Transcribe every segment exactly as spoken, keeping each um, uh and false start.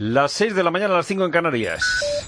Las seis de la mañana, a las cinco en Canarias.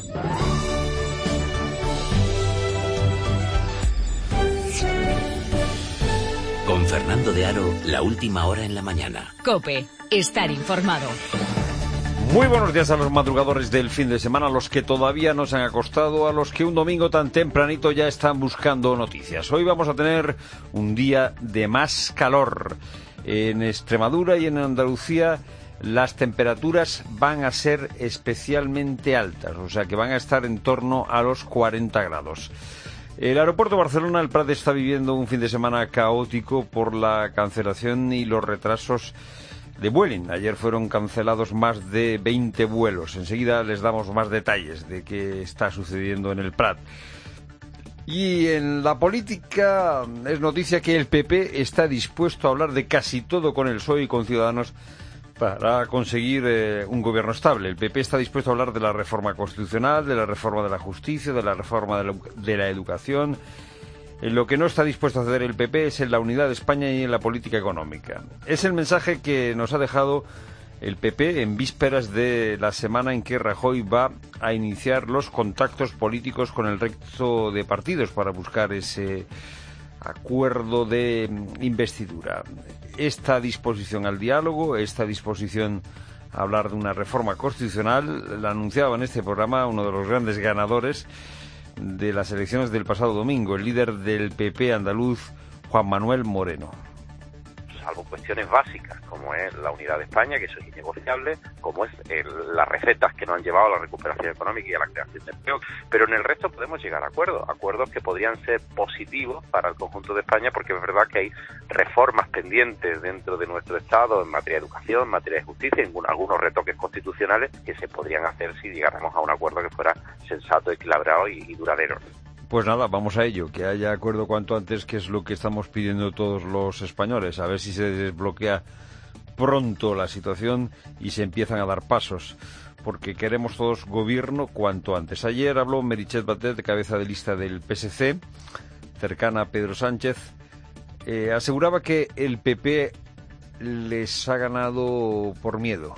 Con Fernando de Aro, la última hora en la mañana. COPE, estar informado. Muy buenos días a los madrugadores del fin de semana, a los que todavía no se han acostado, a los que un domingo tan tempranito ya están buscando noticias. Hoy vamos a tener un día de más calor. En Extremadura y en Andalucía las temperaturas van a ser especialmente altas, o sea que van a estar en torno a los cuarenta grados. El aeropuerto de Barcelona, el Prat, está viviendo un fin de semana caótico por la cancelación y los retrasos de Vueling. Ayer fueron cancelados más de veinte vuelos. Enseguida les damos más detalles de qué está sucediendo en el Prat. Y en la política es noticia que el P P está dispuesto a hablar de casi todo con el P S O E y con Ciudadanos para conseguir eh, un gobierno estable. El P P está dispuesto a hablar de la reforma constitucional, de la reforma de la justicia, de la reforma de la, de la educación. En lo que no está dispuesto a hacer el P P es en la unidad de España y en la política económica. Es el mensaje que nos ha dejado el P P en vísperas de la semana en que Rajoy va a iniciar los contactos políticos con el resto de partidos para buscar ese acuerdo de investidura. Esta disposición al diálogo, esta disposición a hablar de una reforma constitucional, la anunciaba en este programa uno de los grandes ganadores de las elecciones del pasado domingo, el líder del P P andaluz, Juan Manuel Moreno. Salvo cuestiones básicas, como es la unidad de España, que eso es innegociable, como es el, las recetas que nos han llevado a la recuperación económica y a la creación de empleo, pero en el resto podemos llegar a acuerdos, acuerdos que podrían ser positivos para el conjunto de España, porque es verdad que hay reformas pendientes dentro de nuestro Estado en materia de educación, en materia de justicia, en algunos retoques constitucionales que se podrían hacer si llegáramos a un acuerdo que fuera sensato, equilibrado y, y duradero. Pues nada, vamos a ello, que haya acuerdo cuanto antes, que es lo que estamos pidiendo todos los españoles, a ver si se desbloquea pronto la situación y se empiezan a dar pasos, porque queremos todos gobierno cuanto antes. Ayer habló Meritxell Batet, cabeza de lista del P S C, cercana a Pedro Sánchez, eh, aseguraba que el P P les ha ganado por miedo.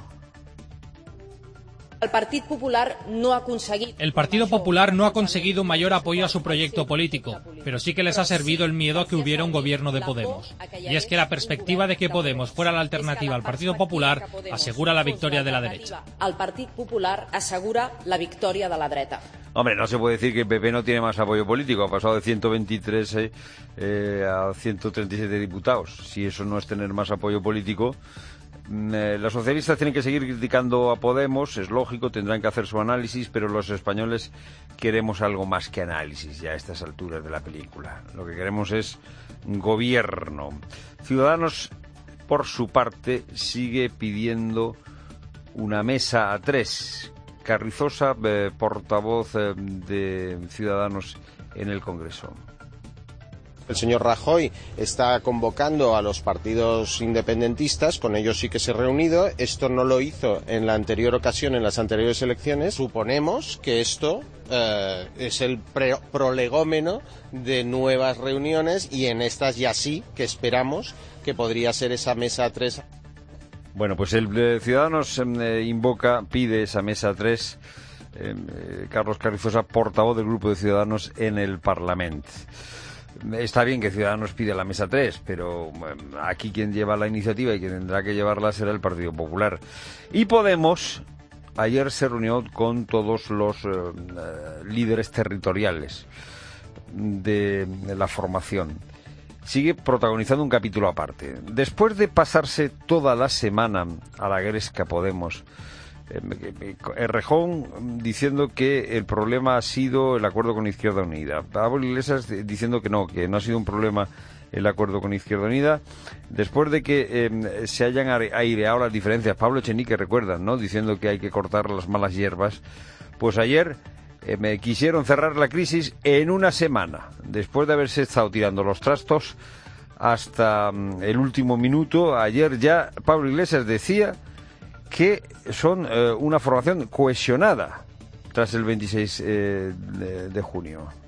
El Partido Popular no ha conseguido... El Partido Popular no ha conseguido mayor apoyo a su proyecto político, pero sí que les ha servido el miedo a que hubiera un gobierno de Podemos. Y es que la perspectiva de que Podemos fuera la alternativa al Partido Popular asegura la victoria de la derecha. El Partido Popular asegura la victoria de la dreta. Hombre, no se puede decir que el P P no tiene más apoyo político. Ha pasado de ciento veintitrés eh, eh, a ciento treinta y siete diputados. Si eso no es tener más apoyo político... Eh, los socialistas tienen que seguir criticando a Podemos, es lógico, tendrán que hacer su análisis, pero los españoles queremos algo más que análisis ya a estas alturas de la película. Lo que queremos es gobierno. Ciudadanos, por su parte, sigue pidiendo una mesa a tres. Carrizosa, eh, portavoz eh, de Ciudadanos en el Congreso. El señor Rajoy está convocando a los partidos independentistas, con ellos sí que se ha reunido. Esto no lo hizo en la anterior ocasión, en las anteriores elecciones. Suponemos que esto eh, es el pre- prolegómeno de nuevas reuniones y en estas ya sí que esperamos que podría ser esa mesa a tres. Bueno, pues el eh, Ciudadanos eh, invoca, pide esa mesa a tres. Eh, Carlos Carrizosa, portavoz del Grupo de Ciudadanos en el Parlamento. Está bien que Ciudadanos pida la mesa tres, pero aquí quien lleva la iniciativa y quien tendrá que llevarla será el Partido Popular. Y Podemos ayer se reunió con todos los eh, líderes territoriales de, de la formación. Sigue protagonizando un capítulo aparte. Después de pasarse toda la semana a la gresca Podemos, Errejón diciendo que el problema ha sido el acuerdo con Izquierda Unida, Pablo Iglesias diciendo que no, que no ha sido un problema el acuerdo con Izquierda Unida, después de que eh, se hayan aireado las diferencias. Pablo Echenique, recuerdan, ¿no?, diciendo que hay que cortar las malas hierbas. Pues ayer eh, me quisieron cerrar la crisis en una semana, después de haberse estado tirando los trastos hasta um, el último minuto. Ayer ya Pablo Iglesias decía que son eh, una formación cohesionada tras el veintiséis eh, de, de junio.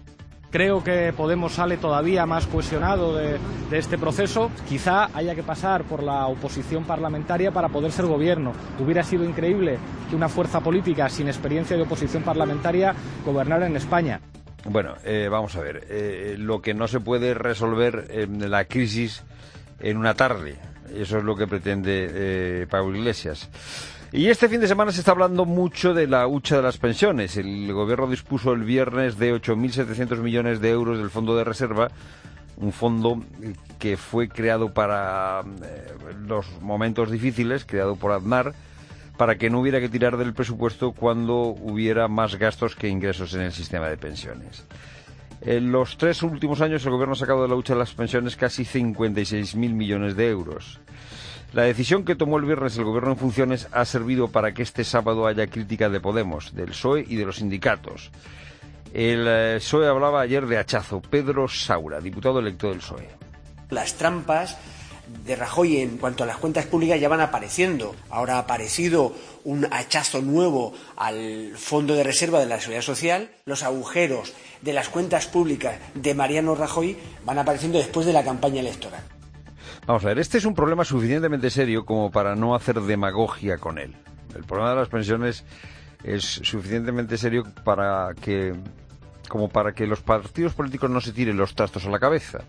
Creo que Podemos sale todavía más cohesionado de, de este proceso. Quizá haya que pasar por la oposición parlamentaria para poder ser gobierno. Hubiera sido increíble que una fuerza política sin experiencia de oposición parlamentaria gobernara en España. Bueno, eh, vamos a ver. Eh, lo que no se puede resolver eh, la crisis en una tarde. Eso es lo que pretende eh, Pablo Iglesias. Y este fin de semana se está hablando mucho de la hucha de las pensiones. El gobierno dispuso el viernes de ocho mil setecientos millones de euros del fondo de reserva, un fondo que fue creado para eh, los momentos difíciles, creado por Aznar, para que no hubiera que tirar del presupuesto cuando hubiera más gastos que ingresos en el sistema de pensiones. En los tres últimos años el gobierno ha sacado de la hucha de las pensiones casi cincuenta y seis mil millones de euros. La decisión que tomó el viernes el gobierno en funciones ha servido para que este sábado haya crítica de Podemos, del P S O E y de los sindicatos. El P S O E hablaba ayer de hachazo. Pedro Saura, diputado electo del P S O E. Las trampas de Rajoy en cuanto a las cuentas públicas ya van apareciendo. Ahora ha aparecido un hachazo nuevo al Fondo de Reserva de la Seguridad Social. Los agujeros de las cuentas públicas de Mariano Rajoy van apareciendo después de la campaña electoral. Vamos a ver, este es un problema suficientemente serio como para no hacer demagogia con él. El problema de las pensiones es suficientemente serio para que, como para que los partidos políticos no se tiren los trastos a la cabeza.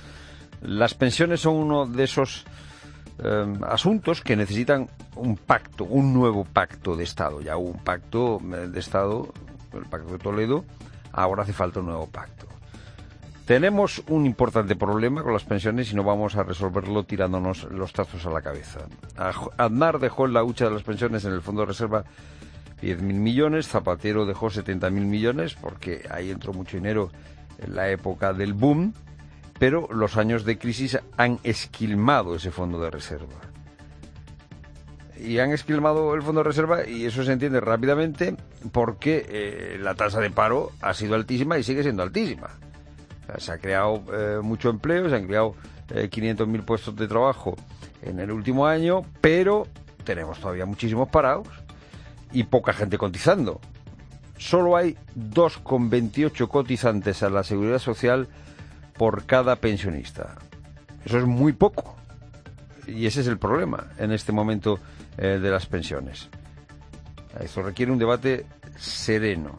Las pensiones son uno de esos eh, asuntos que necesitan un pacto, un nuevo pacto de Estado. Ya hubo un pacto de Estado, el Pacto de Toledo, ahora hace falta un nuevo pacto. Tenemos un importante problema con las pensiones y no vamos a resolverlo tirándonos los tazos a la cabeza. Aznar dejó en la hucha de las pensiones en el Fondo de Reserva diez mil millones, Zapatero dejó setenta mil millones, porque ahí entró mucho dinero en la época del boom, pero los años de crisis han esquilmado ese Fondo de Reserva. Y han esquilmado el Fondo de Reserva, y eso se entiende rápidamente porque eh, la tasa de paro ha sido altísima y sigue siendo altísima. O sea, se ha creado eh, mucho empleo, se han creado eh, quinientos mil puestos de trabajo en el último año, pero tenemos todavía muchísimos parados y poca gente cotizando. Solo hay dos coma veintiocho cotizantes a la Seguridad Social por cada pensionista. Eso es muy poco. Y ese es el problema en este momento eh, de las pensiones. Esto requiere un debate sereno.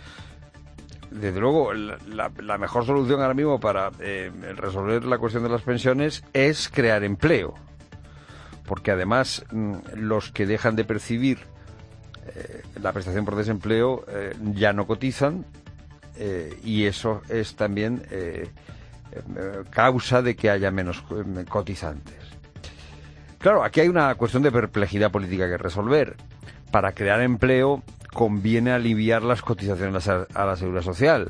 Desde luego, la, la mejor solución ahora mismo para eh, resolver la cuestión de las pensiones es crear empleo. Porque además, los que dejan de percibir eh, la prestación por desempleo eh, ya no cotizan, eh, y eso es también eh, eh, causa de que haya menos eh, cotizantes. Claro, aquí hay una cuestión de perplejidad política que resolver. Para crear empleo conviene aliviar las cotizaciones a, a la Seguridad Social.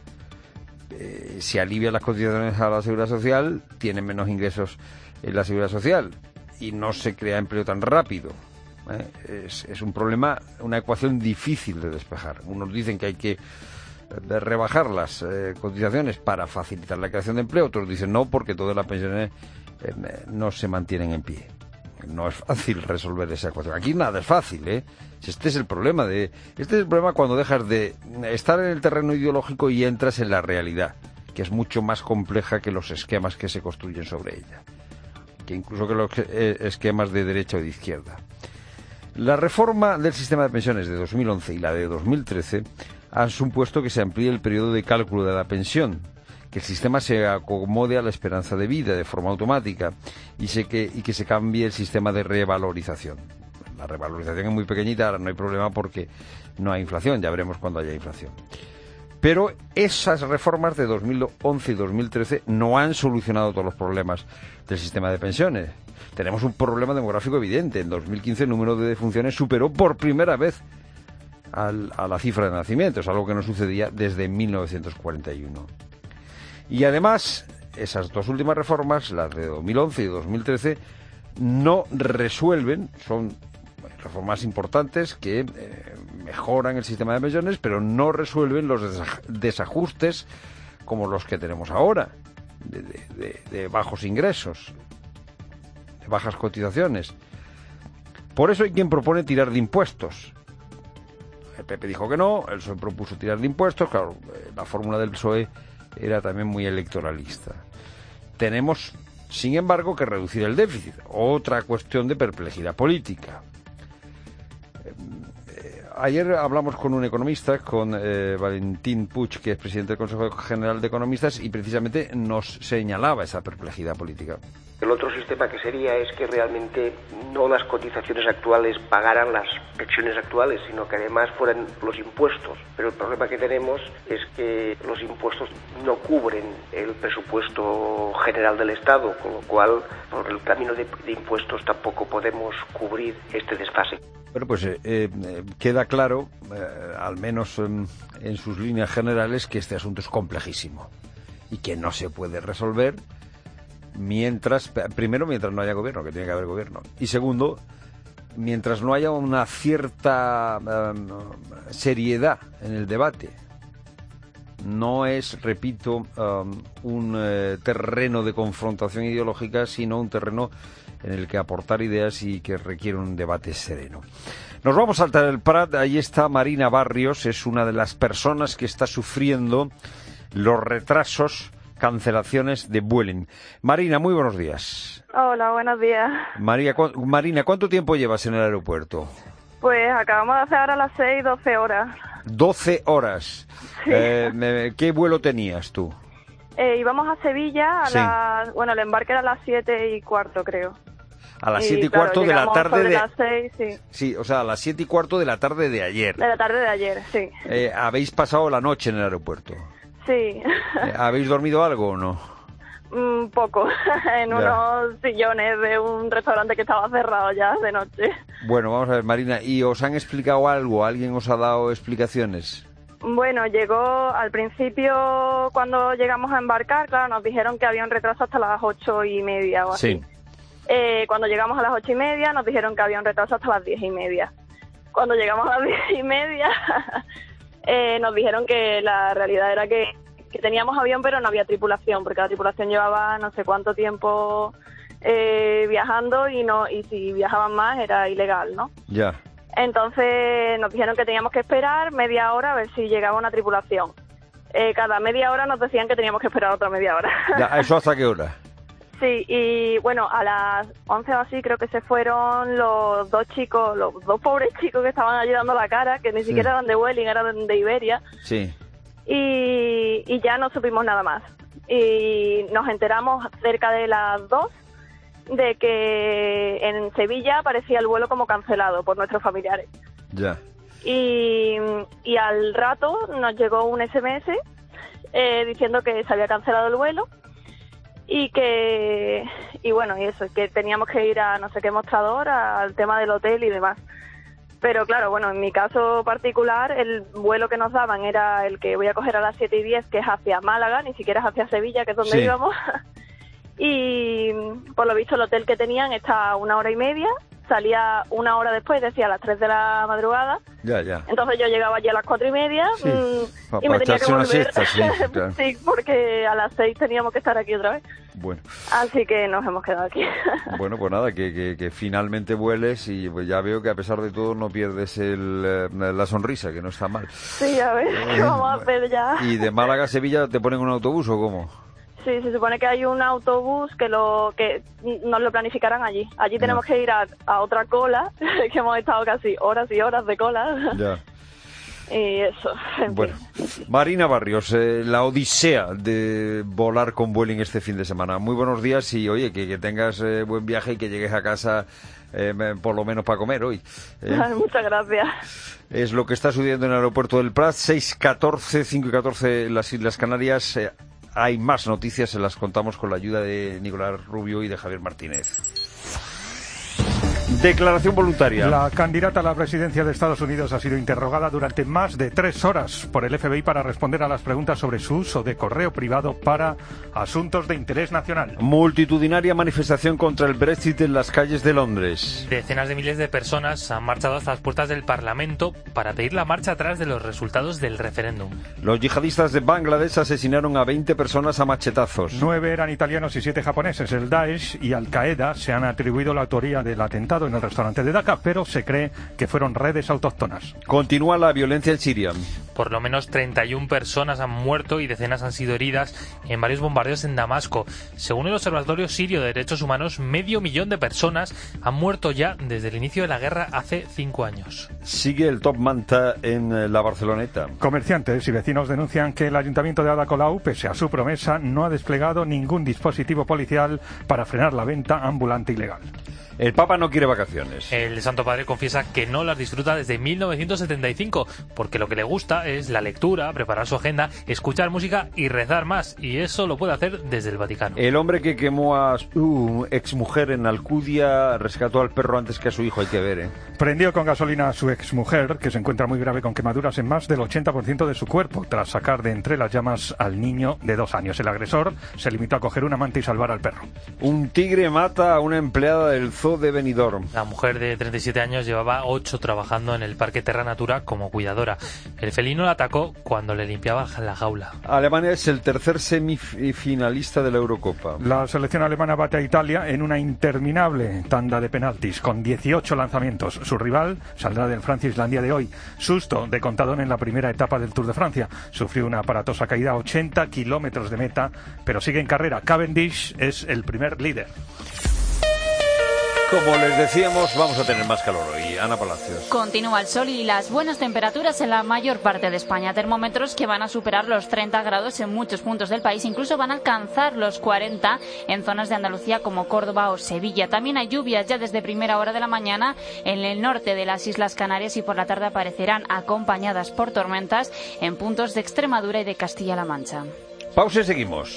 Eh, si alivia las cotizaciones a la Seguridad Social, tiene menos ingresos en la Seguridad Social y no se crea empleo tan rápido. ¿eh? Es, es un problema, una ecuación difícil de despejar. Unos dicen que hay que eh, rebajar las eh, cotizaciones para facilitar la creación de empleo, otros dicen no, porque todas las pensiones eh, no se mantienen en pie. No es fácil resolver esa ecuación. Aquí nada es fácil, ¿eh? Este es el problema de, este es el problema cuando dejas de estar en el terreno ideológico y entras en la realidad, que es mucho más compleja que los esquemas que se construyen sobre ella, que incluso que los esquemas de derecha o de izquierda. La reforma del sistema de pensiones de dos mil once y la de dos mil trece han supuesto que se amplíe el periodo de cálculo de la pensión, que el sistema se acomode a la esperanza de vida de forma automática y, se que, y que se cambie el sistema de revalorización. La revalorización es muy pequeñita, ahora no hay problema porque no hay inflación, ya veremos cuando haya inflación. Pero esas reformas de dos mil once y dos mil trece no han solucionado todos los problemas del sistema de pensiones. Tenemos un problema demográfico evidente. En dos mil quince el número de defunciones superó por primera vez al, a la cifra de nacimientos, algo que no sucedía desde mil novecientos cuarenta y uno. Y además, esas dos últimas reformas, las de dos mil once y dos mil trece, no resuelven, son reformas importantes que eh, mejoran el sistema de pensiones, pero no resuelven los desajustes como los que tenemos ahora, de, de, de, de bajos ingresos, de bajas cotizaciones. Por eso hay quien propone tirar de impuestos. El P P dijo que no, el P S O E propuso tirar de impuestos, claro, la fórmula del P S O E era también muy electoralista. Tenemos, sin embargo, que reducir el déficit. Otra cuestión de perplejidad política. Ayer hablamos con un economista, con eh, Valentín Puig, que es presidente del Consejo General de Economistas, y precisamente nos señalaba esa perplejidad política. El otro sistema que sería es que realmente no las cotizaciones actuales pagaran las pensiones actuales, sino que además fueran los impuestos. Pero el problema que tenemos es que los impuestos no cubren el presupuesto general del Estado, con lo cual por el camino de, de impuestos tampoco podemos cubrir este desfase. Bueno, pues eh, eh, queda claro, eh, al menos en, en sus líneas generales, que este asunto es complejísimo y que no se puede resolver mientras, primero, mientras no haya gobierno, que tiene que haber gobierno, y segundo, mientras no haya una cierta um, seriedad en el debate. No es, repito, um, un eh, terreno de confrontación ideológica, sino un terreno en el que aportar ideas y que requiere un debate sereno. Nos vamos a saltar el Prat. Ahí está Marina Barrios, es una de las personas que está sufriendo los retrasos, cancelaciones de Vueling. Marina, muy buenos días. Hola, buenos días. María, cu- Marina, ¿cuánto tiempo llevas en el aeropuerto? Pues acabamos de hacer ahora las seis, doce horas. doce horas. Sí. Eh, ¿Qué vuelo tenías tú? Eh, íbamos a Sevilla, a Sí. las, bueno, el embarque era a las siete y cuarto, creo. A las Y, siete y claro, cuarto de la llegamos tarde sobre de... las seis, sí. Sí, o sea, a las siete y cuarto de la tarde de ayer. De la tarde de ayer, sí. Eh, ¿Habéis pasado la noche en el aeropuerto? Sí. Eh, ¿Habéis dormido algo o no? Un poco, en Ya. unos sillones de un restaurante que estaba cerrado ya de noche. Bueno, vamos a ver, Marina, ¿y os han explicado algo? ¿Alguien os ha dado explicaciones? Bueno, llegó al principio, cuando llegamos a embarcar, claro, nos dijeron que había un retraso hasta las ocho y media o así. Sí. Eh, cuando llegamos a las ocho y media nos dijeron que había un retraso hasta las diez y media. Cuando llegamos a las diez y media eh, nos dijeron que la realidad era que, que teníamos avión pero no había tripulación, porque la tripulación llevaba no sé cuánto tiempo eh, viajando y no y si viajaban más era ilegal, ¿no? Ya. Entonces nos dijeron que teníamos que esperar media hora a ver si llegaba una tripulación. Eh, cada media hora nos decían que teníamos que esperar otra media hora. Ya, ¿eso hasta qué hora? Sí, y bueno, a las once o así creo que se fueron los dos chicos, los dos pobres chicos que estaban ayudando la cara, que ni Sí. siquiera eran de Vueling, eran de Iberia, Sí. y, y ya no supimos nada más. Y nos enteramos cerca de las dos de que en Sevilla aparecía el vuelo como cancelado por nuestros familiares. Ya. Y, y al rato nos llegó un ese eme ese eh, diciendo que se había cancelado el vuelo y que y bueno y eso, que teníamos que ir a no sé qué mostrador, al tema del hotel y demás. Pero claro, bueno, en mi caso particular el vuelo que nos daban era el que voy a coger a las siete y diez, que es hacia Málaga, ni siquiera es hacia Sevilla, que es donde Sí. íbamos. Y por lo visto el hotel que tenían está a una hora y media, salía una hora después, decía a las tres de la madrugada. Ya, ya. Entonces yo llegaba allí a las cuatro y media Sí, mmm, pa- y me para tenía que echarse una volver. siesta, sí, claro. Sí, porque a las seis teníamos que estar aquí otra vez. Bueno, Así que nos hemos quedado aquí. bueno, pues nada, que, que, que finalmente vueles y pues ya veo que a pesar de todo no pierdes el, eh, la sonrisa, que no está mal. Sí, a ver, ¿qué vamos a hacer ya? ¿Y de Málaga a Sevilla te ponen un autobús o cómo? Sí, se supone que hay un autobús que lo que nos lo planificarán allí. Allí tenemos Ya. que ir a, a otra cola, que hemos estado casi horas y horas de cola. Ya. Y eso, en Bueno, fin. Marina Barrios, eh, la odisea de volar con Vueling este fin de semana. Muy buenos días y, oye, que, que tengas eh, buen viaje y que llegues a casa eh, por lo menos para comer hoy. ¿eh? Muchas gracias. Es lo que está sucediendo en el aeropuerto del Prat, seis catorce, cinco y catorce en las Islas Canarias. Eh, hay más noticias, se las contamos con la ayuda de Nicolás Rubio y de Javier Martínez. Declaración voluntaria. La candidata a la presidencia de Estados Unidos ha sido interrogada durante más de tres horas por el efe be i para responder a las preguntas sobre su uso de correo privado para asuntos de interés nacional. Multitudinaria manifestación contra el Brexit en las calles de Londres. Decenas de miles de personas han marchado hasta las puertas del Parlamento para pedir la marcha atrás de los resultados del referéndum. Los yihadistas de Bangladesh asesinaron a veinte personas a machetazos. Nueve eran italianos y siete japoneses. El Daesh y Al-Qaeda se han atribuido la autoría del atentado en el restaurante de Daca, pero se cree que fueron redes autóctonas. Continúa la violencia en Siria. Por lo menos treinta y una personas han muerto y decenas han sido heridas en varios bombardeos en Damasco. Según el Observatorio Sirio de Derechos Humanos, medio millón de personas han muerto ya desde el inicio de la guerra hace cinco años. Sigue el top manta en la Barceloneta. Comerciantes y vecinos denuncian que el Ayuntamiento de Ada Colau, pese a su promesa, no ha desplegado ningún dispositivo policial para frenar la venta ambulante ilegal. El Papa no quiere vacaciones. El Santo Padre confiesa que no las disfruta desde mil novecientos setenta y cinco, porque lo que le gusta es la lectura, preparar su agenda, escuchar música y rezar más, y eso lo puede hacer desde el Vaticano. El hombre que quemó a su exmujer en Alcudia rescató al perro antes que a su hijo, hay que ver, ¿eh? Prendió con gasolina a su exmujer, que se encuentra muy grave con quemaduras en más del ochenta por ciento de su cuerpo, tras sacar de entre las llamas al niño de dos años. El agresor se limitó a coger una manta y salvar al perro. Un tigre mata a una empleada del zoo de Benidorm. La mujer de treinta y siete años llevaba ocho trabajando en el Parque Terra Natura como cuidadora. El felino la atacó cuando le limpiaba la jaula. Alemania es el tercer semifinalista de la Eurocopa. La selección alemana bate a Italia en una interminable tanda de penaltis con dieciocho lanzamientos. Su rival saldrá del Francia-Islandia de hoy. Susto de Contadón en la primera etapa del Tour de Francia. Sufrió una aparatosa caída a ochenta kilómetros de meta, pero sigue en carrera. Cavendish es el primer líder. Como les decíamos, vamos a tener más calor hoy. Ana Palacios. Continúa el sol y las buenas temperaturas en la mayor parte de España. Termómetros que van a superar los treinta grados en muchos puntos del país. Incluso van a alcanzar los cuarenta en zonas de Andalucía como Córdoba o Sevilla. También hay lluvias ya desde primera hora de la mañana en el norte de las Islas Canarias y por la tarde aparecerán acompañadas por tormentas en puntos de Extremadura y de Castilla-La Mancha. Pausa y seguimos.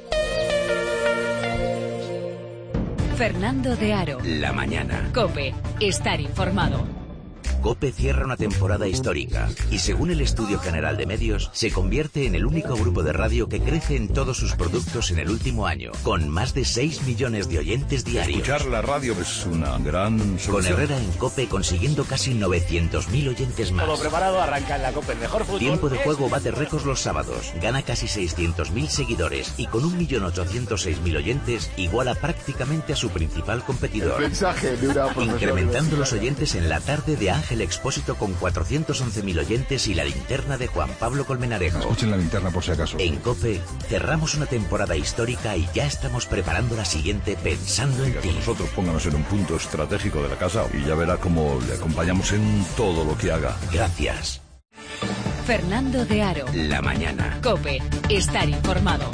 Fernando de Aro. La mañana. COPE. Estar informado. COPE cierra una temporada histórica y, según el Estudio General de Medios, se convierte en el único grupo de radio que crece en todos sus productos en el último año, con más de seis millones de oyentes diarios. Escuchar la radio es una gran solución. Con Herrera en COPE consiguiendo casi novecientos mil oyentes más. Todo preparado, arranca en la COPE, el mejor fútbol. Tiempo de Juego bate récords los sábados, gana casi seiscientos mil seguidores y con un millón ochocientos seis mil oyentes iguala prácticamente a su principal competidor. El mensaje de una incrementando los oyentes en la tarde de Ángel Expósito con cuatrocientos once mil oyentes y la linterna de Juan Pablo Colmenarejo. Escuchen la linterna por si acaso. En COPE cerramos una temporada histórica y ya estamos preparando la siguiente pensando Diga en ti. Con nosotros pónganos en un punto estratégico de la casa y ya verá cómo le acompañamos en todo lo que haga. Gracias. Fernando de Aro. La mañana. COPE. Estar informado.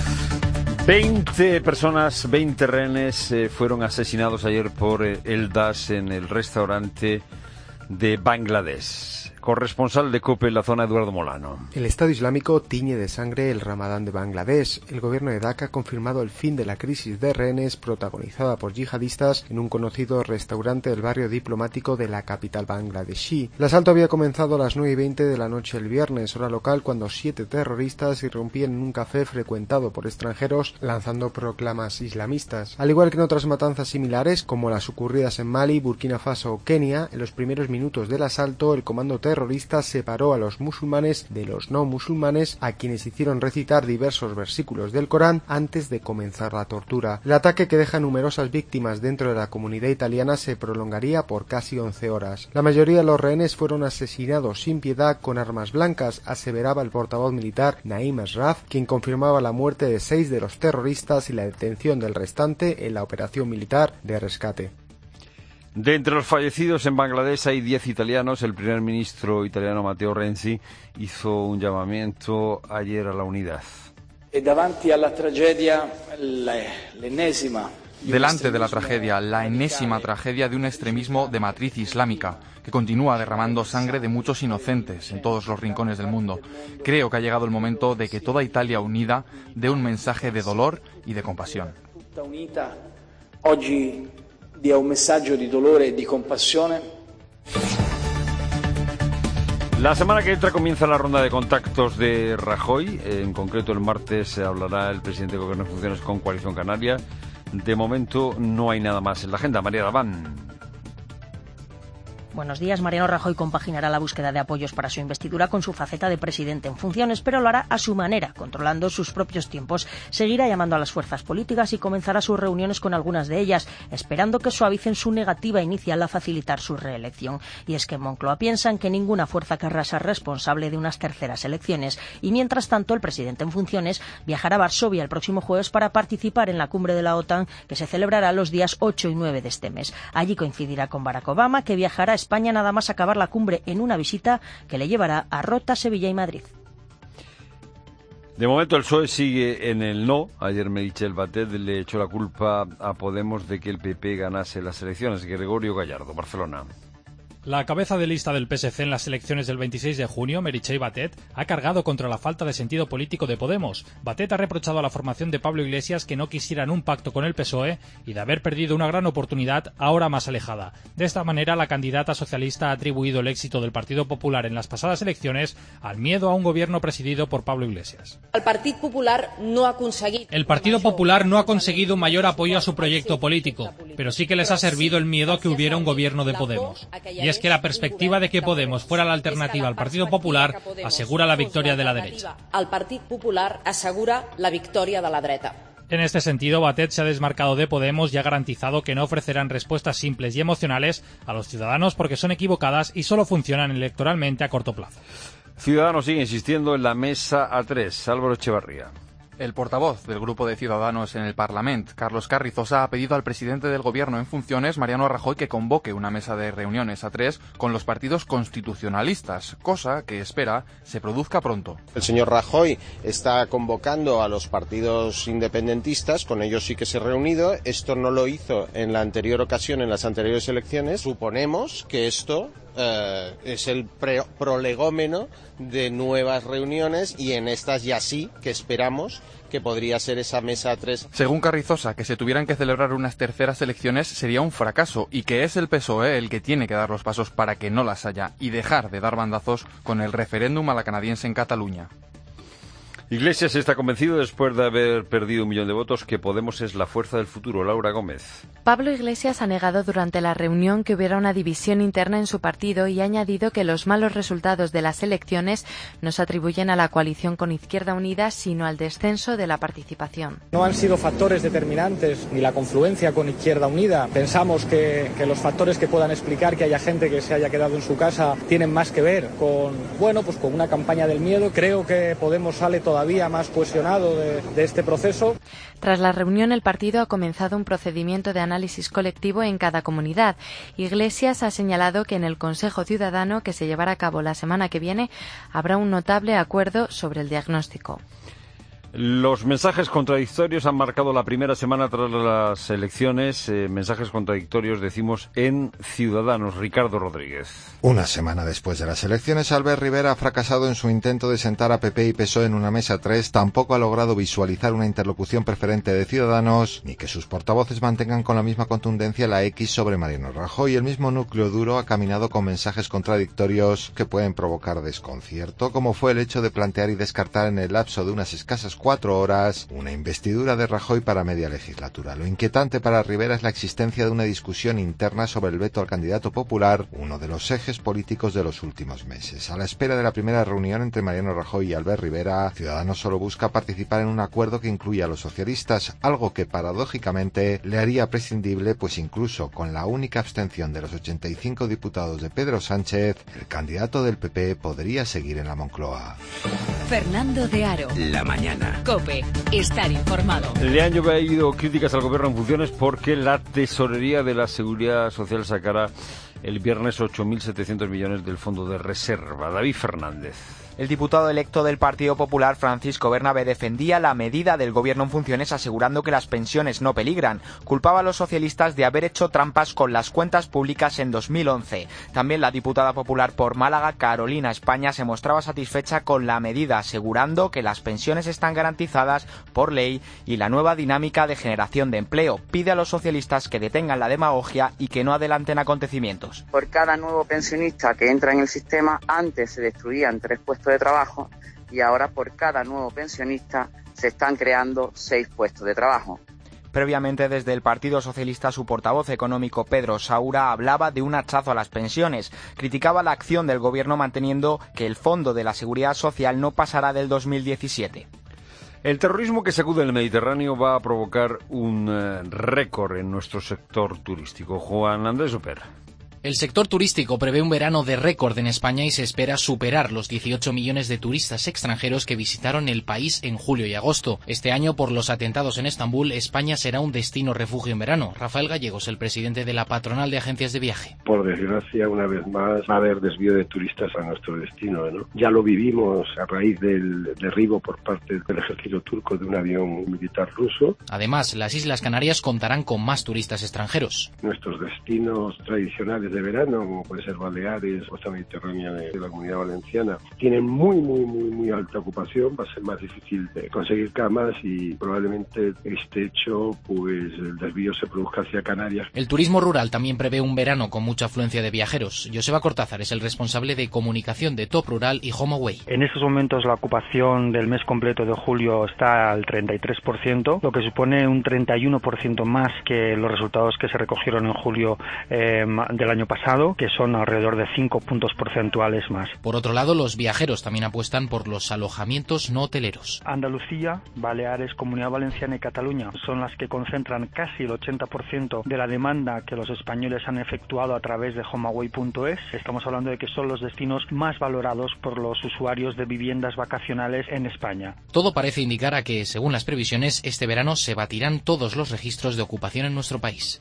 veinte personas, veinte rehenes eh, fueron asesinados ayer por eh, el Daesh en el restaurante de Bangladesh. Corresponsal de COPE en la zona, Eduardo Molano. El Estado Islámico tiñe de sangre el Ramadán de Bangladesh. El gobierno de Dhaka ha confirmado el fin de la crisis de rehenes protagonizada por yihadistas en un conocido restaurante del barrio diplomático de la capital bangladesí. El asalto había comenzado a las nueve y veinte de la noche el viernes, hora local, cuando siete terroristas irrumpían en un café frecuentado por extranjeros lanzando proclamas islamistas. Al igual que en otras matanzas similares, como las ocurridas en Mali, Burkina Faso o Kenia, en los primeros minutos del asalto el comando terrorista terrorista separó a los musulmanes de los no musulmanes, a quienes hicieron recitar diversos versículos del Corán antes de comenzar la tortura. El ataque, que deja numerosas víctimas dentro de la comunidad italiana, se prolongaría por casi once horas. La mayoría de los rehenes fueron asesinados sin piedad con armas blancas, aseveraba el portavoz militar Naim Ashraf, quien confirmaba la muerte de seis de los terroristas y la detención del restante en la operación militar de rescate. De entre los fallecidos en Bangladesh hay diez italianos. El primer ministro italiano Matteo Renzi hizo un llamamiento ayer a la unidad. Delante de la tragedia, la enésima tragedia de un extremismo de matriz islámica, que continúa derramando sangre de muchos inocentes en todos los rincones del mundo. Creo que ha llegado el momento de que toda Italia unida dé un mensaje de dolor y de compasión. dia un messaggio di dolore e di compassione. La semana que entra comienza la ronda de contactos de Rajoy. En concreto, el martes se hablará el presidente de Gobierno en funciones con Coalición Canaria. De momento no hay nada más en la agenda. María Daván. Buenos días. Mariano Rajoy compaginará la búsqueda de apoyos para su investidura con su faceta de presidente en funciones, pero lo hará a su manera, controlando sus propios tiempos. Seguirá llamando a las fuerzas políticas y comenzará sus reuniones con algunas de ellas, esperando que suavicen su negativa inicial a facilitar su reelección. Y es que en Moncloa piensan que ninguna fuerza querrá ser responsable de unas terceras elecciones. Y mientras tanto, el presidente en funciones viajará a Varsovia el próximo jueves para participar en la cumbre de la OTAN, que se celebrará los días ocho y nueve de este mes. Allí coincidirá con Barack Obama, que viajará a España nada más acabar la cumbre en una visita que le llevará a Rota, Sevilla y Madrid. De momento el P S O E sigue en el no. Ayer Meritxell Batet le echó la culpa a Podemos de que el P P ganase las elecciones. Gregorio Gallardo, Barcelona. La cabeza de lista del P S C en las elecciones del veintiséis de junio, Meritxell Batet, ha cargado contra la falta de sentido político de Podemos. Batet ha reprochado a la formación de Pablo Iglesias que no quisieran un pacto con el P S O E y de haber perdido una gran oportunidad ahora más alejada. De esta manera, la candidata socialista ha atribuido el éxito del Partido Popular en las pasadas elecciones al miedo a un gobierno presidido por Pablo Iglesias. El Partido Popular no ha conseguido... El Partido Popular no ha conseguido mayor apoyo a su proyecto político, pero sí que les ha servido el miedo a que hubiera un gobierno de Podemos. Y es que la perspectiva de que Podemos fuera la alternativa al Partido Popular asegura la victoria de la derecha. El Partido Popular asegura la victoria de la dreta. En este sentido, Batet se ha desmarcado de Podemos y ha garantizado que no ofrecerán respuestas simples y emocionales a los ciudadanos porque son equivocadas y solo funcionan electoralmente a corto plazo. Ciudadanos sigue insistiendo en la mesa A tres. Álvaro Echevarría. El portavoz del Grupo de Ciudadanos en el Parlamento, Carlos Carrizosa, ha pedido al presidente del Gobierno en funciones, Mariano Rajoy, que convoque una mesa de reuniones a tres con los partidos constitucionalistas, cosa que espera se produzca pronto. El señor Rajoy está convocando a los partidos independentistas, con ellos sí que se ha reunido. Esto no lo hizo en la anterior ocasión, en las anteriores elecciones. Suponemos que esto Uh, es el pre prolegómeno de nuevas reuniones y en estas ya sí que esperamos que podría ser esa mesa a tres. Según Carrizosa, que se tuvieran que celebrar unas terceras elecciones sería un fracaso y que es el P S O E el que tiene que dar los pasos para que no las haya y dejar de dar bandazos con el referéndum a la canadiense en Cataluña. Iglesias está convencido, después de haber perdido un millón de votos, que Podemos es la fuerza del futuro. Laura Gómez. Pablo Iglesias ha negado durante la reunión que hubiera una división interna en su partido y ha añadido que los malos resultados de las elecciones no se atribuyen a la coalición con Izquierda Unida, sino al descenso de la participación. No han sido factores determinantes ni la confluencia con Izquierda Unida. Pensamos que, que los factores que puedan explicar que haya gente que se haya quedado en su casa tienen más que ver con, bueno, pues con una campaña del miedo. Creo que Podemos sale todavía todavía más cohesionado de, de este proceso. Tras la reunión, el partido ha comenzado un procedimiento de análisis colectivo en cada comunidad. Iglesias ha señalado que en el Consejo Ciudadano, que se llevará a cabo la semana que viene, habrá un notable acuerdo sobre el diagnóstico. Los mensajes contradictorios han marcado la primera semana tras las elecciones. Eh, mensajes contradictorios, decimos, en Ciudadanos. Ricardo Rodríguez. Una semana después de las elecciones, Albert Rivera ha fracasado en su intento de sentar a P P y P S O E en una mesa tres. Tampoco ha logrado visualizar una interlocución preferente de Ciudadanos, ni que sus portavoces mantengan con la misma contundencia la X sobre Mariano Rajoy. El mismo núcleo duro ha caminado con mensajes contradictorios que pueden provocar desconcierto, como fue el hecho de plantear y descartar en el lapso de unas escasas cuatro horas una investidura de Rajoy para media legislatura. Lo inquietante para Rivera es la existencia de una discusión interna sobre el veto al candidato popular, uno de los ejes políticos de los últimos meses. A la espera de la primera reunión entre Mariano Rajoy y Albert Rivera, Ciudadanos solo busca participar en un acuerdo que incluya a los socialistas, algo que paradójicamente le haría prescindible, pues incluso con la única abstención de los ochenta y cinco diputados de Pedro Sánchez, el candidato del P P podría seguir en la Moncloa. Fernando de Aro. La mañana. COPE. Estar informado. Le han llovido críticas al gobierno en funciones porque la tesorería de la Seguridad Social sacará el viernes ocho mil setecientos millones del fondo de reserva. David Fernández. El diputado electo del Partido Popular, Francisco Bernabé, defendía la medida del gobierno en funciones asegurando que las pensiones no peligran. Culpaba a los socialistas de haber hecho trampas con las cuentas públicas en dos mil once. También la diputada popular por Málaga, Carolina España, se mostraba satisfecha con la medida, asegurando que las pensiones están garantizadas por ley y la nueva dinámica de generación de empleo. Pide a los socialistas que detengan la demagogia y que no adelanten acontecimientos. Por cada nuevo pensionista que entra en el sistema, antes se destruían tres puestos de trabajo y ahora por cada nuevo pensionista se están creando seis puestos de trabajo. Previamente, desde el Partido Socialista, su portavoz económico Pedro Saura hablaba de un hachazo a las pensiones. Criticaba la acción del gobierno manteniendo que el Fondo de la Seguridad Social no pasará del dos mil diecisiete. El terrorismo que sacude el Mediterráneo va a provocar un uh, récord en nuestro sector turístico. Juan Andrés Oper. El sector turístico prevé un verano de récord en España y se espera superar los dieciocho millones de turistas extranjeros que visitaron el país en julio y agosto. Este año, por los atentados en Estambul, España será un destino refugio en verano. Rafael Gallegos, el presidente de la patronal de agencias de viaje. Por desgracia, una vez más, va a haber desvío de turistas a nuestro destino, ¿no? Ya lo vivimos a raíz del derribo por parte del ejército turco de un avión militar ruso. Además, las Islas Canarias contarán con más turistas extranjeros. Nuestros destinos tradicionales de verano, como puede ser Baleares, costa mediterránea de la Comunidad Valenciana, tienen muy, muy, muy, muy alta ocupación. Va a ser más difícil de conseguir camas y probablemente este hecho, pues el desvío se produzca hacia Canarias. El turismo rural también prevé un verano con mucha afluencia de viajeros. Joseba Cortázar es el responsable de comunicación de Top Rural y HomeAway. En estos momentos la ocupación del mes completo de julio está al treinta y tres por ciento, lo que supone un treinta y uno por ciento más que los resultados que se recogieron en julio eh, del año pasado, que son alrededor de cinco puntos porcentuales más. Por otro lado, los viajeros también apuestan por los alojamientos no hoteleros. Andalucía, Baleares, Comunidad Valenciana y Cataluña son las que concentran casi el ochenta por ciento de la demanda que los españoles han efectuado a través de HomeAway punto es. Estamos hablando de que son los destinos más valorados por los usuarios de viviendas vacacionales en España. Todo parece indicar a que, según las previsiones, este verano se batirán todos los registros de ocupación en nuestro país.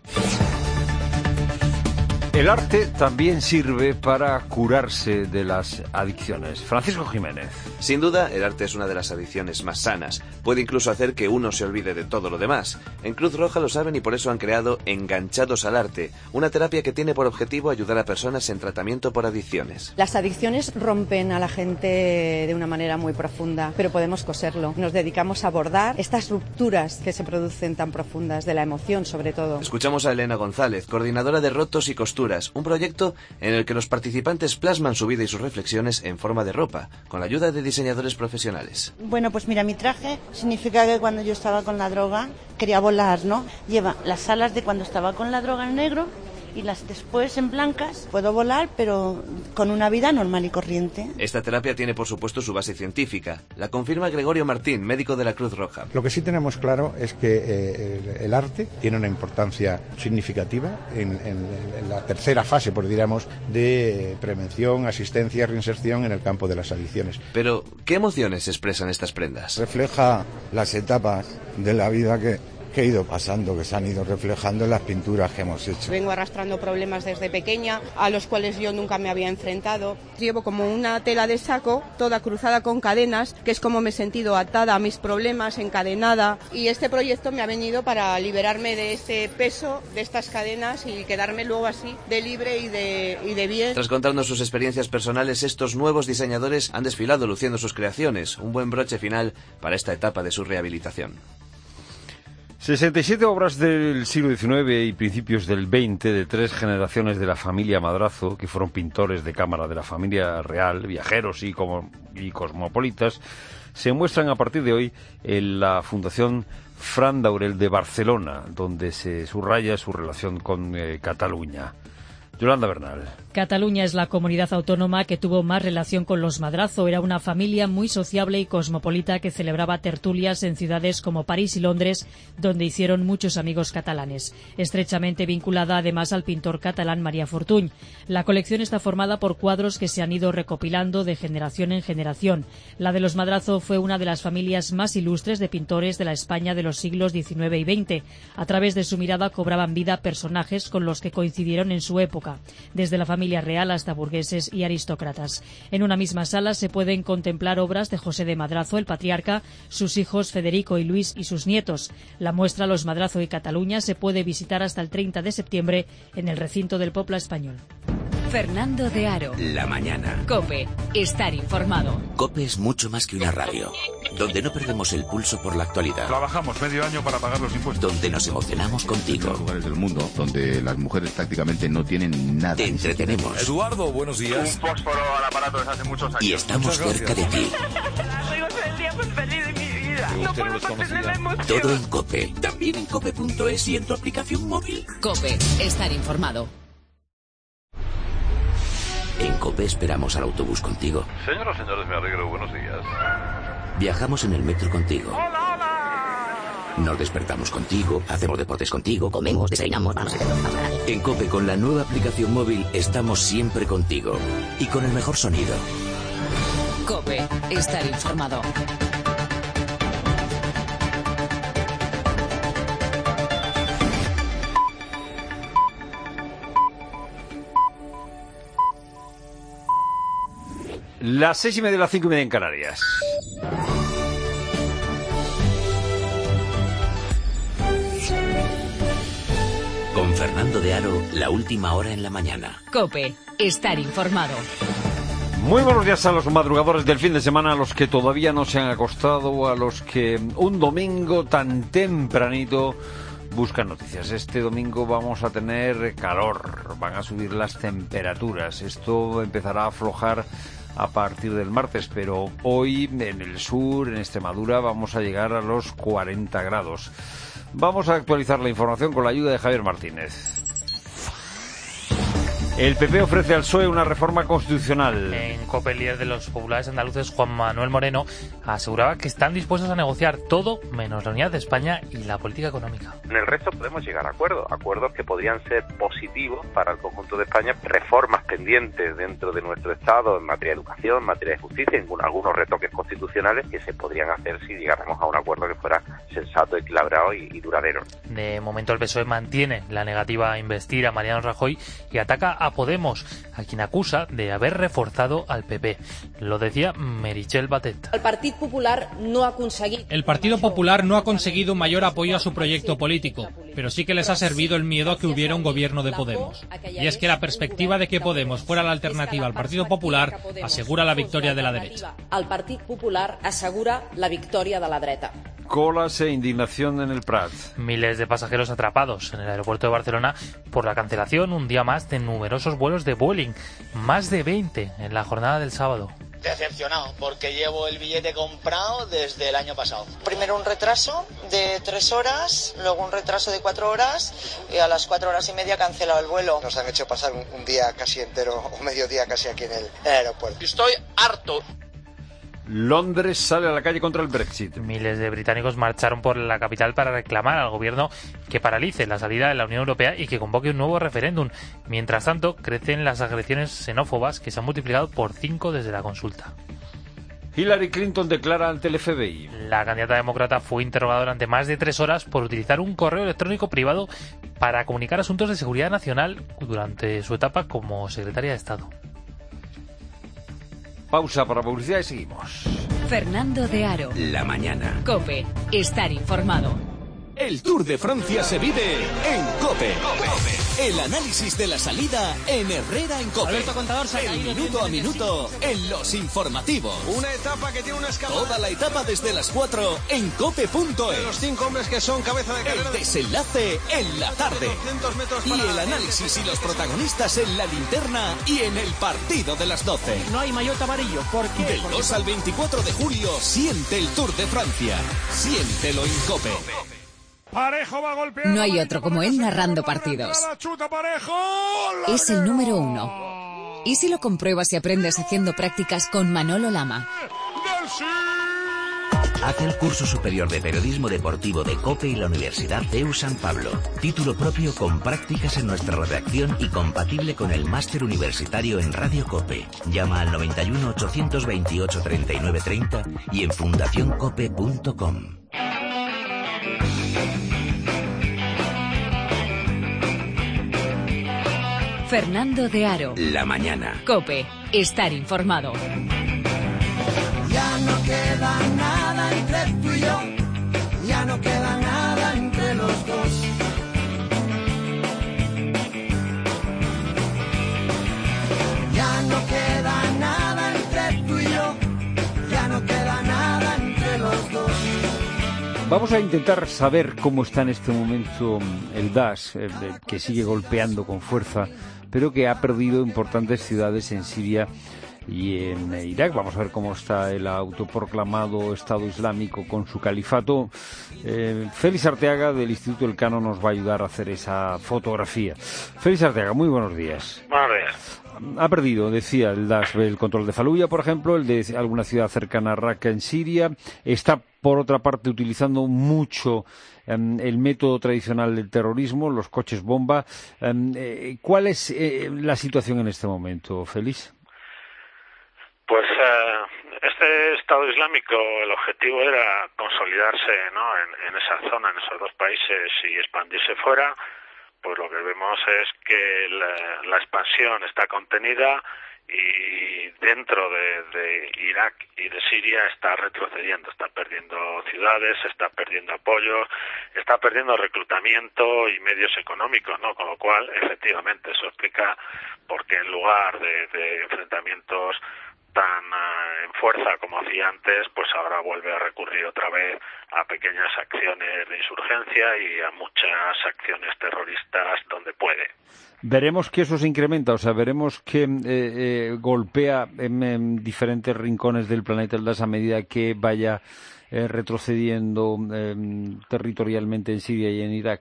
El arte también sirve para curarse de las adicciones. Francisco Jiménez. Sin duda, el arte es una de las adicciones más sanas. Puede incluso hacer que uno se olvide de todo lo demás. En Cruz Roja lo saben y por eso han creado Enganchados al Arte, una terapia que tiene por objetivo ayudar a personas en tratamiento por adicciones. Las adicciones rompen a la gente de una manera muy profunda, pero podemos coserlo. Nos dedicamos a abordar estas rupturas que se producen tan profundas, de la emoción sobre todo. Escuchamos a Elena González, coordinadora de Rotos y Costuras, un proyecto en el que los participantes plasman su vida y sus reflexiones en forma de ropa, con la ayuda de diseñadores profesionales. Bueno, pues mira, mi traje significa que cuando yo estaba con la droga quería volar, ¿no? Lleva las alas de cuando estaba con la droga en negro y las después en blancas. Puedo volar, pero con una vida normal y corriente. Esta terapia tiene, por supuesto, su base científica. La confirma Gregorio Martín, médico de la Cruz Roja. Lo que sí tenemos claro es que eh, el arte tiene una importancia significativa en, en, en la tercera fase, por diríamos, de prevención, asistencia y reinserción en el campo de las adicciones. Pero, ¿qué emociones expresan estas prendas? Refleja las etapas de la vida que... que he ido pasando, que se han ido reflejando en las pinturas que hemos hecho. Vengo arrastrando problemas desde pequeña, a los cuales yo nunca me había enfrentado. Llevo como una tela de saco, toda cruzada con cadenas, que es como me he sentido atada a mis problemas, encadenada. Y este proyecto me ha venido para liberarme de ese peso, de estas cadenas, y quedarme luego así, de libre y de, y de bien. Tras contarnos sus experiencias personales, estos nuevos diseñadores han desfilado luciendo sus creaciones, un buen broche final para esta etapa de su rehabilitación. sesenta y siete obras del siglo diecinueve y principios del veinte de tres generaciones de la familia Madrazo, que fueron pintores de cámara de la familia real, viajeros y, como, y cosmopolitas, se muestran a partir de hoy en la Fundación Fran Daurel de Barcelona, donde se subraya su relación con eh, Cataluña. Yolanda Bernal. Cataluña es la comunidad autónoma que tuvo más relación con los Madrazo. Era una familia muy sociable y cosmopolita que celebraba tertulias en ciudades como París y Londres, donde hicieron muchos amigos catalanes. Estrechamente vinculada además al pintor catalán María Fortuny. La colección está formada por cuadros que se han ido recopilando de generación en generación. La de los Madrazo fue una de las familias más ilustres de pintores de la España de los siglos diecinueve y veinte. A través de su mirada cobraban vida personajes con los que coincidieron en su época, desde la familia real hasta burgueses y aristócratas. En una misma sala se pueden contemplar obras de José de Madrazo, el patriarca, sus hijos Federico y Luis y sus nietos. La muestra Los Madrazo y Cataluña se puede visitar hasta el treinta de septiembre en el recinto del Popla Español. Fernando de Aro. La mañana. COPE. Estar informado. COPE es mucho más que una radio, donde no perdemos el pulso por la actualidad. Trabajamos medio año para pagar los impuestos. Donde nos emocionamos contigo. En los lugares del mundo donde las mujeres prácticamente no tienen nada. Te entretenemos. Eduardo, buenos días. Un fósforo al aparato desde hace muchos años. Y estamos cerca de ti. Soy el día más feliz de mi vida. usted no los conocía. Todo en COPE, también en cope punto es y en tu aplicación móvil. COPE, estar informado. En COPE esperamos al autobús contigo. Señoras y señores, me alegro. Buenos días. Viajamos en el metro contigo. Nos despertamos contigo, hacemos deportes contigo, comemos, desayunamos, vamos a hacer todo. En COPE, con la nueva aplicación móvil, estamos siempre contigo. Y con el mejor sonido. COPE, estar informado. Las seis y media, las cinco y media en Canarias. Con Fernando de Aro, la última hora en la mañana. COPE, estar informado. Muy buenos días a los madrugadores del fin de semana, a los que todavía no se han acostado, a los que un domingo tan tempranito buscan noticias. Este domingo vamos a tener calor, van a subir las temperaturas. Esto empezará a aflojar a partir del martes, pero hoy en el sur, en Extremadura, vamos a llegar a los cuarenta grados. Vamos a actualizar la información con la ayuda de Javier Martínez. El P P ofrece al P S O E una reforma constitucional. En COPE, el líder de los populares andaluces, Juan Manuel Moreno, aseguraba que están dispuestos a negociar todo menos la unidad de España y la política económica. En el resto podemos llegar a acuerdos, acuerdos que podrían ser positivos para el conjunto de España, reformas pendientes dentro de nuestro Estado en materia de educación, en materia de justicia, en algunos retoques constitucionales que se podrían hacer si llegáramos a un acuerdo que fuera sensato, equilibrado y, y duradero. De momento el P S O E mantiene la negativa a investir a Mariano Rajoy y ataca a a Podemos, a quien acusa de haber reforzado al P P. Lo decía Meritxell Batet. El Partido Popular no ha conseguido... El Partido Popular no ha conseguido mayor apoyo a su proyecto político, pero sí que les ha servido el miedo a que hubiera un gobierno de Podemos. Y es que la perspectiva de que Podemos fuera la alternativa al Partido Popular asegura la victoria de la derecha. Al Partido Popular asegura la victoria de la dreta. Colas e indignación en el Prat. Miles de pasajeros atrapados en el aeropuerto de Barcelona por la cancelación un día más de numerosos vuelos de Vueling, más de veinte en la jornada del sábado. Decepcionado, porque llevo el billete comprado desde el año pasado. Primero un retraso de tres horas, luego un retraso de cuatro horas y a las cuatro horas y media cancelado el vuelo. Nos han hecho pasar un, un día casi entero, un mediodía casi aquí en el, en el aeropuerto. Estoy harto. Londres sale a la calle contra el Brexit. Miles de británicos marcharon por la capital para reclamar al gobierno que paralice la salida de la Unión Europea y que convoque un nuevo referéndum. Mientras tanto, crecen las agresiones xenófobas que se han multiplicado por cinco desde la consulta. Hillary Clinton declara ante el F B I. La candidata demócrata fue interrogada durante más de tres horas por utilizar un correo electrónico privado para comunicar asuntos de seguridad nacional durante su etapa como secretaria de Estado. Pausa para publicidad y seguimos. Fernando de Aro. La mañana. COPE. Estar informado. El Tour de Francia se vive en COPE. COPE. El análisis de la salida en Herrera en COPE. Alberto Contador se ha El minuto a minuto en los informativos. Una etapa que tiene una escalada. Toda la etapa desde las cuatro en cope punto es. De los cinco hombres que son cabeza de carrera. El desenlace en la tarde. Y el análisis y los protagonistas en la linterna y en el partido de las doce. No hay maillot amarillo. ¿Por qué? Del dos al veinticuatro de julio, siente el Tour de Francia. Siéntelo en COPE. Parejo va a golpear. No hay otro como él narrando partidos. Es el número uno. ¿Y si lo compruebas y aprendes haciendo prácticas con Manolo Lama? Haz el curso superior de periodismo deportivo de COPE y la Universidad C E U San Pablo. Título propio con prácticas en nuestra redacción y compatible con el máster universitario en Radio COPE. Llama al noventa y uno, ochocientos veintiocho, treinta y nueve treinta y en fundación cope punto com. Fernando de Aro. La mañana. COPE. Estar informado. Ya no queda nada entre tú y yo. Ya no queda nada entre los dos. Ya no queda nada entre tú y yo. Ya no queda nada entre los dos. Vamos a intentar saber cómo está en este momento el Daesh, eh, que sigue golpeando con fuerza, pero que ha perdido importantes ciudades en Siria y en Irak. Vamos a ver cómo está el autoproclamado Estado Islámico con su califato. Eh, Félix Arteaga del Instituto Elcano nos va a ayudar a hacer esa fotografía. Félix Arteaga, muy buenos días. Buenos días. Ha perdido, decía, el Daesh el control de Faluya, por ejemplo, el de alguna ciudad cercana a Raqqa en Siria. Está, por otra parte, utilizando mucho um, el método tradicional del terrorismo, los coches bomba. Um, eh, ¿Cuál es eh, la situación en este momento, Félix? Pues eh, este Estado Islámico, el objetivo era consolidarse, ¿no?, en, en esa zona, en esos dos países, y expandirse fuera. Pues lo que vemos es que la, la expansión está contenida y dentro de, de Irak y de Siria está retrocediendo, está perdiendo ciudades, está perdiendo apoyos, está perdiendo reclutamiento y medios económicos, ¿no? Con lo cual, efectivamente, eso explica por qué en lugar de, de enfrentamientos tan uh, en fuerza como hacía antes, pues ahora vuelve a recurrir otra vez a pequeñas acciones de insurgencia y a muchas acciones terroristas donde puede. Veremos que eso se incrementa, o sea, veremos que eh, eh, golpea en, en diferentes rincones del planeta el Daesh a medida que vaya eh, retrocediendo eh, territorialmente en Siria y en Irak.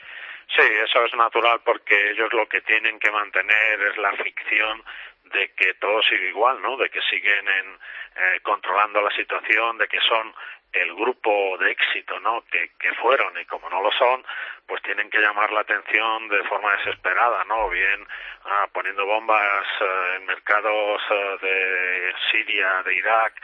Sí, eso es natural porque ellos lo que tienen que mantener es la ficción de que todo sigue igual, ¿no? De que siguen en, eh, controlando la situación, de que son el grupo de éxito, ¿no?, que, que fueron, y como no lo son, pues tienen que llamar la atención de forma desesperada, ¿no? O bien ah, poniendo bombas eh, en mercados eh, de Siria, de Irak,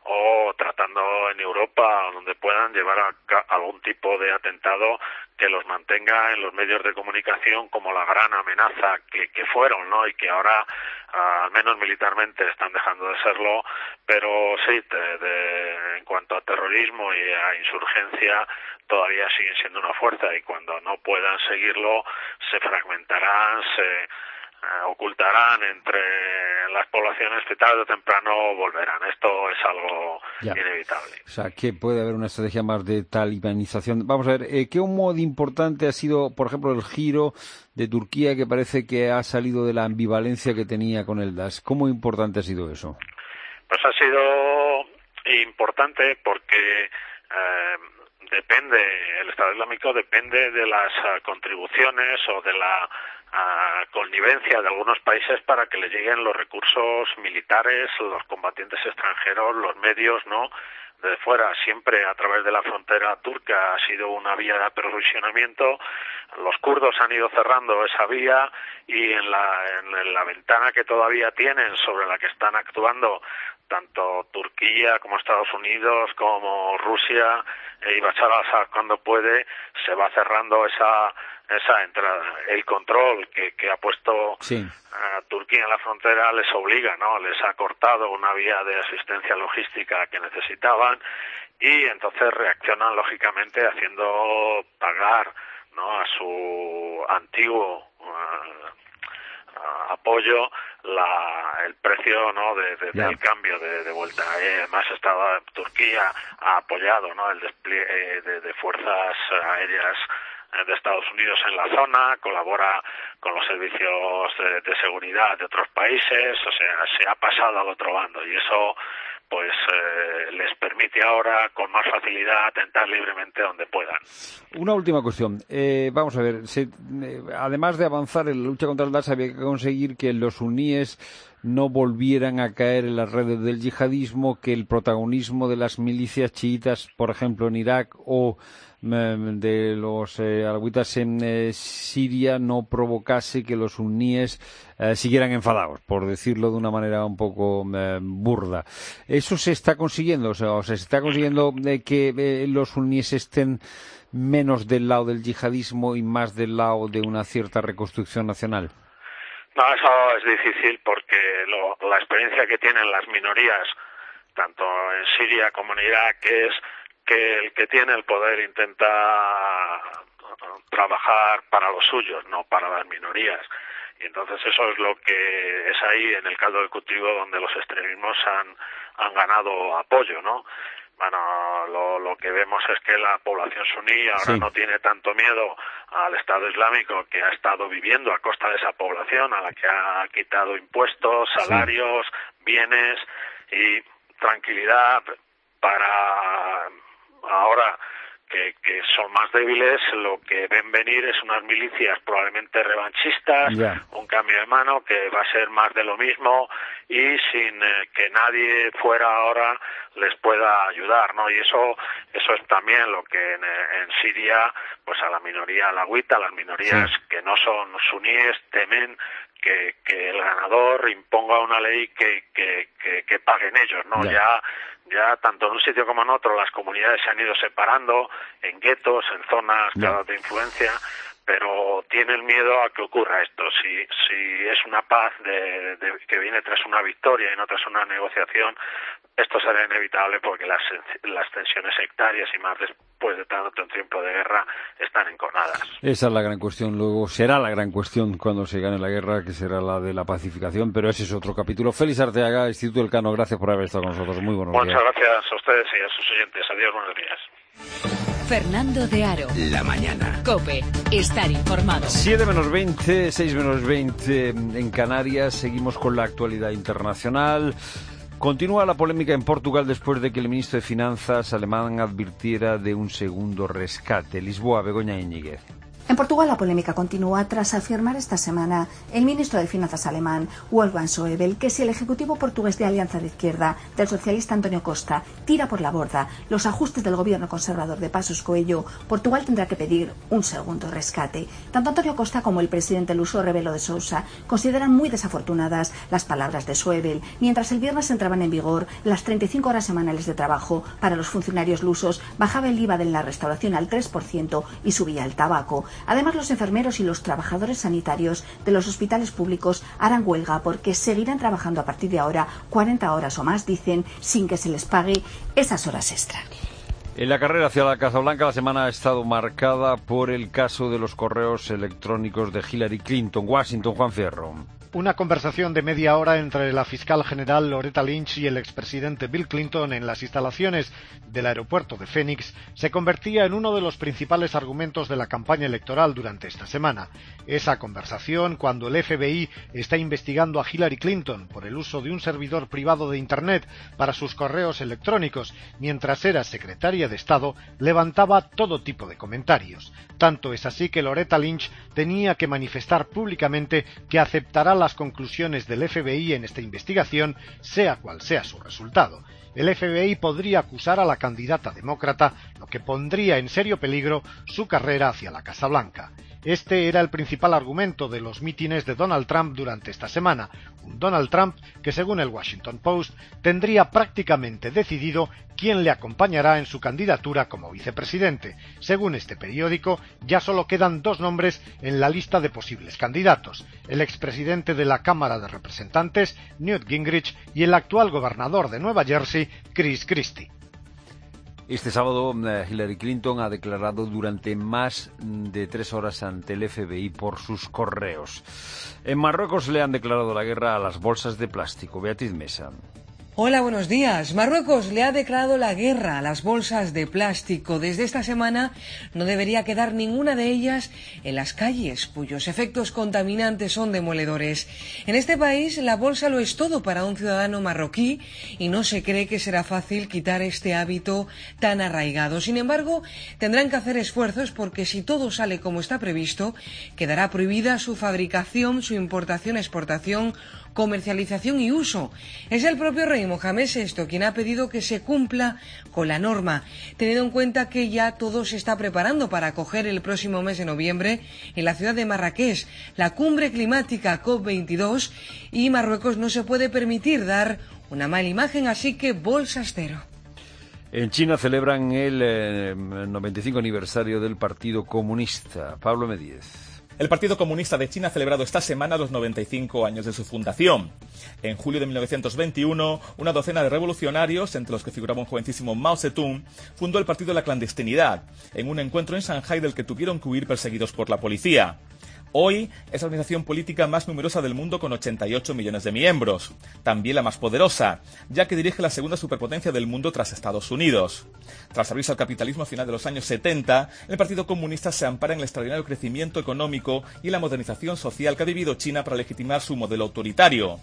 o tratando en Europa, donde puedan llevar a ca- algún tipo de atentado que los mantenga en los medios de comunicación como la gran amenaza que, que fueron, ¿no? Y que ahora, uh, al menos militarmente, están dejando de serlo, pero sí, de, de, en cuanto a terrorismo y a insurgencia, todavía siguen siendo una fuerza, y cuando no puedan seguirlo, se fragmentarán, se uh, ocultarán entre las poblaciones que tarde o temprano volverán. Esto es algo ya inevitable. O sea, que puede haber una estrategia más de talibanización. Vamos a ver, eh, ¿qué un modo importante ha sido, por ejemplo, el giro de Turquía, que parece que ha salido de la ambivalencia que tenía con el Daesh? ¿Cómo importante ha sido eso? Pues ha sido importante porque eh, depende, el Estado Islámico depende de las uh, contribuciones o de la uh, connivencia de algunos países para que le lleguen los recursos militares, los combatientes extranjeros, los medios, ¿no?, de fuera. Siempre a través de la frontera turca ha sido una vía de aprovisionamiento. Los kurdos han ido cerrando esa vía, y en la, en la ventana que todavía tienen, sobre la que están actuando tanto Turquía como Estados Unidos como Rusia y Bashar al-Assad cuando puede, se va cerrando esa esa entrada. El control que, que ha puesto sí. uh, Turquía en la frontera les obliga, ¿no? Les ha cortado una vía de asistencia logística que necesitaban, y entonces reaccionan lógicamente haciendo pagar, ¿no?, a su antiguo uh, uh, apoyo la el precio, ¿no?, de, de, del cambio de, de vuelta. Eh, además estaba Turquía ha apoyado, ¿no?, el despliegue de, de fuerzas aéreas de Estados Unidos en la zona, colabora con los servicios de, de seguridad de otros países, o sea, se ha pasado al otro bando, y eso pues eh, les permite ahora con más facilidad atentar libremente donde puedan. Una última cuestión. Eh, vamos a ver, se, eh, además de avanzar en la lucha contra el Daesh, había que conseguir que los suníes no volvieran a caer en las redes del yihadismo, que el protagonismo de las milicias chiitas, por ejemplo, en Irak, o de los eh, alawitas en eh, Siria, no provocase que los suníes eh, siguieran enfadados, por decirlo de una manera un poco eh, burda. ¿Eso se está consiguiendo? O sea, o sea, ¿se está consiguiendo de que eh, los suníes estén menos del lado del yihadismo y más del lado de una cierta reconstrucción nacional? No, eso es difícil porque lo, la experiencia que tienen las minorías, tanto en Siria como en Irak, es que el que tiene el poder intenta trabajar para los suyos, no para las minorías. Y entonces eso es lo que es ahí en el caldo de cultivo donde los extremismos han, han ganado apoyo, ¿no? Bueno, lo, lo que vemos es que la población suní ahora sí. no tiene tanto miedo al Estado Islámico, que ha estado viviendo a costa de esa población, a la que ha quitado impuestos, salarios, sí. bienes y tranquilidad para ahora que, que son más débiles. Lo que ven venir es unas milicias probablemente revanchistas, yeah. un cambio de mano que va a ser más de lo mismo y sin eh, que nadie fuera ahora les pueda ayudar, ¿no? Y eso eso es también lo que en, en Siria, pues a la minoría alawita, a las minorías sí. que no son suníes, temen que, que el ganador imponga una ley que, que, que, que paguen ellos, ¿no? Yeah. Ya Ya tanto en un sitio como en otro las comunidades se han ido separando en guetos, en zonas yeah. de influencia, pero tienen miedo a que ocurra esto. Si si es una paz de, de, que viene tras una victoria y no tras una negociación, esto será inevitable porque las, las tensiones sectarias y más después de tanto tiempo de guerra están enconadas. Esa es la gran cuestión. Luego será la gran cuestión cuando se gane la guerra, que será la de la pacificación, pero ese es otro capítulo. Félix Arteaga, Instituto Elcano, gracias por haber estado con nosotros. Muy buenos Muchas días. Muchas gracias a ustedes y a sus oyentes. Adiós, buenos días. Fernando de Aro. La mañana. COPE. Estar informado. siete menos veinte, seis menos veinte en Canarias. Seguimos con la actualidad internacional. Continúa la polémica en Portugal después de que el ministro de Finanzas alemán advirtiera de un segundo rescate. Lisboa, Begoña Íñiguez. En Portugal la polémica continúa tras afirmar esta semana el ministro de Finanzas alemán, Wolfgang Schäuble, que si el Ejecutivo portugués de Alianza de Izquierda del socialista Antonio Costa tira por la borda los ajustes del gobierno conservador de Passos Coelho, Portugal tendrá que pedir un segundo rescate. Tanto Antonio Costa como el presidente luso Rebelo de Sousa consideran muy desafortunadas las palabras de Schäuble, mientras el viernes entraban en vigor las treinta y cinco horas semanales de trabajo para los funcionarios lusos, bajaba el I V A de la restauración al tres por ciento y subía el tabaco. Además, los enfermeros y los trabajadores sanitarios de los hospitales públicos harán huelga porque seguirán trabajando a partir de ahora cuarenta horas o más, dicen, sin que se les pague esas horas extra. En la carrera hacia la Casa Blanca, la semana ha estado marcada por el caso de los correos electrónicos de Hillary Clinton. Washington, Juan Fierro. Una conversación de media hora entre la fiscal general Loretta Lynch y el expresidente Bill Clinton en las instalaciones del aeropuerto de Phoenix se convertía en uno de los principales argumentos de la campaña electoral durante esta semana. Esa conversación, cuando el F B I está investigando a Hillary Clinton por el uso de un servidor privado de Internet para sus correos electrónicos mientras era secretaria de Estado, levantaba todo tipo de comentarios. Tanto es así que Loretta Lynch tenía que manifestar públicamente que aceptará la las conclusiones del F B I en esta investigación, sea cual sea su resultado. El F B I podría acusar a la candidata demócrata, lo que pondría en serio peligro su carrera hacia la Casa Blanca. Este era el principal argumento de los mítines de Donald Trump durante esta semana, un Donald Trump que, según el Washington Post, tendría prácticamente decidido quién le acompañará en su candidatura como vicepresidente. Según este periódico, ya solo quedan dos nombres en la lista de posibles candidatos: el expresidente de la Cámara de Representantes, Newt Gingrich, y el actual gobernador de Nueva Jersey, Chris Christie. Este sábado Hillary Clinton ha declarado durante más de tres horas ante el F B I por sus correos. En Marruecos le han declarado la guerra a las bolsas de plástico. Beatriz Mesa. Hola, buenos días. Marruecos le ha declarado la guerra a las bolsas de plástico. Desde esta semana no debería quedar ninguna de ellas en las calles, cuyos efectos contaminantes son demoledores. En este país la bolsa lo es todo para un ciudadano marroquí y no se cree que será fácil quitar este hábito tan arraigado. Sin embargo, tendrán que hacer esfuerzos porque si todo sale como está previsto, quedará prohibida su fabricación, su importación, exportación, comercialización y uso. Es el propio rey Mohamed sexto quien ha pedido que se cumpla con la norma, teniendo en cuenta que ya todo se está preparando para acoger el próximo mes de noviembre en la ciudad de Marrakech la cumbre climática COP veintidós, y Marruecos no se puede permitir dar una mala imagen, así que bolsas cero. En China celebran el eh, noventa y cinco aniversario del Partido Comunista. Pablo Medíez. El Partido Comunista de China ha celebrado esta semana los noventa y cinco años de su fundación. En julio de mil novecientos veintiuno, una docena de revolucionarios, entre los que figuraba un jovencísimo Mao Zedong, fundó el Partido de la Clandestinidad, en un encuentro en Shanghái del que tuvieron que huir perseguidos por la policía. Hoy es la organización política más numerosa del mundo con ochenta y ocho millones de miembros. También la más poderosa, ya que dirige la segunda superpotencia del mundo tras Estados Unidos. Tras abrirse al capitalismo a final de los años setenta, el Partido Comunista se ampara en el extraordinario crecimiento económico y la modernización social que ha vivido China para legitimar su modelo autoritario.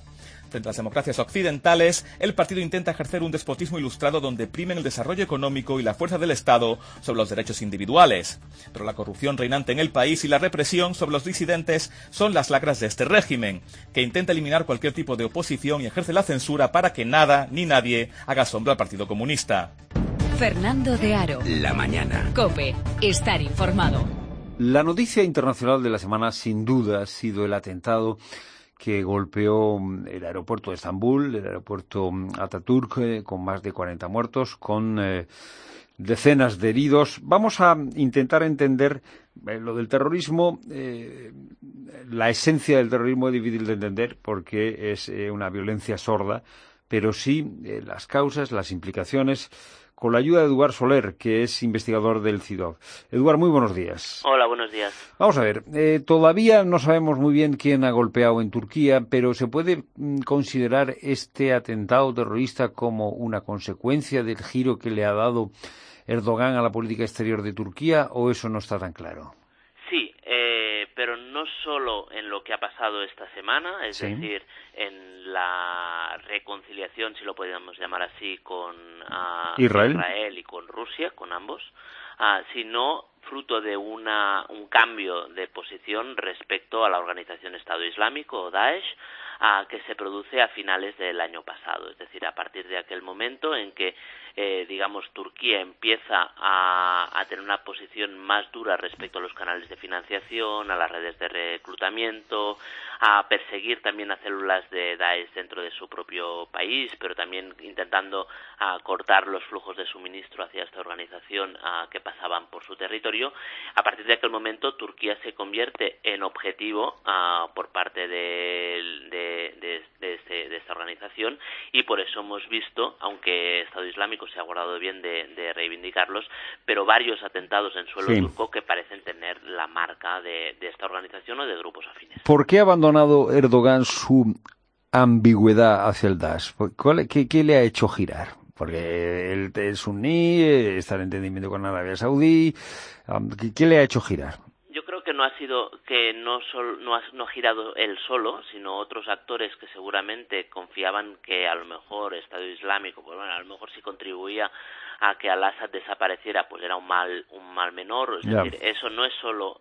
Frente a las democracias occidentales, el partido intenta ejercer un despotismo ilustrado donde primen el desarrollo económico y la fuerza del Estado sobre los derechos individuales. Pero la corrupción reinante en el país y la represión sobre los disidentes son las lacras de este régimen, que intenta eliminar cualquier tipo de oposición y ejerce la censura para que nada ni nadie haga sombra al Partido Comunista. Fernando de Aro. La mañana. COPE. Estar informado. La noticia internacional de la semana, sin duda, ha sido el atentado que golpeó el aeropuerto de Estambul, el aeropuerto Atatürk, eh, con más de cuarenta muertos, con eh, decenas de heridos. Vamos a intentar entender eh, lo del terrorismo. Eh, la esencia del terrorismo es difícil de entender porque es eh, una violencia sorda, pero sí eh, las causas, las implicaciones, con la ayuda de Eduard Soler, que es investigador del C I D O B. Eduard, muy buenos días. Hola, buenos días. Vamos a ver, eh, todavía no sabemos muy bien quién ha golpeado en Turquía, pero ¿se puede mm, considerar este atentado terrorista como una consecuencia del giro que le ha dado Erdogan a la política exterior de Turquía, o eso no está tan claro? Sí, eh, pero no solo en lo que ha pasado esta semana, es Sí. decir, en la reconciliación, si lo podríamos llamar así, con uh, Israel. Israel y con Rusia, con ambos, uh, sino fruto de una, un cambio de posición respecto a la organización Estado Islámico o Daesh, uh, que se produce a finales del año pasado, es decir, a partir de aquel momento en que Eh, digamos, Turquía empieza a, a tener una posición más dura respecto a los canales de financiación, a las redes de reclutamiento, a perseguir también a células de Daesh dentro de su propio país, pero también intentando a, cortar los flujos de suministro hacia esta organización a, que pasaban por su territorio. A partir de aquel momento, Turquía se convierte en objetivo a, por parte de, de, de, de, este, de esta organización, y por eso hemos visto, aunque Estado Islámico se ha guardado bien de, de reivindicarlos, pero varios atentados en suelo Sí. turco que parecen tener la marca de, de esta organización o de grupos afines. ¿Por qué ha abandonado Erdogan su ambigüedad hacia el Daesh? ¿Cuál- qué, ¿Qué le ha hecho girar? Porque él es suní, eh, está en entendimiento con Arabia Saudí. um, ¿qué, qué le ha hecho girar? Yo creo que no ha sido que no sol, no ha no ha girado él solo, sino otros actores que seguramente confiaban que a lo mejor Estado Islámico, pues bueno, a lo mejor si contribuía a que Al-Assad desapareciera, pues era un mal un mal menor. Es Ya. decir, eso no es solo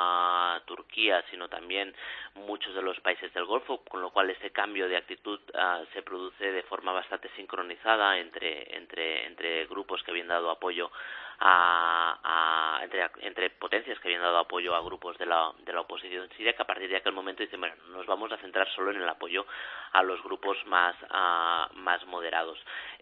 a Turquía, sino también muchos de los países del Golfo, con lo cual ese cambio de actitud uh, se produce de forma bastante sincronizada entre entre entre grupos que habían dado apoyo a, a entre, entre potencias que habían dado apoyo a grupos de la de la oposición siria, que a partir de aquel momento dicen, bueno, nos vamos a centrar solo en el apoyo a los grupos más uh, más moderados.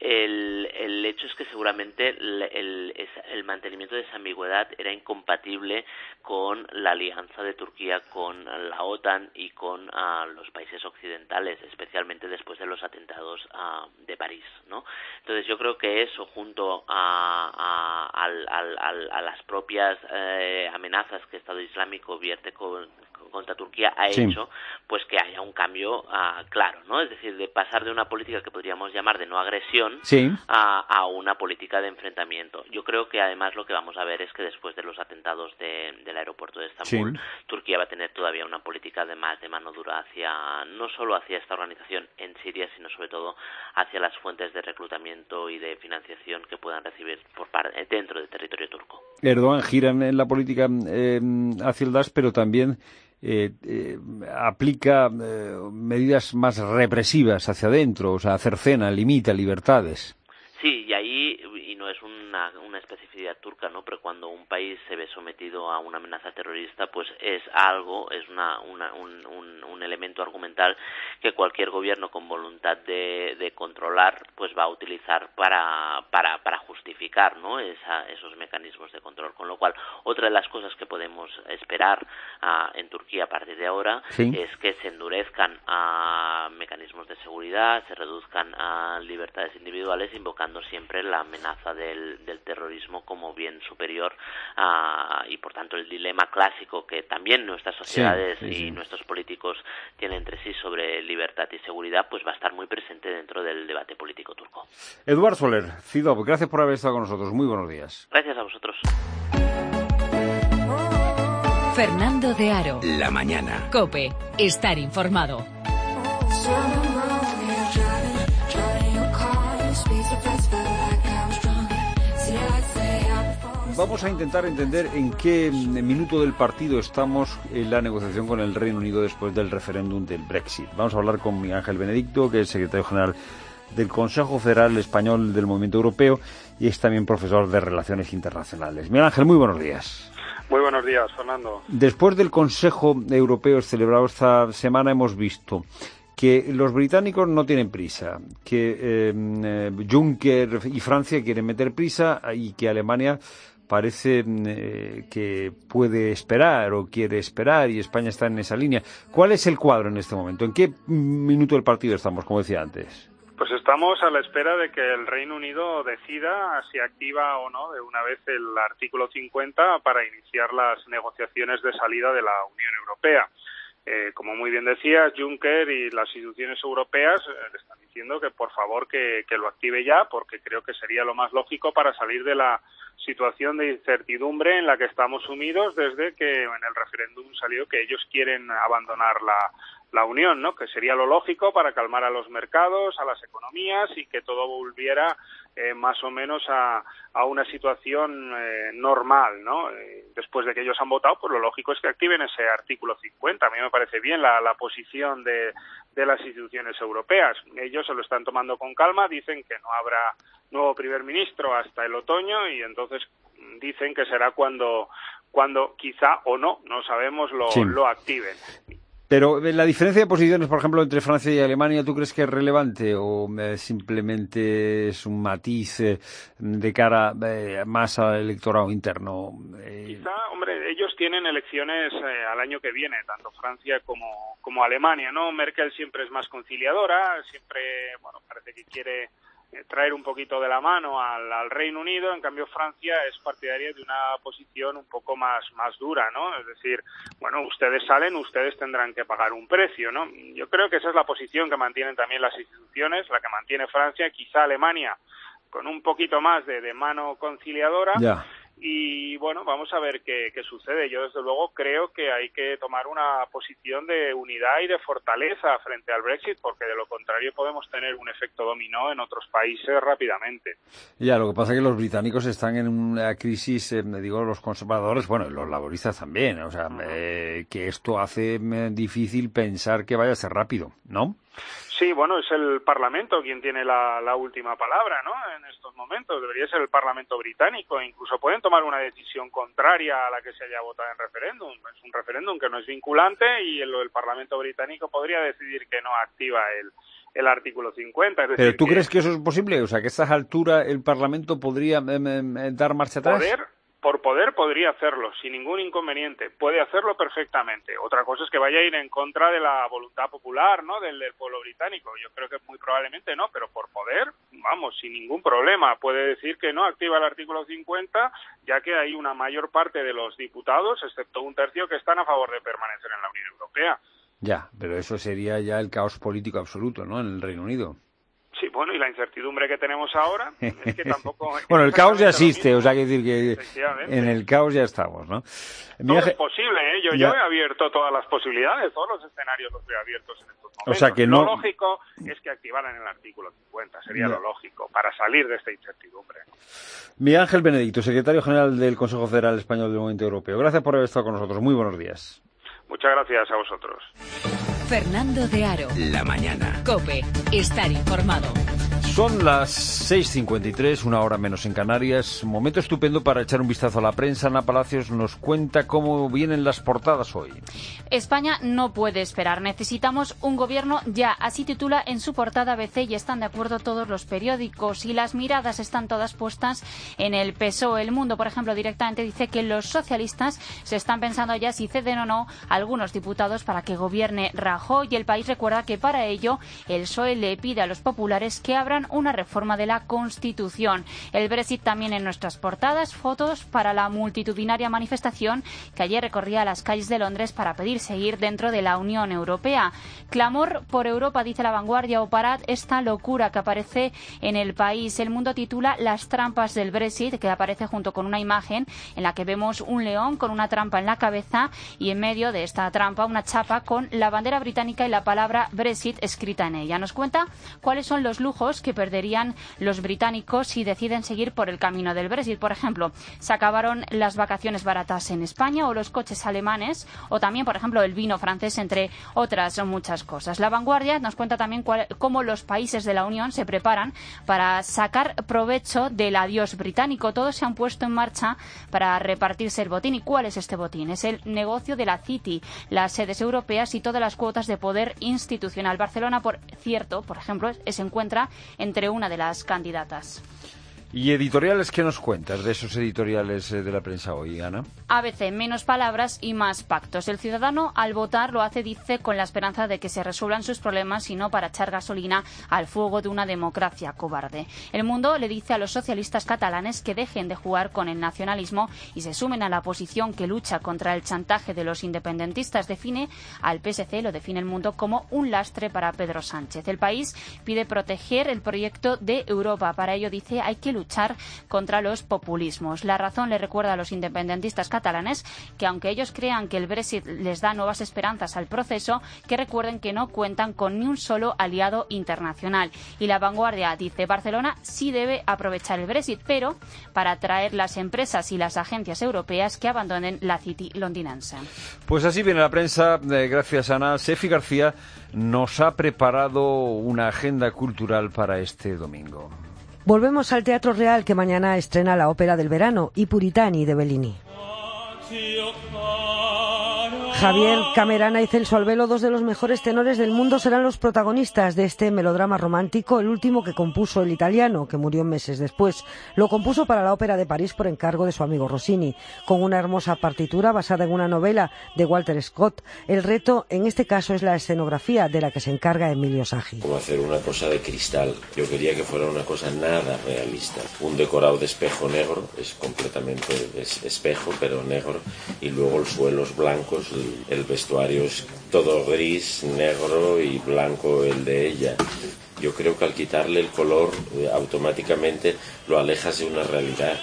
El, el hecho es que seguramente el, el, el mantenimiento de esa ambigüedad era incompatible con la alianza de Turquía con la OTAN y con uh, los países occidentales, especialmente después de los atentados uh, de París, ¿no? Entonces yo creo que eso, junto a, a, al, al, al, a las propias eh, amenazas que Estado Islámico vierte con, contra Turquía, ha Sí. hecho pues que haya un cambio uh, claro, ¿no? Es decir, de pasar de una política que podríamos llamar de no agresión Sí. a, a una política de enfrentamiento. Yo creo que además lo que vamos a ver es que después de los atentados de, del aeropuerto de Estambul, Sí. Turquía va a tener todavía una política de más de mano dura hacia, no solo hacia esta organización en Siria, sino sobre todo hacia las fuentes de reclutamiento y de financiación que puedan recibir por parte, dentro del territorio turco. Erdogan gira en la política eh, hacia el Daesh, pero también eh, eh, aplica eh, medidas más represivas hacia adentro, o sea, cercena, limita libertades. Sí, y ahí, y no es una, una especificidad turca, ¿no? Pero cuando un país se ve sometido a una amenaza terrorista, pues es algo, es una, una, un, un, un elemento argumental que cualquier gobierno con voluntad de, de controlar, pues va a utilizar para, para, para justificar, ¿no? Esa, esos mecanismos de control. Con lo cual, otra de las cosas que podemos esperar uh, en Turquía a partir de ahora Sí. es que se endurezcan a uh, mecanismos de seguridad, se reduzcan a uh, libertades individuales, invocando siempre la amenaza del, del terrorismo como bien superior uh, y por tanto el dilema clásico que también nuestras sociedades Sí, sí, sí. y nuestros políticos tienen entre sí sobre libertad y seguridad, pues va a estar muy presente dentro del debate político turco. Eduard Soler, C I D O B, gracias por haber estado con nosotros. Muy buenos días. Gracias a vosotros. Fernando de Aro. La mañana. COPE. Estar informado. Solo vamos a intentar entender en qué minuto del partido estamos en la negociación con el Reino Unido después del referéndum del Brexit. Vamos a hablar con Miguel Ángel Benedicto, que es secretario general del Consejo Federal Español del Movimiento Europeo y es también profesor de Relaciones Internacionales. Miguel Ángel, muy buenos días. Muy buenos días, Fernando. Después del Consejo Europeo celebrado esta semana hemos visto que los británicos no tienen prisa, que eh, Juncker y Francia quieren meter prisa y que Alemania parece eh, que puede esperar o quiere esperar y España está en esa línea. ¿Cuál es el cuadro en este momento? ¿En qué minuto del partido estamos, como decía antes? Pues estamos a la espera de que el Reino Unido decida si activa o no de una vez el artículo cincuenta para iniciar las negociaciones de salida de la Unión Europea. Eh, como muy bien decías, Juncker y las instituciones europeas eh, le están diciendo que por favor que, que lo active ya, porque creo que sería lo más lógico para salir de la situación de incertidumbre en la que estamos sumidos desde que en el referéndum salió que ellos quieren abandonar la, la Unión, ¿no? Que sería lo lógico para calmar a los mercados, a las economías y que todo volviera eh, más o menos a, a una situación eh, normal, ¿no? Eh, después de que ellos han votado, pues lo lógico es que activen ese artículo cincuenta. A mí me parece bien la, la posición de, de las instituciones europeas. Ellos se lo están tomando con calma, dicen que no habrá nuevo primer ministro hasta el otoño y entonces dicen que será cuando, cuando quizá o no, no sabemos, lo, sí. lo activen. Pero la diferencia de posiciones, por ejemplo, entre Francia y Alemania, ¿tú crees que es relevante o eh, simplemente es un matiz eh, de cara eh, más al electorado interno? Eh... Quizá, hombre, ellos tienen elecciones eh, al año que viene, tanto Francia como, como Alemania, ¿no? Merkel siempre es más conciliadora, siempre, bueno, parece que quiere traer un poquito de la mano al, al Reino Unido. En cambio Francia es partidaria de una posición un poco más más dura, ¿no? Es decir, bueno, ustedes salen, ustedes tendrán que pagar un precio, ¿no? Yo creo que esa es la posición que mantienen también las instituciones, la que mantiene Francia, quizá Alemania con un poquito más de, de mano conciliadora. Ya. Y bueno, vamos a ver qué, qué sucede. Yo desde luego creo que hay que tomar una posición de unidad y de fortaleza frente al Brexit, porque de lo contrario podemos tener un efecto dominó en otros países rápidamente. Ya, lo que pasa es que los británicos están en una crisis, eh, digo, los conservadores, bueno, y los laboristas también, o sea, eh, que esto hace eh, difícil pensar que vaya a ser rápido, ¿no? Sí, bueno, es el Parlamento quien tiene la, la última palabra, ¿no? En estos momentos debería ser el Parlamento británico. Incluso pueden tomar una decisión contraria a la que se haya votado en referéndum. Es un referéndum que no es vinculante y el, el Parlamento británico podría decidir que no activa el, el artículo cincuenta. Es decir, ¿pero tú que, crees que eso es posible? O sea, que a estas alturas el Parlamento podría eh, eh, dar marcha atrás. Poder, por poder podría hacerlo, sin ningún inconveniente. Puede hacerlo perfectamente. Otra cosa es que vaya a ir en contra de la voluntad popular, ¿no? Del, del pueblo británico. Yo creo que muy probablemente no, pero por poder, vamos, sin ningún problema. Puede decir que no activa el artículo cincuenta, ya que hay una mayor parte de los diputados, excepto un tercio, que están a favor de permanecer en la Unión Europea. Ya, pero eso sería ya el caos político absoluto, ¿no? En el Reino Unido. Sí, bueno, y la incertidumbre que tenemos ahora es que tampoco... bueno, el caos ya existe, o sea, que decir que en el caos ya estamos, ¿no? Todo es posible, ¿eh? Yo, yo he abierto todas las posibilidades, todos los escenarios los he abiertos en estos momentos. O sea, que no... Lo lógico es que activaran el artículo cincuenta, sería no. lo lógico, para salir de esta incertidumbre. Miguel Ángel Benedicto, secretario general del Consejo Federal Español del Movimiento Europeo. Gracias por haber estado con nosotros. Muy buenos días. Muchas gracias a vosotros. Fernando de Aro. La mañana. COPE. Estar informado. Son las seis cincuenta y tres, una hora menos en Canarias. Momento estupendo para echar un vistazo a la prensa. Ana Palacios nos cuenta cómo vienen las portadas hoy. España no puede esperar. Necesitamos un gobierno ya. Así titula en su portada A B C y están de acuerdo todos los periódicos. Y las miradas están todas puestas en el P S O E. El Mundo, por ejemplo, directamente dice que los socialistas se están pensando ya si ceden o no a algunos diputados para que gobierne Rajoy. Y El País recuerda que para ello el P S O E le pide a los populares que abran una reforma de la Constitución. El Brexit también en nuestras portadas, fotos para la multitudinaria manifestación que ayer recorría las calles de Londres para pedir seguir dentro de la Unión Europea. Clamor por Europa, dice La Vanguardia, o parad esta locura que aparece en El País. El Mundo titula Las trampas del Brexit, que aparece junto con una imagen en la que vemos un león con una trampa en la cabeza y en medio de esta trampa una chapa con la bandera británica y la palabra Brexit escrita en ella. Nos cuenta cuáles son los lujos que perderían los británicos si deciden seguir por el camino del Brexit. Por ejemplo, se acabaron las vacaciones baratas en España o los coches alemanes o también, por ejemplo, el vino francés, entre otras muchas cosas. La Vanguardia nos cuenta también cuál, cómo los países de la Unión se preparan para sacar provecho del adiós británico. Todos se han puesto en marcha para repartirse el botín. ¿Y cuál es este botín? Es el negocio de la City, las sedes europeas y todas las cuotas de poder institucional. Barcelona, por cierto, por ejemplo, se encuentra entre una de las candidatas. ¿Y editoriales qué nos cuentas de esos editoriales de la prensa hoy, Ana? A B C, menos palabras y más pactos. El ciudadano, al votar, lo hace, dice, con la esperanza de que se resuelvan sus problemas y no para echar gasolina al fuego de una democracia cobarde. El Mundo le dice a los socialistas catalanes que dejen de jugar con el nacionalismo y se sumen a la oposición que lucha contra el chantaje de los independentistas. Define al P S C, lo define El Mundo, como un lastre para Pedro Sánchez. El País pide proteger el proyecto de Europa. Para ello, dice, hay que luchar luchar contra los populismos. La Razón le recuerda a los independentistas catalanes que, aunque ellos crean que el Brexit les da nuevas esperanzas al proceso, que recuerden que no cuentan con ni un solo aliado internacional. Y La Vanguardia dice, Barcelona sí debe aprovechar el Brexit, pero para atraer las empresas y las agencias europeas que abandonen la City londinense. Pues así viene la prensa. Eh, gracias, Ana. Sefi García nos ha preparado una agenda cultural para este domingo. Volvemos al Teatro Real, que mañana estrena la ópera del verano, I Puritani, de Bellini. Javier Camerana y Celso Albelo, dos de los mejores tenores del mundo, serán los protagonistas de este melodrama romántico, el último que compuso el italiano, que murió meses después. Lo compuso para la Ópera de París por encargo de su amigo Rossini, con una hermosa partitura basada en una novela de Walter Scott. El reto, en este caso, es la escenografía, de la que se encarga Emilio Sagi. Como hacer una cosa de cristal. Yo quería que fuera una cosa nada realista. Un decorado de espejo negro, es completamente es espejo, pero negro, y luego los suelos blancos. El vestuario es todo gris, negro y blanco el de ella. Yo creo que al quitarle el color, automáticamente lo alejas de una realidad.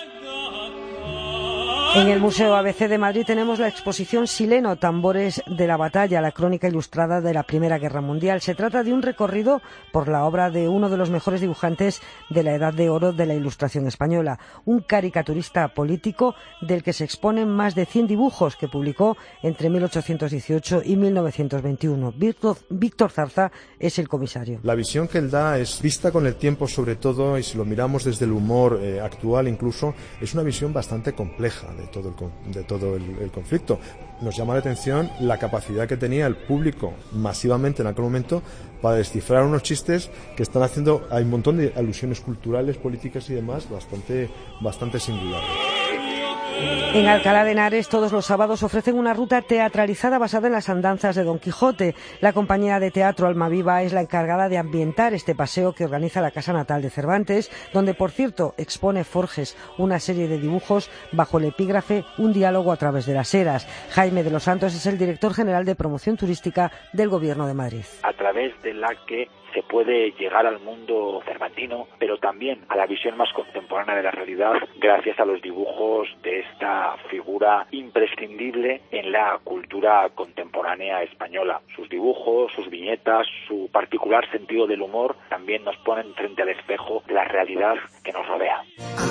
En el Museo A B C de Madrid tenemos la exposición Sileno, Tambores de la Batalla, la crónica ilustrada de la Primera Guerra Mundial. Se trata de un recorrido por la obra de uno de los mejores dibujantes de la Edad de Oro de la Ilustración española, un caricaturista político del que se exponen más de cien dibujos que publicó entre mil ochocientos dieciocho y mil novecientos veintiuno. Víctor, Víctor Zarza es el comisario. La visión que él da es vista con el tiempo, sobre todo, y si lo miramos desde el humor eh, actual incluso, es una visión bastante compleja de todo, el, de todo el, el conflicto. Nos llama la atención la capacidad que tenía el público masivamente en aquel momento para descifrar unos chistes que están haciendo, hay un montón de alusiones culturales, políticas y demás bastante, bastante singulares. En Alcalá de Henares todos los sábados ofrecen una ruta teatralizada basada en las andanzas de Don Quijote. La compañía de teatro Almaviva es la encargada de ambientar este paseo que organiza la Casa Natal de Cervantes, donde, por cierto, expone Forges una serie de dibujos bajo el epígrafe Un diálogo a través de las eras. Jaime de los Santos es el director general de promoción turística del Gobierno de Madrid. A través de la que se puede llegar al mundo cervantino, pero también a la visión más contemporánea de la realidad, gracias a los dibujos de esta figura imprescindible en la cultura contemporánea española. Sus dibujos, sus viñetas, su particular sentido del humor también nos ponen frente al espejo de la realidad que nos rodea.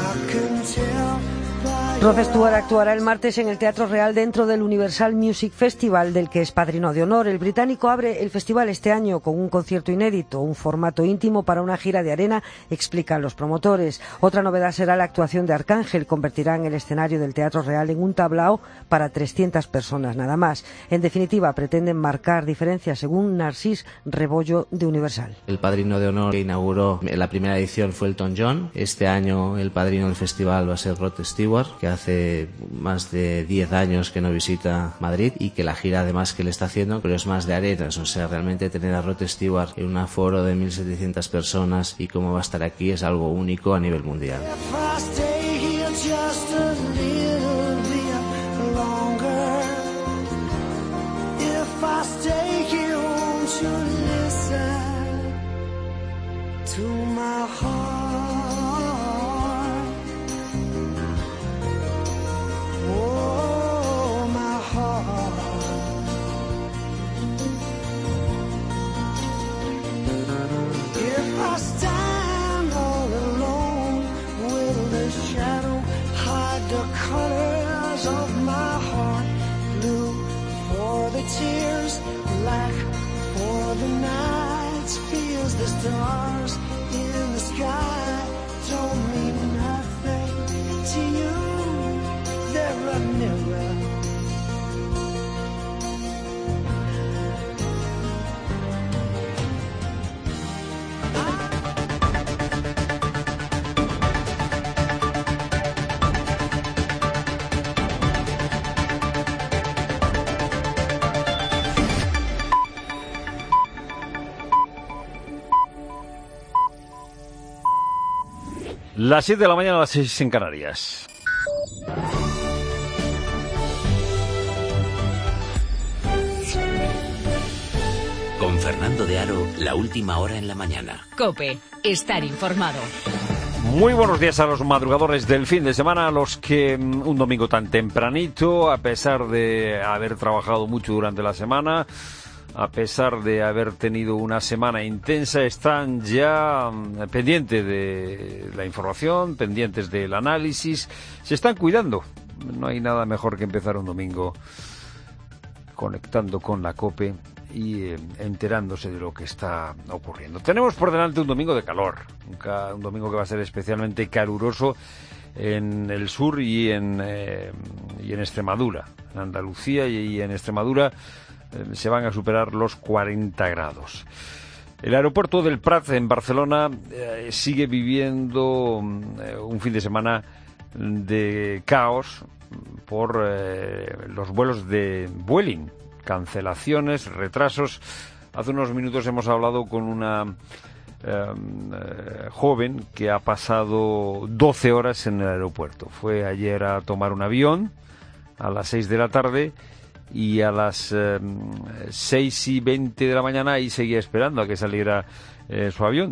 Rod Stewart actuará el martes en el Teatro Real dentro del Universal Music Festival, del que es padrino de honor. El británico abre el festival este año con un concierto inédito, un formato íntimo para una gira de arena, explican los promotores. Otra novedad será la actuación de Arcángel. Convertirán el escenario del Teatro Real en un tablao para trescientas personas nada más. En definitiva, pretenden marcar diferencias, según Narcís Rebollo de Universal. El padrino de honor que inauguró la primera edición fue Elton John. Este año el padrino del festival va a ser Rod Stewart, que hace más de diez años que no visita Madrid y que la gira además que le está haciendo, pero es más de arenas, o sea, realmente tener a Rod Stewart en un aforo de mil setecientas personas y cómo va a estar aquí es algo único a nivel mundial. If I stand stars in the sky don't mean nothing to you. They're a mirror. Las siete de la mañana, a las seis en Canarias. Con Fernando de Aro, la última hora en la mañana. COPE, estar informado. Muy buenos días a los madrugadores del fin de semana, a los que un domingo tan tempranito, a pesar de haber trabajado mucho durante la semana, a pesar de haber tenido una semana intensa, están ya pendientes de la información, pendientes del análisis, se están cuidando. No hay nada mejor que empezar un domingo conectando con la COPE y eh, enterándose de lo que está ocurriendo. Tenemos por delante un domingo de calor, un, ca- un domingo que va a ser especialmente caluroso en el sur y en, eh, y en Extremadura, en Andalucía y, y en Extremadura. Se van a superar los cuarenta grados. El aeropuerto del Prat en Barcelona eh, sigue viviendo eh, un fin de semana de caos por eh, los vuelos de Vueling, cancelaciones, retrasos. Hace unos minutos hemos hablado con una eh, eh, joven que ha pasado doce horas en el aeropuerto. Fue ayer a tomar un avión a las seis de la tarde y a las eh, seis y veinte de la mañana ahí seguía esperando a que saliera eh, su avión.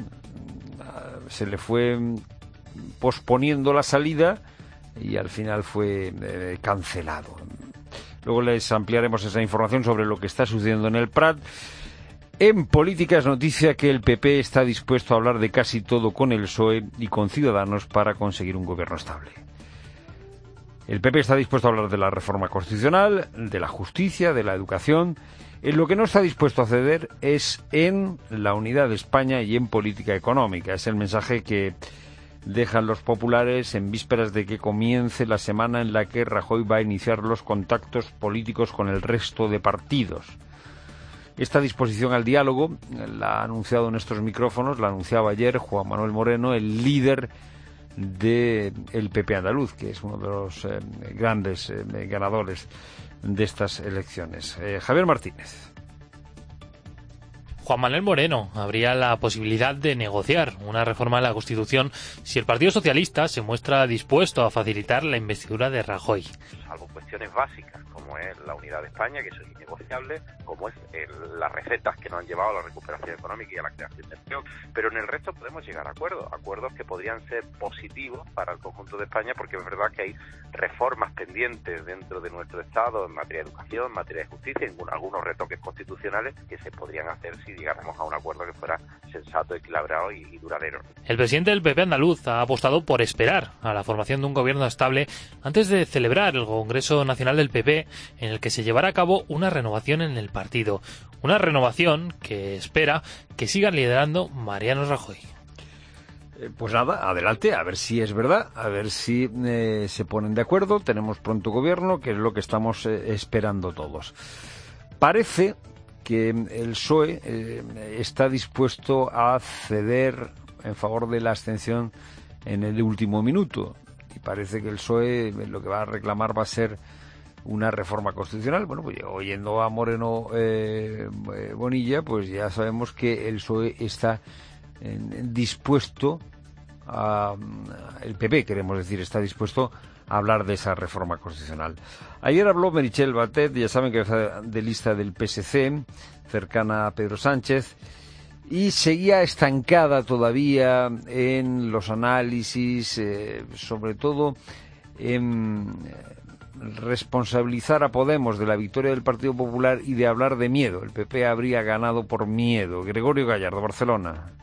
Se le fue posponiendo la salida y al final fue eh, cancelado. Luego les ampliaremos esa información sobre lo que está sucediendo en el Prat. En política es noticia que el P P está dispuesto a hablar de casi todo con el P S O E y con Ciudadanos para conseguir un gobierno estable. El P P está dispuesto a hablar de la reforma constitucional, de la justicia, de la educación. En lo que no está dispuesto a ceder es en la unidad de España y en política económica. Es el mensaje que dejan los populares en vísperas de que comience la semana en la que Rajoy va a iniciar los contactos políticos con el resto de partidos. Esta disposición al diálogo la ha anunciado en estos micrófonos, la anunciaba ayer Juan Manuel Moreno, el líder del P P andaluz, que es uno de los eh, grandes eh, ganadores de estas elecciones. Eh, Javier Martínez. Juan Manuel Moreno habría la posibilidad de negociar una reforma a la Constitución si el Partido Socialista se muestra dispuesto a facilitar la investidura de Rajoy. Salvo cuestiones básicas, como es la unidad de España, que eso es innegociable, como es el, las recetas que nos han llevado a la recuperación económica y a la creación de empleo, pero en el resto podemos llegar a acuerdos, acuerdos que podrían ser positivos para el conjunto de España, porque es verdad que hay reformas pendientes dentro de nuestro Estado en materia de educación, en materia de justicia, en algunos retoques constitucionales que se podrían hacer si llegáramos a un acuerdo que fuera sensato, equilibrado y, y duradero. El presidente del P P andaluz ha apostado por esperar a la formación de un gobierno estable antes de celebrar el Congreso Nacional del P P, en el que se llevará a cabo una renovación en el partido. Una renovación que espera que siga liderando Mariano Rajoy. Eh, pues nada, adelante, a ver si es verdad, a ver si eh, se ponen de acuerdo. Tenemos pronto gobierno, que es lo que estamos eh, esperando todos. Parece que el P S O E eh, está dispuesto a ceder en favor de la abstención en el último minuto. Y parece que el P S O E lo que va a reclamar va a ser una reforma constitucional. Bueno, pues oyendo a Moreno eh, Bonilla, pues ya sabemos que el P S O E está eh, dispuesto a... el P P, queremos decir, está dispuesto a hablar de esa reforma constitucional. Ayer habló Meritxell Batet, ya saben que es de lista del P S C, cercana a Pedro Sánchez, y seguía estancada todavía en los análisis, eh, sobre todo en responsabilizar a Podemos de la victoria del Partido Popular y de hablar de miedo. El P P habría ganado por miedo. Gregorio Gallardo, Barcelona.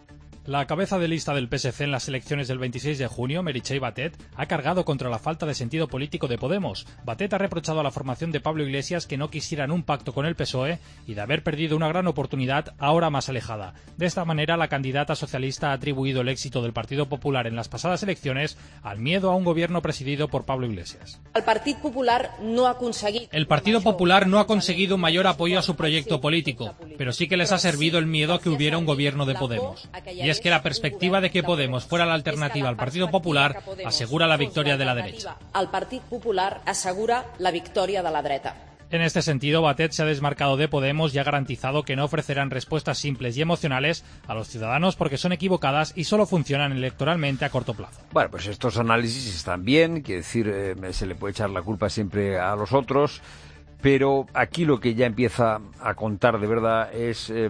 La cabeza de lista del P S C en las elecciones del veintiséis de junio, Meritxell Batet, ha cargado contra la falta de sentido político de Podemos. Batet ha reprochado a la formación de Pablo Iglesias que no quisieran un pacto con el P S O E y de haber perdido una gran oportunidad ahora más alejada. De esta manera, la candidata socialista ha atribuido el éxito del Partido Popular en las pasadas elecciones al miedo a un gobierno presidido por Pablo Iglesias. El Partido Popular no ha conseguido... El Partido Popular no ha conseguido mayor apoyo a su proyecto político, pero sí que les ha servido el miedo a que hubiera un gobierno de Podemos. Y es que la perspectiva de que Podemos fuera la alternativa al Partido Popular asegura la victoria de la derecha. El Partido Popular asegura la victoria de la dreta. En este sentido, Batet se ha desmarcado de Podemos y ha garantizado que no ofrecerán respuestas simples y emocionales a los ciudadanos porque son equivocadas y solo funcionan electoralmente a corto plazo. Bueno, pues estos análisis están bien, quiere decir, eh, se le puede echar la culpa siempre a los otros, pero aquí lo que ya empieza a contar de verdad es eh,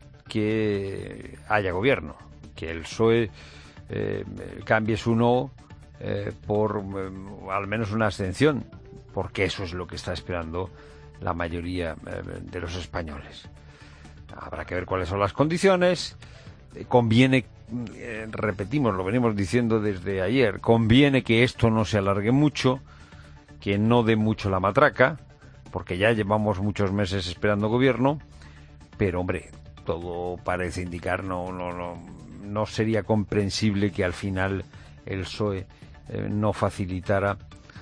que haya gobierno, que el P S O E eh, cambie su no eh, por eh, al menos una abstención, porque eso es lo que está esperando la mayoría eh, de los españoles. Habrá que ver cuáles son las condiciones. Eh, conviene, eh, repetimos, lo venimos diciendo desde ayer, conviene que esto no se alargue mucho, que no dé mucho la matraca, porque ya llevamos muchos meses esperando gobierno, pero hombre, todo parece indicar no no no no sería comprensible que al final el P S O E eh, no facilitara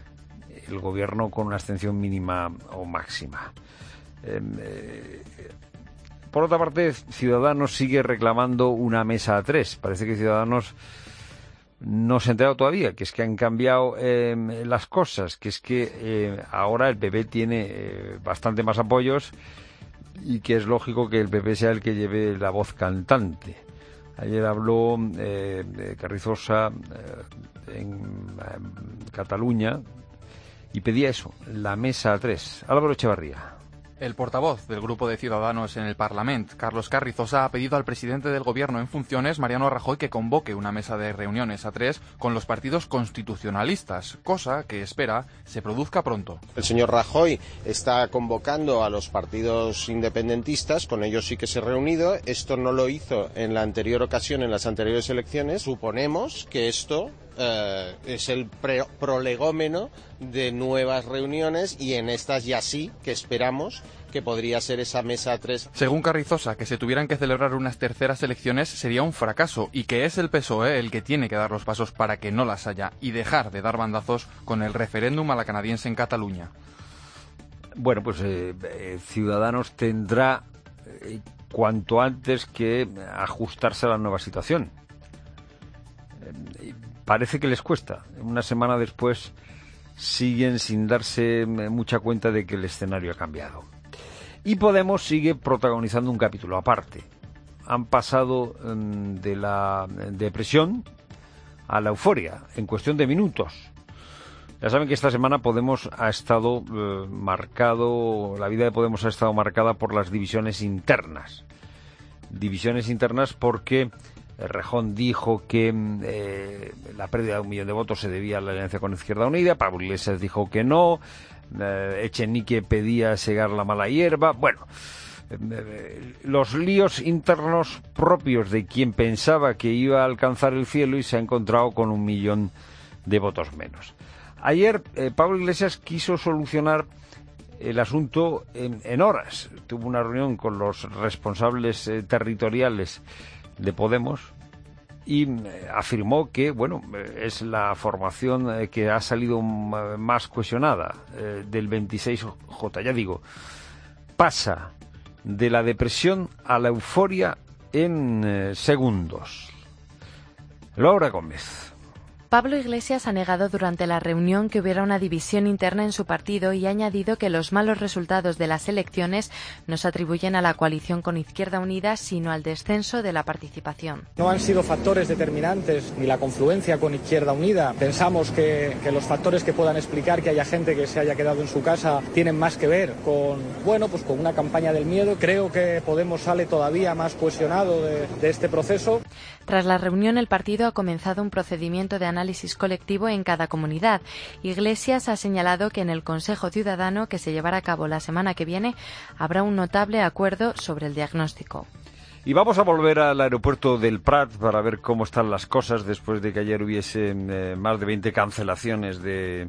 el gobierno con una abstención mínima o máxima. Eh, eh, por otra parte, Ciudadanos sigue reclamando una mesa a tres. Parece que Ciudadanos no se ha enterado todavía, que es que han cambiado eh, las cosas, que es que eh, ahora el P P tiene eh, bastante más apoyos y que es lógico que el P P sea el que lleve la voz cantante. Ayer habló eh, de Carrizosa eh, en, en Cataluña y pedía eso, la mesa a tres. Álvaro Echevarría. El portavoz del Grupo de Ciudadanos en el Parlamento, Carlos Carrizosa, ha pedido al presidente del Gobierno en funciones, Mariano Rajoy, que convoque una mesa de reuniones a tres con los partidos constitucionalistas, cosa que espera se produzca pronto. El señor Rajoy está convocando a los partidos independentistas, con ellos sí que se ha reunido. Esto no lo hizo en la anterior ocasión, en las anteriores elecciones. Suponemos que esto Uh, es el pre- prolegómeno de nuevas reuniones y en estas ya sí que esperamos que podría ser esa mesa a tres. Según Carrizosa, que se tuvieran que celebrar unas terceras elecciones sería un fracaso y que es el P S O E el que tiene que dar los pasos para que no las haya y dejar de dar bandazos con el referéndum a la canadiense en Cataluña. Bueno, pues eh, eh, Ciudadanos tendrá eh, cuanto antes que ajustarse a la nueva situación. Eh, Parece que les cuesta. Una semana después siguen sin darse mucha cuenta de que el escenario ha cambiado. Y Podemos sigue protagonizando un capítulo aparte. Han pasado um, de la depresión a la euforia en cuestión de minutos. Ya saben que esta semana Podemos ha estado uh, marcado, la vida de Podemos ha estado marcada por las divisiones internas. Divisiones internas porque Rejón dijo que eh, la pérdida de un millón de votos se debía a la alianza con Izquierda Unida, Pablo Iglesias dijo que no, eh, Echenique pedía segar la mala hierba. Bueno, eh, los líos internos propios de quien pensaba que iba a alcanzar el cielo y se ha encontrado con un millón de votos menos. Ayer eh, Pablo Iglesias quiso solucionar el asunto en, en horas. Tuvo una reunión con los responsables eh, territoriales de Podemos y eh, afirmó que, bueno, eh, es la formación eh, que ha salido m- más cohesionada eh, del veintiséis J. Ya digo, pasa de la depresión a la euforia en eh, segundos. Laura Gómez. Pablo Iglesias ha negado durante la reunión que hubiera una división interna en su partido y ha añadido que los malos resultados de las elecciones no se atribuyen a la coalición con Izquierda Unida, sino al descenso de la participación. No han sido factores determinantes ni la confluencia con Izquierda Unida. Pensamos que, que los factores que puedan explicar que haya gente que se haya quedado en su casa tienen más que ver con, bueno, pues con una campaña del miedo. Creo que Podemos sale todavía más cohesionado de, de este proceso. Tras la reunión, el partido ha comenzado un procedimiento de análisis colectivo en cada comunidad. Iglesias ha señalado que en el Consejo Ciudadano, que se llevará a cabo la semana que viene, habrá un notable acuerdo sobre el diagnóstico. Y vamos a volver al aeropuerto del Prat para ver cómo están las cosas después de que ayer hubiese eh, más de veinte cancelaciones de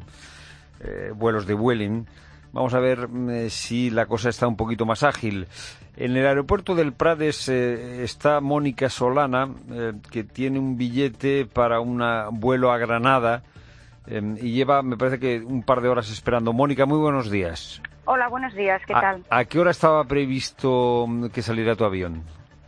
eh, vuelos de Vueling. Vamos a ver eh, si la cosa está un poquito más ágil. En el aeropuerto del Prat es, eh, está Mónica Solana, eh, que tiene un billete para un vuelo a Granada eh, y lleva, me parece que un par de horas esperando. Mónica, muy buenos días. Hola, buenos días, ¿qué tal? ¿A, ¿A qué hora estaba previsto que saliera tu avión?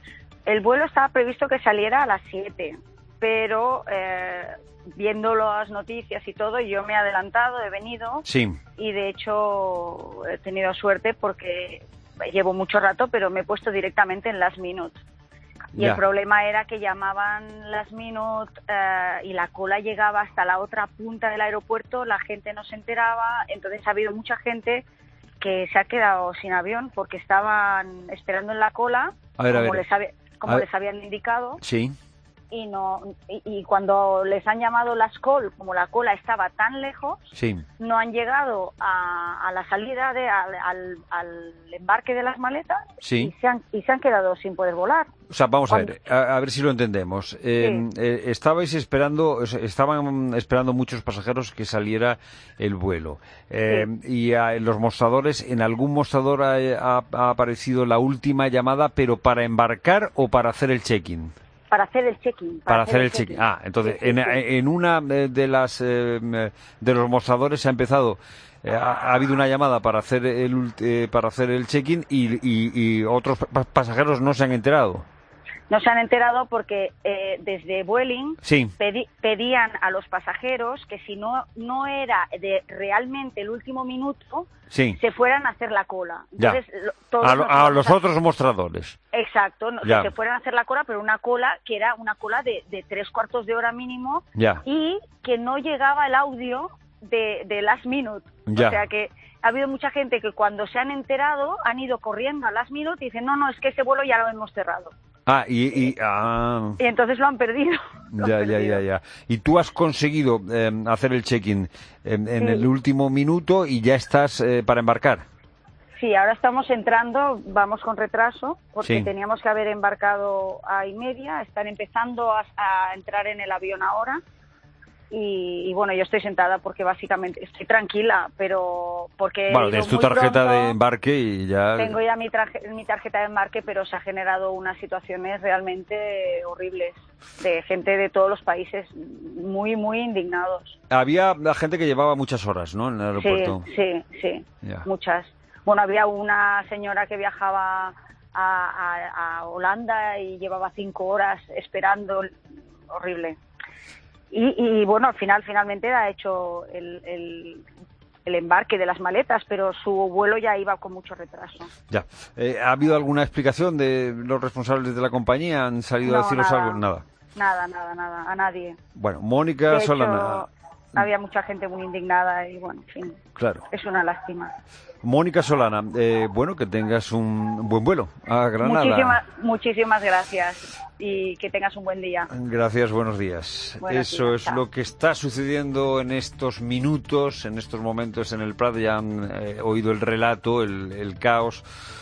El vuelo estaba previsto que saliera a las siete, pero eh, viendo las noticias y todo, yo me he adelantado, he venido. Sí. Y de hecho he tenido suerte porque llevo mucho rato, pero me he puesto directamente en Last Minute. Y ya. El problema era que llamaban Last Minute eh, y la cola llegaba hasta la otra punta del aeropuerto, la gente no se enteraba, entonces ha habido mucha gente que se ha quedado sin avión porque estaban esperando en la cola, a ver, como, a ver. Les, había, como a les habían indicado. Sí. Y no y, y cuando les han llamado las call, como la cola estaba tan lejos, sí. no han llegado a, a la salida de al, al, al embarque de las maletas, sí. y se han y se han quedado sin poder volar. O sea, vamos Cuando... a ver, a, a ver si lo entendemos. Eh, sí. eh, estabais esperando, estaban esperando muchos pasajeros que saliera el vuelo. Eh, sí. Y a, en los mostradores, ¿en algún mostrador ha, ha, ha aparecido la última llamada, pero para embarcar o para hacer el check-in? Para hacer el check-in. Para, para hacer el check-in. Check ah, entonces, sí, sí, en, sí. en una de las eh, de los mostradores se ha empezado, eh, ha, ha habido una llamada para hacer el eh, para hacer el check-in y, y, y otros pasajeros no se han enterado. No se han enterado porque eh, desde Vueling sí. pedi pedían a los pasajeros que si no no era de realmente el último minuto, sí. se fueran a hacer la cola. Entonces, ya. Todos a, lo, a los a... otros mostradores. Exacto, no, que se fueran a hacer la cola, pero una cola que era una cola de, de tres cuartos de hora mínimo ya. Y que no llegaba el audio de, de Last Minute. Ya. O sea que ha habido mucha gente que cuando se han enterado han ido corriendo a Last Minute y dicen, no, no, es que ese vuelo ya lo hemos cerrado. Ah, y, y, ah. y entonces lo han perdido. Lo ya, han ya, perdido. ya, ya. Y tú has conseguido eh, hacer el check-in en, en sí. el último minuto y ya estás eh, para embarcar. Sí, ahora estamos entrando, vamos con retraso, porque sí. teníamos que haber embarcado a y media, están empezando a, a entrar en el avión ahora. Y, y bueno, yo estoy sentada porque básicamente estoy tranquila, pero porque... Bueno, tienes tu tarjeta pronto, de embarque y ya... Tengo ya mi, traje, mi tarjeta de embarque, pero se ha generado unas situaciones realmente horribles de gente de todos los países muy, muy indignados. Había la gente que llevaba muchas horas, ¿no?, en el aeropuerto. Sí, sí, sí, ya. muchas. Bueno, había una señora que viajaba a, a, a Holanda y llevaba cinco horas esperando, horrible. Y, y bueno, al final, finalmente ha hecho el, el, el embarque de las maletas, pero su vuelo ya iba con mucho retraso. Ya. Eh, ¿Ha habido alguna explicación de los responsables de la compañía? ¿Han salido no, a deciros nada, algo? Nada. Nada, nada, nada, a nadie. Bueno, Mónica de Solana. Hecho, había mucha gente muy indignada y bueno, en fin. Claro. Es una lástima. Mónica Solana, eh, bueno, que tengas un buen vuelo a Granada. Muchísimas, muchísimas gracias y que tengas un buen día. Gracias, buenos días. Buenos Eso días, es chao. lo que está sucediendo en estos minutos, en estos momentos en el Prat. Ya han eh, oído el relato, el, el caos,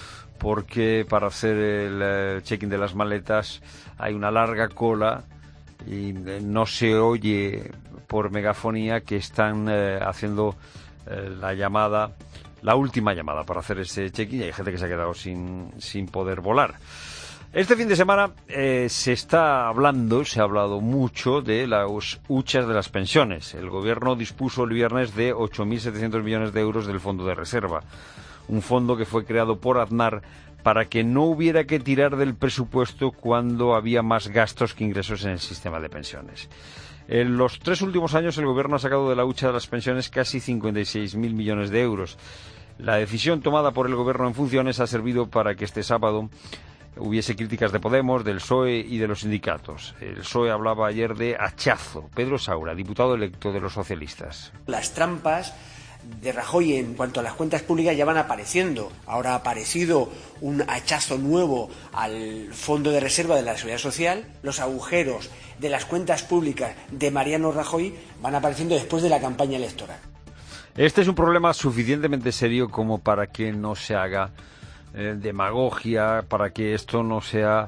porque para hacer el eh, check-in de las maletas hay una larga cola y eh, no se oye por megafonía que están eh, haciendo eh, la llamada, la última llamada para hacer ese check-in, y hay gente que se ha quedado sin, sin poder volar. Este fin de semana eh, se está hablando, se ha hablado mucho de las huchas de las pensiones. El gobierno dispuso el viernes de ocho mil setecientos millones de euros del fondo de reserva, un fondo que fue creado por Aznar para que no hubiera que tirar del presupuesto cuando había más gastos que ingresos en el sistema de pensiones. En los tres últimos años el gobierno ha sacado de la hucha de las pensiones casi cincuenta y seis mil millones de euros. La decisión tomada por el gobierno en funciones ha servido para que este sábado hubiese críticas de Podemos, del P S O E y de los sindicatos. El P S O E hablaba ayer de hachazo. Pedro Saura, diputado electo de los socialistas. Las trampas de Rajoy en cuanto a las cuentas públicas ya van apareciendo. Ahora ha aparecido un hachazo nuevo al Fondo de Reserva de la Seguridad Social. Los agujeros de las cuentas públicas de Mariano Rajoy van apareciendo después de la campaña electoral. Este es un problema suficientemente serio como para que no se haga eh, demagogia, para que esto no sea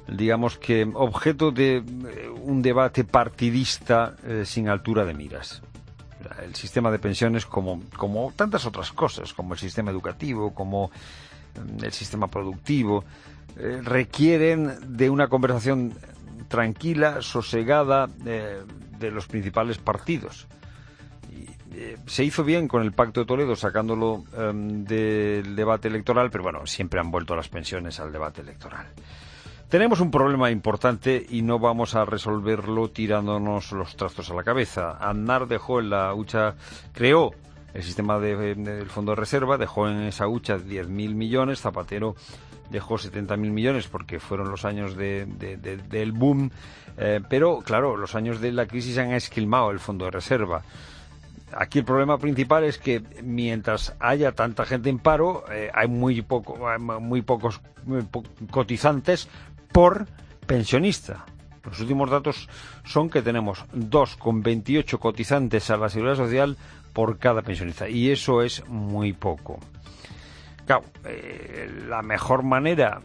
digamos que objeto de un debate partidista eh, sin altura de miras. El sistema de pensiones, como, como tantas otras cosas, como el sistema educativo, como el sistema productivo, eh, requieren de una conversación tranquila, sosegada, eh, de los principales partidos. Y, eh, se hizo bien con el Pacto de Toledo sacándolo eh, del debate electoral, pero bueno, siempre han vuelto las pensiones al debate electoral. Tenemos un problema importante y no vamos a resolverlo tirándonos los trastos a la cabeza. Aznar dejó en la hucha, creó el sistema de, de, del Fondo de Reserva, dejó en esa hucha diez mil millones, Zapatero dejó setenta mil millones porque fueron los años de, de, de, del boom, eh, pero claro, los años de la crisis han esquilmado el Fondo de Reserva. Aquí el problema principal es que mientras haya tanta gente en paro, eh, hay muy poco, hay muy pocos muy po- cotizantes por pensionista. Los últimos datos son que tenemos dos coma veintiocho cotizantes a la Seguridad Social por cada pensionista, y eso es muy poco. Claro, eh, la mejor manera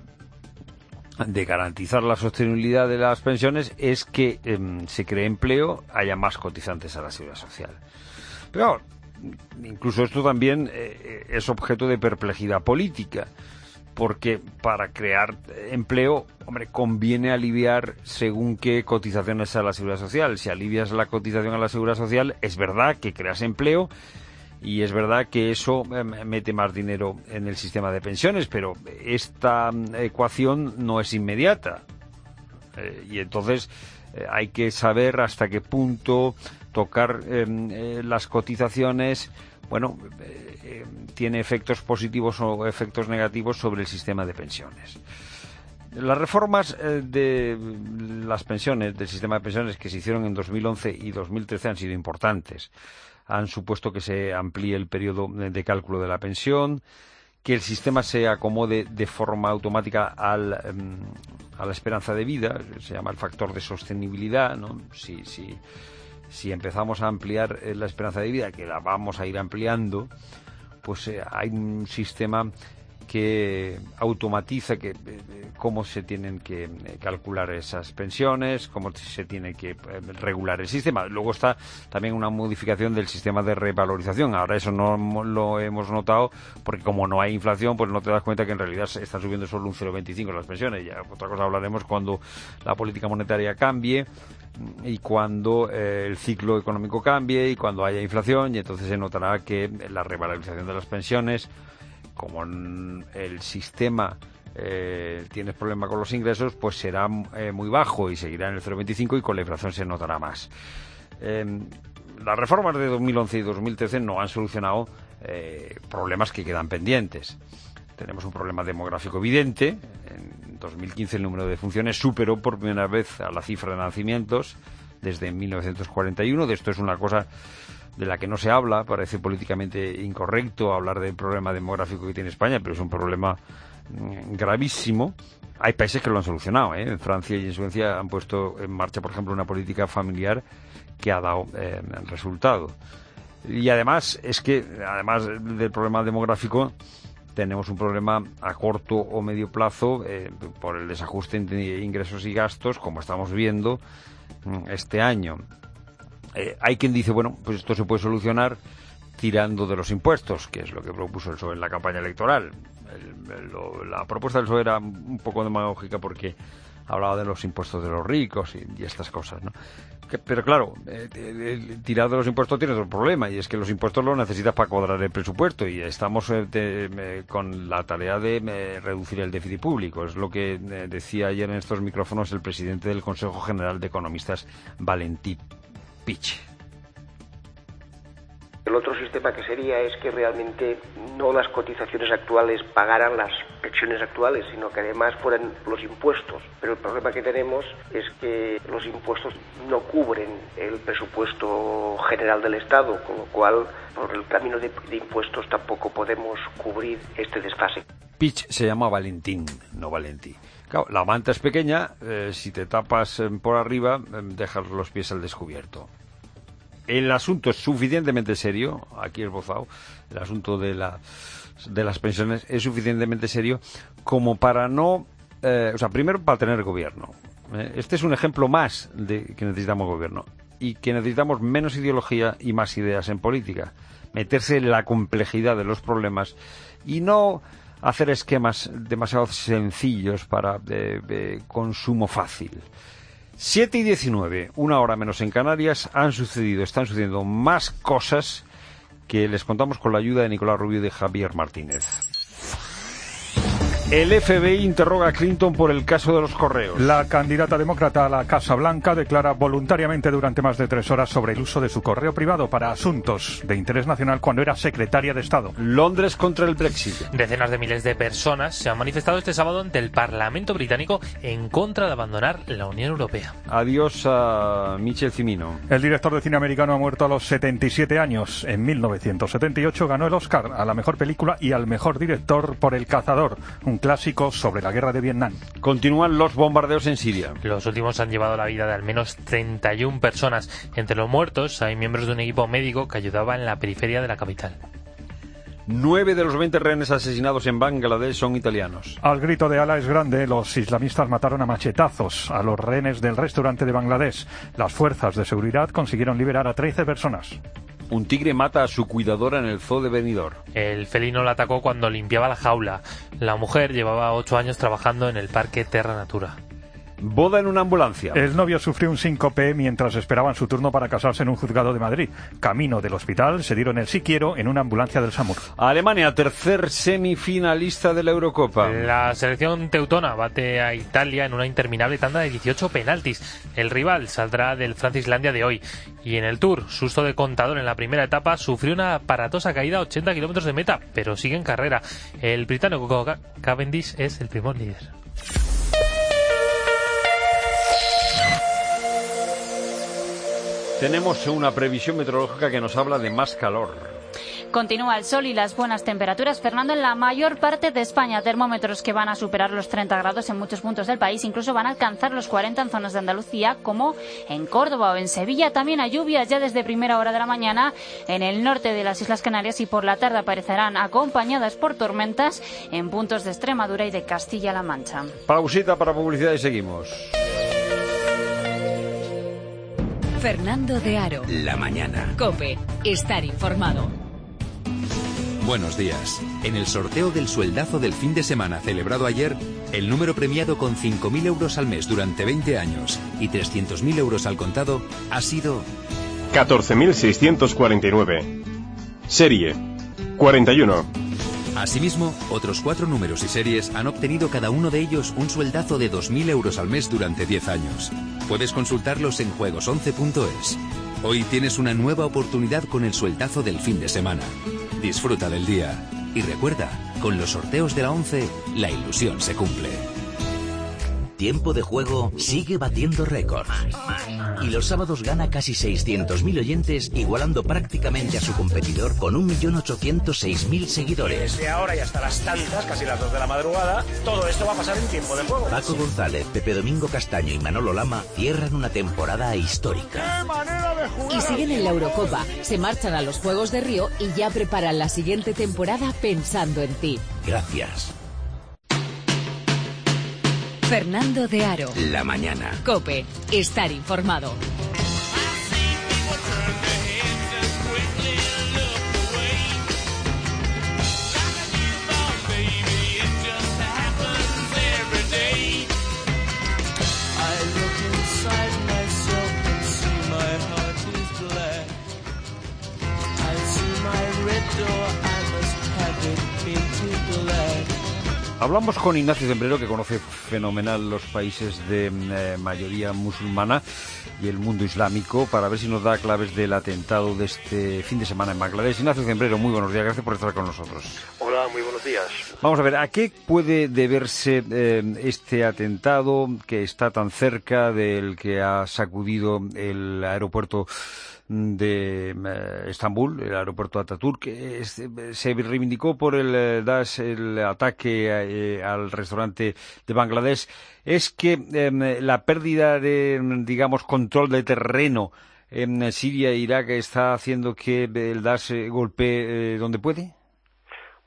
de garantizar la sostenibilidad de las pensiones es que eh, se cree empleo, haya más cotizantes a la Seguridad Social. Pero incluso esto también eh, es objeto de perplejidad política, porque para crear empleo, hombre, conviene aliviar según qué cotizaciones a la Seguridad Social. Si alivias la cotización a la Seguridad Social, es verdad que creas empleo y es verdad que eso eh, mete más dinero en el sistema de pensiones, pero esta ecuación no es inmediata. Eh, y entonces eh, hay que saber hasta qué punto tocar eh, eh, las cotizaciones, bueno, eh, eh, tiene efectos positivos o efectos negativos sobre el sistema de pensiones. Las reformas eh, de las pensiones, del sistema de pensiones que se hicieron en dos mil once y dos mil trece han sido importantes. Han supuesto que se amplíe el periodo de cálculo de la pensión, que el sistema se acomode de forma automática al, um, a la esperanza de vida, se llama el factor de sostenibilidad, ¿no? Si, si, si empezamos a ampliar eh, la esperanza de vida, que la vamos a ir ampliando, pues eh, hay un sistema que automatiza que, eh, cómo se tienen que eh, calcular esas pensiones, cómo se tiene que eh, regular el sistema. Luego está también una modificación del sistema de revalorización. Ahora eso no lo hemos notado porque como no hay inflación, pues no te das cuenta que en realidad se están subiendo solo un cero coma veinticinco las pensiones. Ya otra cosa hablaremos cuando la política monetaria cambie y cuando eh, el ciclo económico cambie y cuando haya inflación, y entonces se notará que la revalorización de las pensiones, como el sistema eh, tiene problema con los ingresos, pues será eh, muy bajo y seguirá en el cero coma veinticinco y con la inflación se notará más. Eh, las reformas de dos mil once y dos mil trece no han solucionado eh, problemas que quedan pendientes. Tenemos un problema demográfico evidente. En dos mil quince el número de defunciones superó por primera vez a la cifra de nacimientos desde mil novecientos cuarenta y uno. De esto es una cosa de la que no se habla, parece políticamente incorrecto hablar del problema demográfico que tiene España, pero es un problema mm, gravísimo. Hay países que lo han solucionado, ¿eh? En Francia y en Suecia han puesto en marcha, por ejemplo, una política familiar que ha dado eh, resultado. Y además, es que, además del problema demográfico, tenemos un problema a corto o medio plazo eh, por el desajuste entre ingresos y gastos, como estamos viendo mm, este año. Eh, hay quien dice, bueno, pues esto se puede solucionar tirando de los impuestos, que es lo que propuso el P S O E en la campaña electoral. El, el, lo, la propuesta del P S O E era un poco demagógica porque hablaba de los impuestos de los ricos y, y estas cosas, ¿no? Que, pero claro, eh, eh, tirar de los impuestos tiene otro problema, y es que los impuestos los necesitas para cuadrar el presupuesto, y estamos eh, de, eh, con la tarea de eh, reducir el déficit público. Es lo que eh, decía ayer en estos micrófonos el presidente del Consejo General de Economistas, Valentín Pich. El otro sistema que sería es que realmente no las cotizaciones actuales pagaran las pensiones actuales, sino que además fueran los impuestos. Pero el problema que tenemos es que los impuestos no cubren el presupuesto general del Estado, con lo cual por el camino de, de impuestos tampoco podemos cubrir este desfase. Pich se llama Valentín, no Valentí. Claro, la manta es pequeña, eh, si te tapas eh, por arriba, eh, dejas los pies al descubierto. El asunto es suficientemente serio, aquí esbozado, el asunto de, la, de las pensiones es suficientemente serio como para no eh, o sea, primero para tener gobierno. Eh, este es un ejemplo más de que necesitamos gobierno y que necesitamos menos ideología y más ideas en política. Meterse en la complejidad de los problemas y no hacer esquemas demasiado sencillos para de, de consumo fácil. siete y diecinueve, una hora menos en Canarias, han sucedido, están sucediendo más cosas que les contamos con la ayuda de Nicolás Rubio y de Javier Martínez. El F B I interroga a Clinton por el caso de los correos. La candidata demócrata a la Casa Blanca declara voluntariamente durante más de tres horas sobre el uso de su correo privado para asuntos de interés nacional cuando era secretaria de Estado. Londres contra el Brexit. Decenas de miles de personas se han manifestado este sábado ante el Parlamento británico en contra de abandonar la Unión Europea. Adiós a Michel Cimino. El director de cine americano ha muerto a los setenta y siete años. En mil novecientos setenta y ocho ganó el Oscar a la mejor película y al mejor director por El Cazador, un clásico sobre la guerra de Vietnam. Continúan los bombardeos en Siria. Los últimos han llevado la vida de al menos treinta y una personas. Entre los muertos hay miembros de un equipo médico que ayudaba en la periferia de la capital. Nueve de los veinte rehenes asesinados en Bangladesh son italianos. Al grito de Alá es grande, los islamistas mataron a machetazos a los rehenes del restaurante de Bangladesh. Las fuerzas de seguridad consiguieron liberar a trece personas. Un tigre mata a su cuidadora en el zoo de Benidorm. El felino la atacó cuando limpiaba la jaula. La mujer llevaba ocho años trabajando en el parque Terra Natura. Boda en una ambulancia. El novio sufrió un síncope mientras esperaban su turno para casarse en un juzgado de Madrid. Camino del hospital se dieron el sí quiero en una ambulancia del SAMUR. Alemania, tercer semifinalista de la Eurocopa. La selección teutona bate a Italia en una interminable tanda de dieciocho penaltis. El rival saldrá del Francia-Islandia de hoy. Y en el Tour, susto de Contador en la primera etapa, sufrió una aparatosa caída a ochenta kilómetros de meta, pero sigue en carrera. El británico Cavendish es el primer líder. Tenemos una previsión meteorológica que nos habla de más calor. Continúa el sol y las buenas temperaturas, Fernando, en la mayor parte de España. Termómetros que van a superar los treinta grados en muchos puntos del país, incluso van a alcanzar los cuarenta en zonas de Andalucía, como en Córdoba o en Sevilla. También hay lluvias ya desde primera hora de la mañana en el norte de las Islas Canarias y por la tarde aparecerán acompañadas por tormentas en puntos de Extremadura y de Castilla-La Mancha. Pausita para publicidad y seguimos. Fernando de Aro. La mañana. COPE. Estar informado. Buenos días. En el sorteo del sueldazo del fin de semana celebrado ayer, el número premiado con cinco mil euros al mes durante veinte años y trescientos mil euros al contado ha sido catorce mil seiscientos cuarenta y nueve. Serie cuarenta y uno. Asimismo, otros cuatro números y series han obtenido cada uno de ellos un sueldazo de dos mil euros al mes durante diez años. Puedes consultarlos en juegos once punto es. Hoy tienes una nueva oportunidad con el sueldazo del fin de semana. Disfruta del día. Y recuerda, con los sorteos de la once, la ilusión se cumple. Tiempo de Juego sigue batiendo récords. Y los sábados gana casi seiscientos mil oyentes, igualando prácticamente a su competidor con un millón ochocientos seis mil seguidores. Desde ahora y hasta las tantas, casi las dos de la madrugada, todo esto va a pasar en Tiempo de Juego. Paco González, Pepe Domingo Castaño y Manolo Lama cierran una temporada histórica. ¡Qué manera de jugar! Y siguen en la Eurocopa, se marchan a los Juegos de Río y ya preparan la siguiente temporada pensando en ti. Gracias. Fernando de Aro. La mañana. COPE. Estar informado. Hablamos con Ignacio Zembrero, que conoce fenomenal los países de eh, mayoría musulmana y el mundo islámico, para ver si nos da claves del atentado de este fin de semana en Bangladesh. Ignacio Zembrero, muy buenos días, gracias por estar con nosotros. Hola, muy buenos días. Vamos a ver, ¿a qué puede deberse eh, este atentado que está tan cerca del que ha sacudido el aeropuerto de eh, Estambul, el aeropuerto de Ataturk? Es, se reivindicó por el eh, Daesh el ataque eh, al restaurante de Bangladesh. Es que eh, la pérdida de, digamos, control de terreno en Siria e Irak está haciendo que el Daesh golpee eh, donde puede.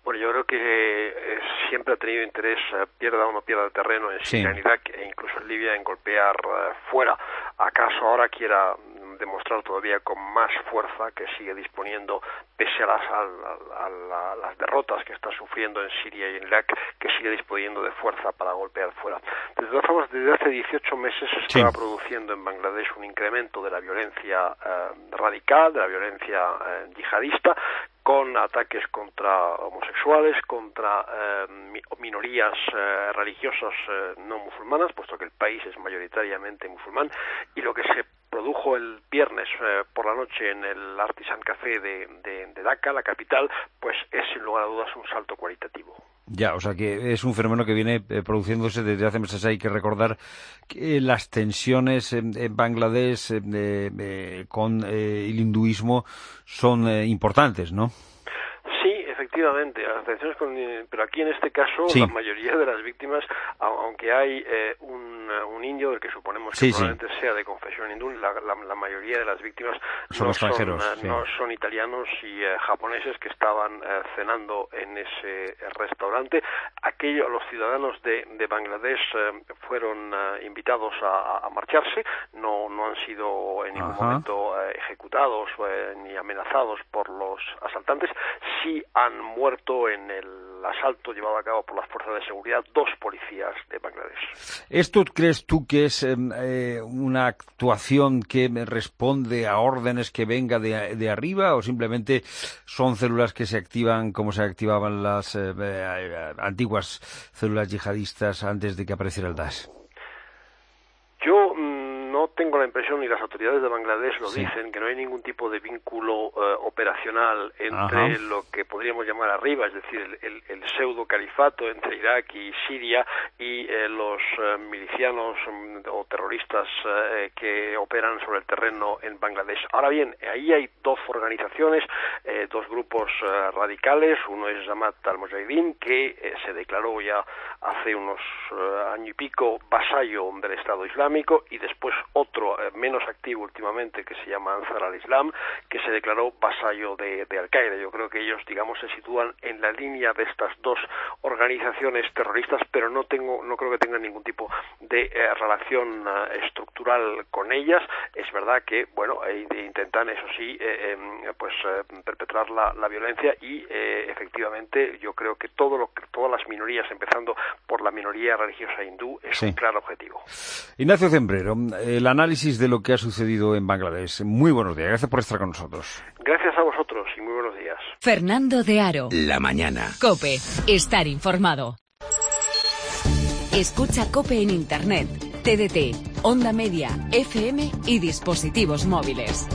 Bueno, yo creo que eh, siempre ha tenido interés, eh, pierda o no pierda terreno en Siria, en Irak e incluso en Libia, en golpear eh, fuera. ¿Acaso ahora quiera demostrar todavía con más fuerza que sigue disponiendo, pese a las, a, a, a, a las derrotas que está sufriendo en Siria y en Irak, que sigue disponiendo de fuerza para golpear fuera? De todas formas, desde hace dieciocho meses se estaba sí. produciendo en Bangladesh un incremento de la violencia eh, radical, de la violencia eh, yihadista, con ataques contra homosexuales, contra eh, minorías eh, religiosas eh, no musulmanas, puesto que el país es mayoritariamente musulmán, y lo que se produjo el viernes eh, por la noche en el Artisan Café de, de, de Dhaka, la capital, pues es sin lugar a dudas un salto cualitativo. Ya, o sea que es un fenómeno que viene eh, produciéndose desde hace meses. Hay que recordar que las tensiones en, en Bangladesh eh, eh, con eh, el hinduismo son eh, importantes, ¿no? Sí, efectivamente, las tensiones con, pero aquí en este caso sí. la mayoría de las víctimas, aunque hay eh, un, un indio del que suponemos que sí, probablemente sí. sea de confesión hindú, la, la, la mayoría de las víctimas son no, extranjeros, son, sí. no son italianos y eh, japoneses que estaban eh, cenando en ese restaurante. Aquello, los ciudadanos de, de Bangladesh eh, fueron eh, invitados a, a marcharse, no, no han sido en ningún Ajá. momento eh, ejecutados eh, ni amenazados por los asaltantes. Sí han muerto en el asalto llevado a cabo por las fuerzas de seguridad dos policías de Bangladesh. ¿Esto crees tú que es eh, una actuación que responde a órdenes que venga de, de arriba o simplemente son células que se activan como se activaban las eh, eh, antiguas células yihadistas antes de que apareciera el Daesh? Yo no tengo la impresión, y las autoridades de Bangladesh lo sí. dicen, que no hay ningún tipo de vínculo eh, operacional entre Ajá. lo que podríamos llamar arriba, es decir, el, el, el pseudo califato entre Irak y Siria y eh, los eh, milicianos um, o terroristas eh, que operan sobre el terreno en Bangladesh. Ahora bien, ahí hay dos organizaciones, eh, dos grupos eh, radicales. Uno es Jamaat al-Mujahideen, que eh, se declaró ya hace unos eh, año y pico vasallo del Estado Islámico, y después otro eh, menos activo últimamente que se llama Ansar al-Islam, que se declaró vasallo de, de Al-Qaeda. Yo creo que ellos, digamos, se sitúan en la línea de estas dos organizaciones terroristas, pero no tengo, no creo que tengan ningún tipo de eh, relación uh, estructural con ellas. Es verdad que, bueno, eh, intentan, eso sí, eh, eh, pues eh, perpetrar la, la violencia y, eh, efectivamente, yo creo que todo lo que todas las minorías, empezando por la minoría religiosa hindú, es sí. un claro objetivo. Ignacio Zembrero, el análisis de lo que ha sucedido en Bangladesh. Muy buenos días, gracias por estar con nosotros. Gracias a vosotros y muy buenos días. Fernando de Aro. La mañana. COPE, estar informado. Escucha COPE en Internet, T D T, Onda Media, F M y dispositivos móviles.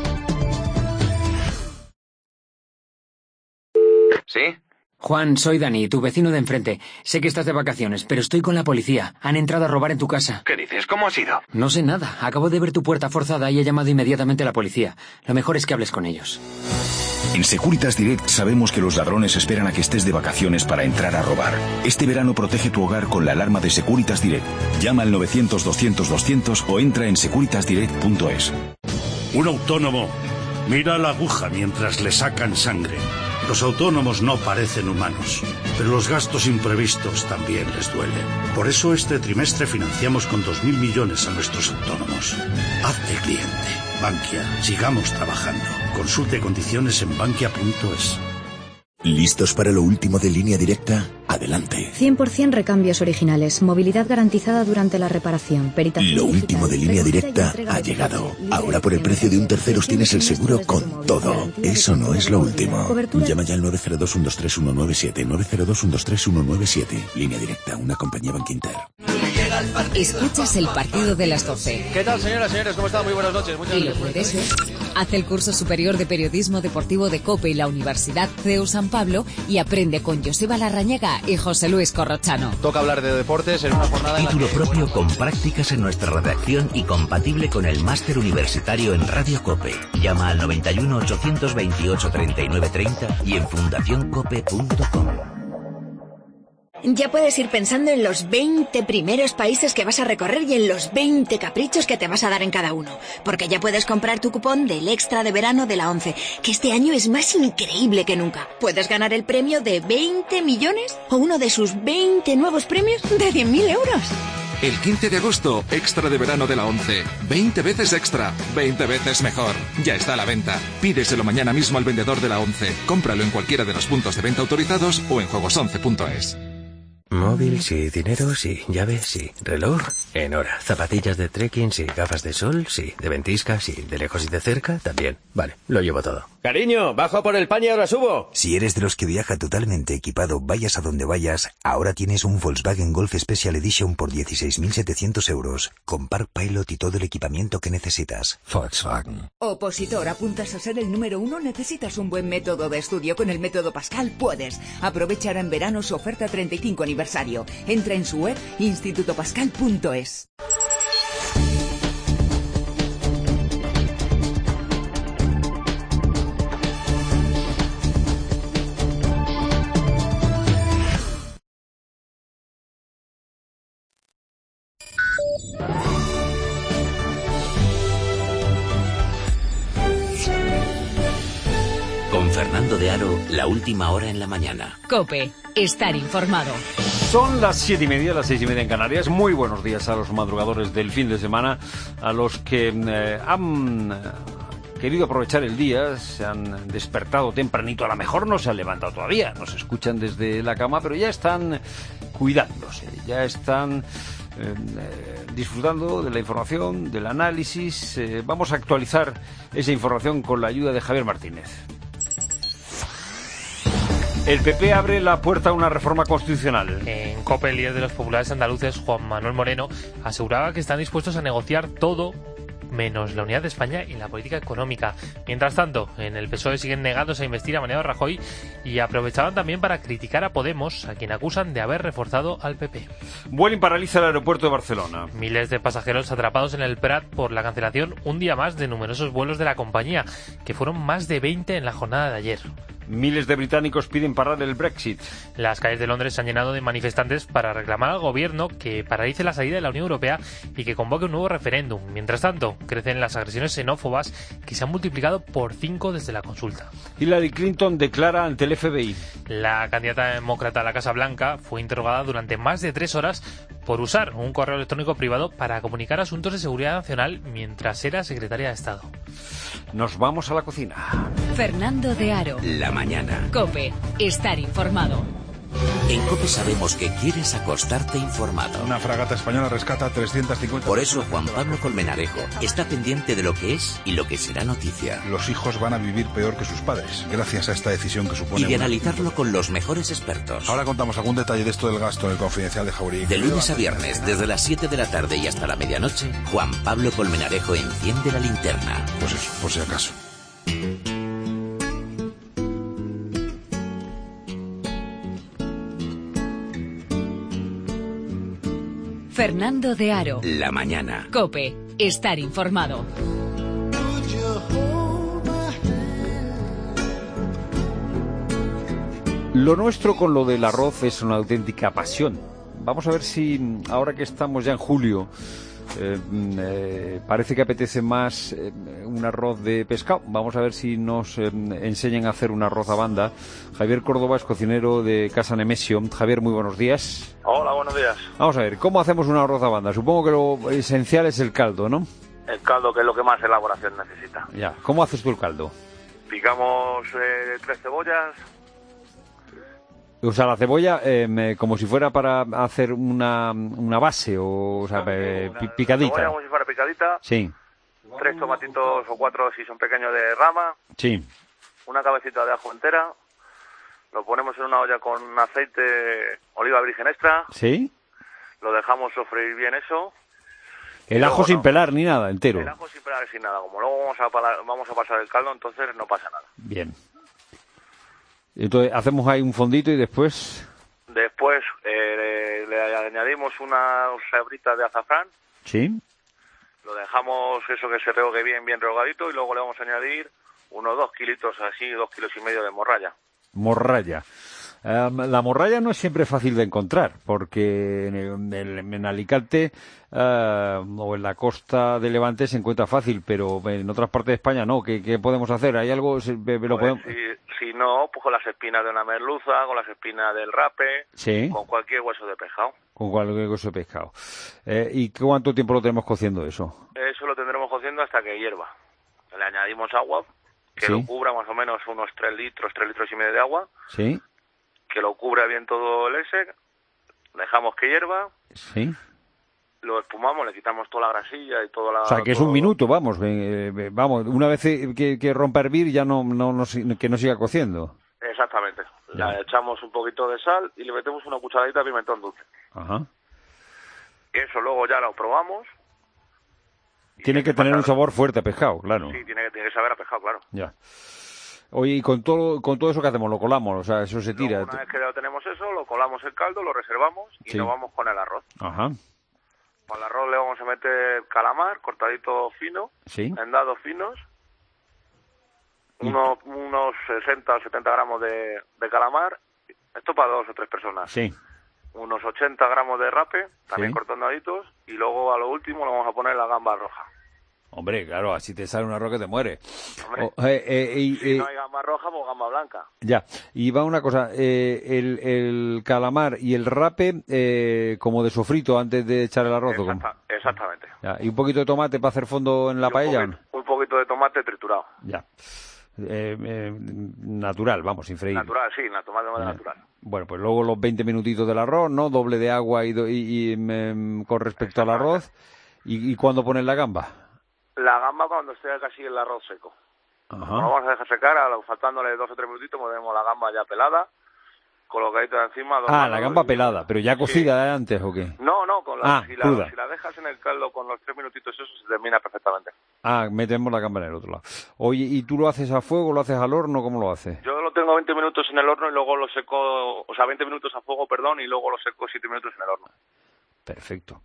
¿Sí? Juan, soy Dani, tu vecino de enfrente. Sé que estás de vacaciones, pero estoy con la policía. Han entrado a robar en tu casa. ¿Qué dices? ¿Cómo ha sido? No sé nada. Acabo de ver tu puerta forzada y he llamado inmediatamente a la policía. Lo mejor es que hables con ellos. En Securitas Direct sabemos que los ladrones esperan a que estés de vacaciones para entrar a robar. Este verano protege tu hogar con la alarma de Securitas Direct. Llama al novecientos doscientos doscientos o entra en securitas direct punto es. Un autónomo mira la aguja mientras le sacan sangre. Los autónomos no parecen humanos, pero los gastos imprevistos también les duelen. Por eso este trimestre financiamos con dos mil millones a nuestros autónomos. Hazte cliente. Bankia. Sigamos trabajando. Consulte condiciones en bankia punto es. ¿Listos para lo último de Línea Directa? Adelante. cien por ciento recambios originales, movilidad garantizada durante la reparación, peritación Lo digital, último de Línea Directa ha llegado. Ahora por el precio de un tercero tienes el seguro con todo. Eso no es lo último. Llama ya al nueve cero dos, uno dos tres, uno nueve siete, nueve cero dos, uno dos tres, uno nueve siete. Línea Directa, una compañía Bankinter. Escuchas el partido de las doce. ¿Qué tal, señoras y señores? ¿Cómo están? Muy buenas noches. Muchas y lo puedes ver. Haz el curso superior de periodismo deportivo de COPE y la Universidad C E U San Pablo y aprende con Joseba Larrañaga y José Luis Corrochano. Toca hablar de deportes en una jornada en Título la que... propio con prácticas en nuestra redacción y compatible con el máster universitario en Radio COPE. Llama al noventa y uno, ochocientos veintiocho, treinta y nueve treinta y en fundación cope punto com. Ya puedes ir pensando en los veinte primeros países que vas a recorrer y en los veinte caprichos que te vas a dar en cada uno. Porque ya puedes comprar tu cupón del extra de verano de la ONCE, que este año es más increíble que nunca. Puedes ganar el premio de veinte millones o uno de sus veinte nuevos premios de cien mil euros. El quince de agosto, extra de verano de la ONCE. veinte veces extra, veinte veces mejor. Ya está a la venta. Pídeselo mañana mismo al vendedor de la ONCE. Cómpralo en cualquiera de los puntos de venta autorizados o en juegos once punto es. Móvil, sí. Dinero, sí. Llave, sí. Reloj, en hora. Zapatillas de trekking, sí. Gafas de sol, sí. De ventisca, sí. De lejos y de cerca, también. Vale, lo llevo todo. Cariño, bajo por el pan y ahora subo. Si eres de los que viaja totalmente equipado, vayas a donde vayas, ahora tienes un Volkswagen Golf Special Edition por dieciséis mil setecientos euros. Con Park Pilot y todo el equipamiento que necesitas. Volkswagen. Opositor, ¿apuntas a ser el número uno? ¿Necesitas un buen método de estudio? Con el método Pascal puedes. Aprovecha ahora en verano su oferta treinta y cinco aniversario. Entra en su web instituto pascal punto es. Con Fernando de Aro, la última hora en la mañana. COPE, estar informado. Son las siete y media, las seis y media en Canarias. Muy buenos días a los madrugadores del fin de semana, a los que eh, han querido aprovechar el día, se han despertado tempranito, a lo mejor no se han levantado todavía, nos escuchan desde la cama, pero ya están cuidándose, ya están eh, eh, disfrutando de la información, del análisis. Eh, vamos a actualizar esa información con la ayuda de Javier Martínez. El P P abre la puerta a una reforma constitucional. En COPE, el líder de los populares andaluces, Juan Manuel Moreno, aseguraba que están dispuestos a negociar todo menos la unidad de España y la política económica. Mientras tanto, en el P S O E siguen negados a investir a Mariano Rajoy y aprovechaban también para criticar a Podemos, a quien acusan de haber reforzado al P P. Vueling paraliza el aeropuerto de Barcelona. Miles de pasajeros atrapados en el Prat por la cancelación un día más de numerosos vuelos de la compañía, que fueron más de veinte en la jornada de ayer. Miles de británicos piden parar el Brexit. Las calles de Londres se han llenado de manifestantes para reclamar al gobierno que paralice la salida de la Unión Europea y que convoque un nuevo referéndum. Mientras tanto, crecen las agresiones xenófobas que se han multiplicado por cinco desde la consulta. Hillary Clinton declara ante el F B I. La candidata demócrata a la Casa Blanca fue interrogada durante más de tres horas por usar un correo electrónico privado para comunicar asuntos de seguridad nacional mientras era secretaria de Estado. Nos vamos a la cocina. Fernando de Aro. La mañana. COPE, estar informado. En COPE sabemos que quieres acostarte informado. Una fragata española rescata trescientas cincuenta... Por eso Juan Pablo Colmenarejo está pendiente de lo que es y lo que será noticia. Los hijos van a vivir peor que sus padres, gracias a esta decisión que supone... Y de analizarlo con los mejores expertos. Ahora contamos algún detalle de esto del gasto en el Confidencial de Jauregui. De lunes a viernes, desde las siete de la tarde y hasta la medianoche, Juan Pablo Colmenarejo enciende la linterna. Pues eso, por si acaso. Fernando de Aro. La mañana. COPE, estar informado. Lo nuestro con lo del arroz es una auténtica pasión. Vamos a ver si, ahora que estamos ya en julio, eh, eh, parece que apetece más eh, un arroz de pescado. Vamos a ver si nos eh, enseñan a hacer un arroz a banda. Javier Córdoba es cocinero de Casa Nemesio. Javier, muy buenos días. Hola, buenos días. Vamos a ver, ¿cómo hacemos un arroz a banda? Supongo que lo esencial es el caldo, ¿no? El caldo, que es lo que más elaboración necesita. Ya, ¿cómo haces tú el caldo? Picamos eh, tres cebollas. O sea, la cebolla eh, como si fuera para hacer una, una base, o, o sea, eh, una, picadita. Cebolla como si fuera picadita. Sí. Tres tomatitos o cuatro si son pequeños de rama. Sí. Una cabecita de ajo entera. Lo ponemos en una olla con aceite, oliva virgen extra. Sí. Lo dejamos sofreír bien eso. El ajo luego, sin no, pelar ni nada, entero. El ajo sin pelar sin nada. Como luego vamos a, palar, vamos a pasar el caldo, entonces no pasa nada. Bien. Entonces hacemos ahí un fondito y después... Después eh, le, le añadimos unas hebritas de azafrán. Sí. Lo dejamos eso que se rehogue bien, bien rehogadito, y luego le vamos a añadir unos dos kilitos así, dos kilos y medio de morralla. Morralla. Um, la morralla no es siempre fácil de encontrar, porque en, en, en Alicante uh, o en la costa de Levante se encuentra fácil, pero en otras partes de España no. ¿Qué, qué podemos hacer? ¿Hay algo? ¿Lo pues podemos... si, si no, pues con las espinas de una merluza, con las espinas del rape, ¿Sí? con cualquier hueso de pescado. Con cualquier hueso de pescado. Eh, ¿Y cuánto tiempo lo tenemos cociendo eso? Eso lo tendremos cociendo hasta que hierva. Le añadimos agua, que ¿Sí? lo cubra más o menos unos tres litros, tres litros y medio de agua. ¿Sí? Que lo cubra bien todo el ese, dejamos que hierva, ¿Sí? lo espumamos, le quitamos toda la grasilla y toda la... O sea, que es todo... un minuto, vamos, eh, vamos, una vez que, que rompa a hervir ya no, no, no, que no siga cociendo. Exactamente. Ya. Le echamos un poquito de sal y le metemos una cucharadita de pimentón dulce. Ajá. Y eso luego ya lo probamos. Tiene que tener un sabor fuerte a pescado, claro. Sí, tiene que, tiene que saber a pescado, claro. Ya. Oye, y con todo, con todo eso que hacemos, lo colamos, o sea, eso se tira. Luego, una vez que ya tenemos eso, lo colamos el caldo, lo reservamos y Sí. nos vamos con el arroz. Ajá. Con el arroz le vamos a meter calamar, cortadito fino, Sí. en dados finos, unos, unos sesenta o setenta gramos de, de calamar, esto para dos o tres personas. Sí. Unos ochenta gramos de rape, también Sí. cortaditos, y luego a lo último le vamos a poner la gamba roja. Hombre, claro, así te sale un arroz que te muere. Hombre, Oh, eh, eh, y, si eh, no hay gamba roja, pues gamba blanca. Ya, y va una cosa, eh, el, el calamar y el rape eh, como de sofrito antes de echar el arroz. ¿o cómo? Exacta- exactamente. Ya, y un poquito de tomate para hacer fondo en la Y un paella. poquito- Un poquito de tomate triturado. Ya. Eh, eh, natural, vamos, sin freír. Natural, sí, na- tomate Ya. natural. Bueno, pues luego los veinte minutitos del arroz, ¿no? Doble de agua y, do- y, y, em, con respecto al arroz. ¿Y, y cuándo pones la gamba? La gamba cuando esté casi el arroz seco. Ajá. Lo vamos a dejar secar, a lo- faltándole dos o tres minutitos, ponemos la gamba ya pelada, colocadita encima. dos Ah, manos la gamba y- pelada, pero ya cocida de antes, ¿o qué? No, no, con la, Ah, si, la, cruda. si la dejas en el caldo con los tres minutitos, eso se termina perfectamente. Ah, metemos la gamba en el otro lado. Oye, ¿y tú lo haces a fuego, lo haces al horno? ¿Cómo lo haces? Yo lo tengo veinte minutos en el horno y luego lo seco, o sea, veinte minutos a fuego, perdón, y luego lo seco siete minutos en el horno. Perfecto.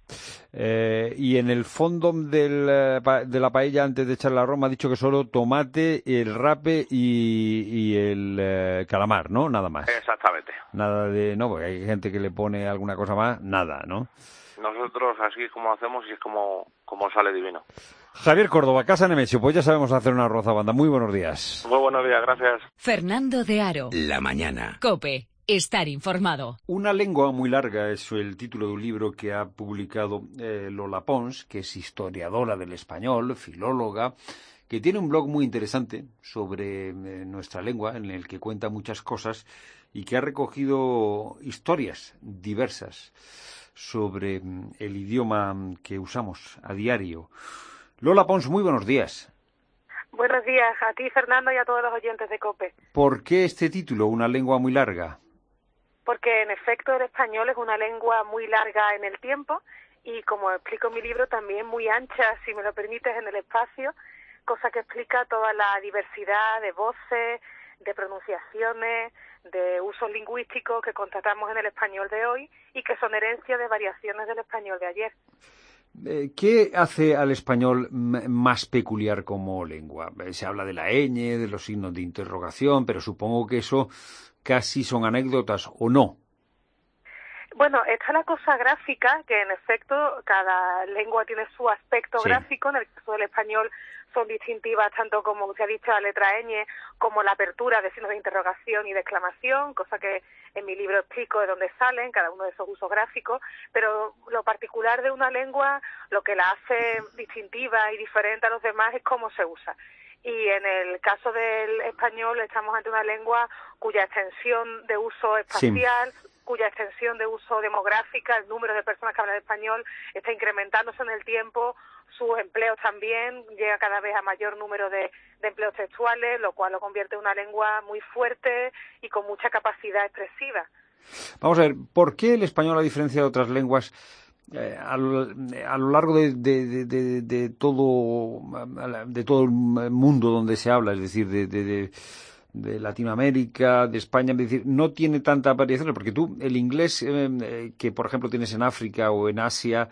Eh, y en el fondo del, eh, pa- de la paella, antes de echar el arroz, me ha dicho que solo tomate, el rape y, y el eh, calamar, ¿no? Nada más. Exactamente. Nada de... No, porque hay gente que le pone alguna cosa más. Nada, ¿no? Nosotros así es como hacemos y es como, como sale divino. Javier Córdoba, Casa Nemesio, pues ya sabemos hacer una arroz a banda. Muy buenos días. Muy buenos días, gracias. Fernando de Aro. La mañana. COPE. Estar informado. Una lengua muy larga es el título de un libro que ha publicado eh, Lola Pons, que es historiadora del español, filóloga, que tiene un blog muy interesante sobre eh, nuestra lengua, en el que cuenta muchas cosas y que ha recogido historias diversas sobre mm, el idioma que usamos a diario. Lola Pons, muy buenos días. Buenos días a ti, Fernando, y a todos los oyentes de COPE. ¿Por qué este título, una lengua muy larga? Porque, en efecto, el español es una lengua muy larga en el tiempo y, como explico en mi libro, también muy ancha, si me lo permites, en el espacio, cosa que explica toda la diversidad de voces, de pronunciaciones, de usos lingüísticos que constatamos en el español de hoy y que son herencia de variaciones del español de ayer. Eh, ¿Qué hace al español m- más peculiar como lengua? Eh, Se habla de la ñ, de los signos de interrogación, pero supongo que eso casi son anécdotas, ¿o no? Bueno, está la cosa gráfica, que en efecto cada lengua tiene su aspecto Sí. gráfico. En el caso del español son distintivas tanto como se ha dicho la letra ñ, como la apertura de signos de interrogación y de exclamación, cosa que en mi libro explico de dónde salen cada uno de esos usos gráficos, pero lo particular de una lengua, lo que la hace distintiva y diferente a los demás es cómo se usa. Y en el caso del español estamos ante una lengua cuya extensión de uso espacial, sí. cuya extensión de uso demográfica, el número de personas que hablan español está incrementándose en el tiempo, sus empleos también, llega cada vez a mayor número de, de empleos textuales, lo cual lo convierte en una lengua muy fuerte y con mucha capacidad expresiva. Vamos a ver, ¿por qué el español, a diferencia de otras lenguas, Eh, a, lo, a lo largo de, de, de, de todo de todo el mundo donde se habla, es decir, de, de, de, de Latinoamérica, de España, es decir, no tiene tanta variación? Porque tú, el inglés eh, que por ejemplo tienes en África o en Asia,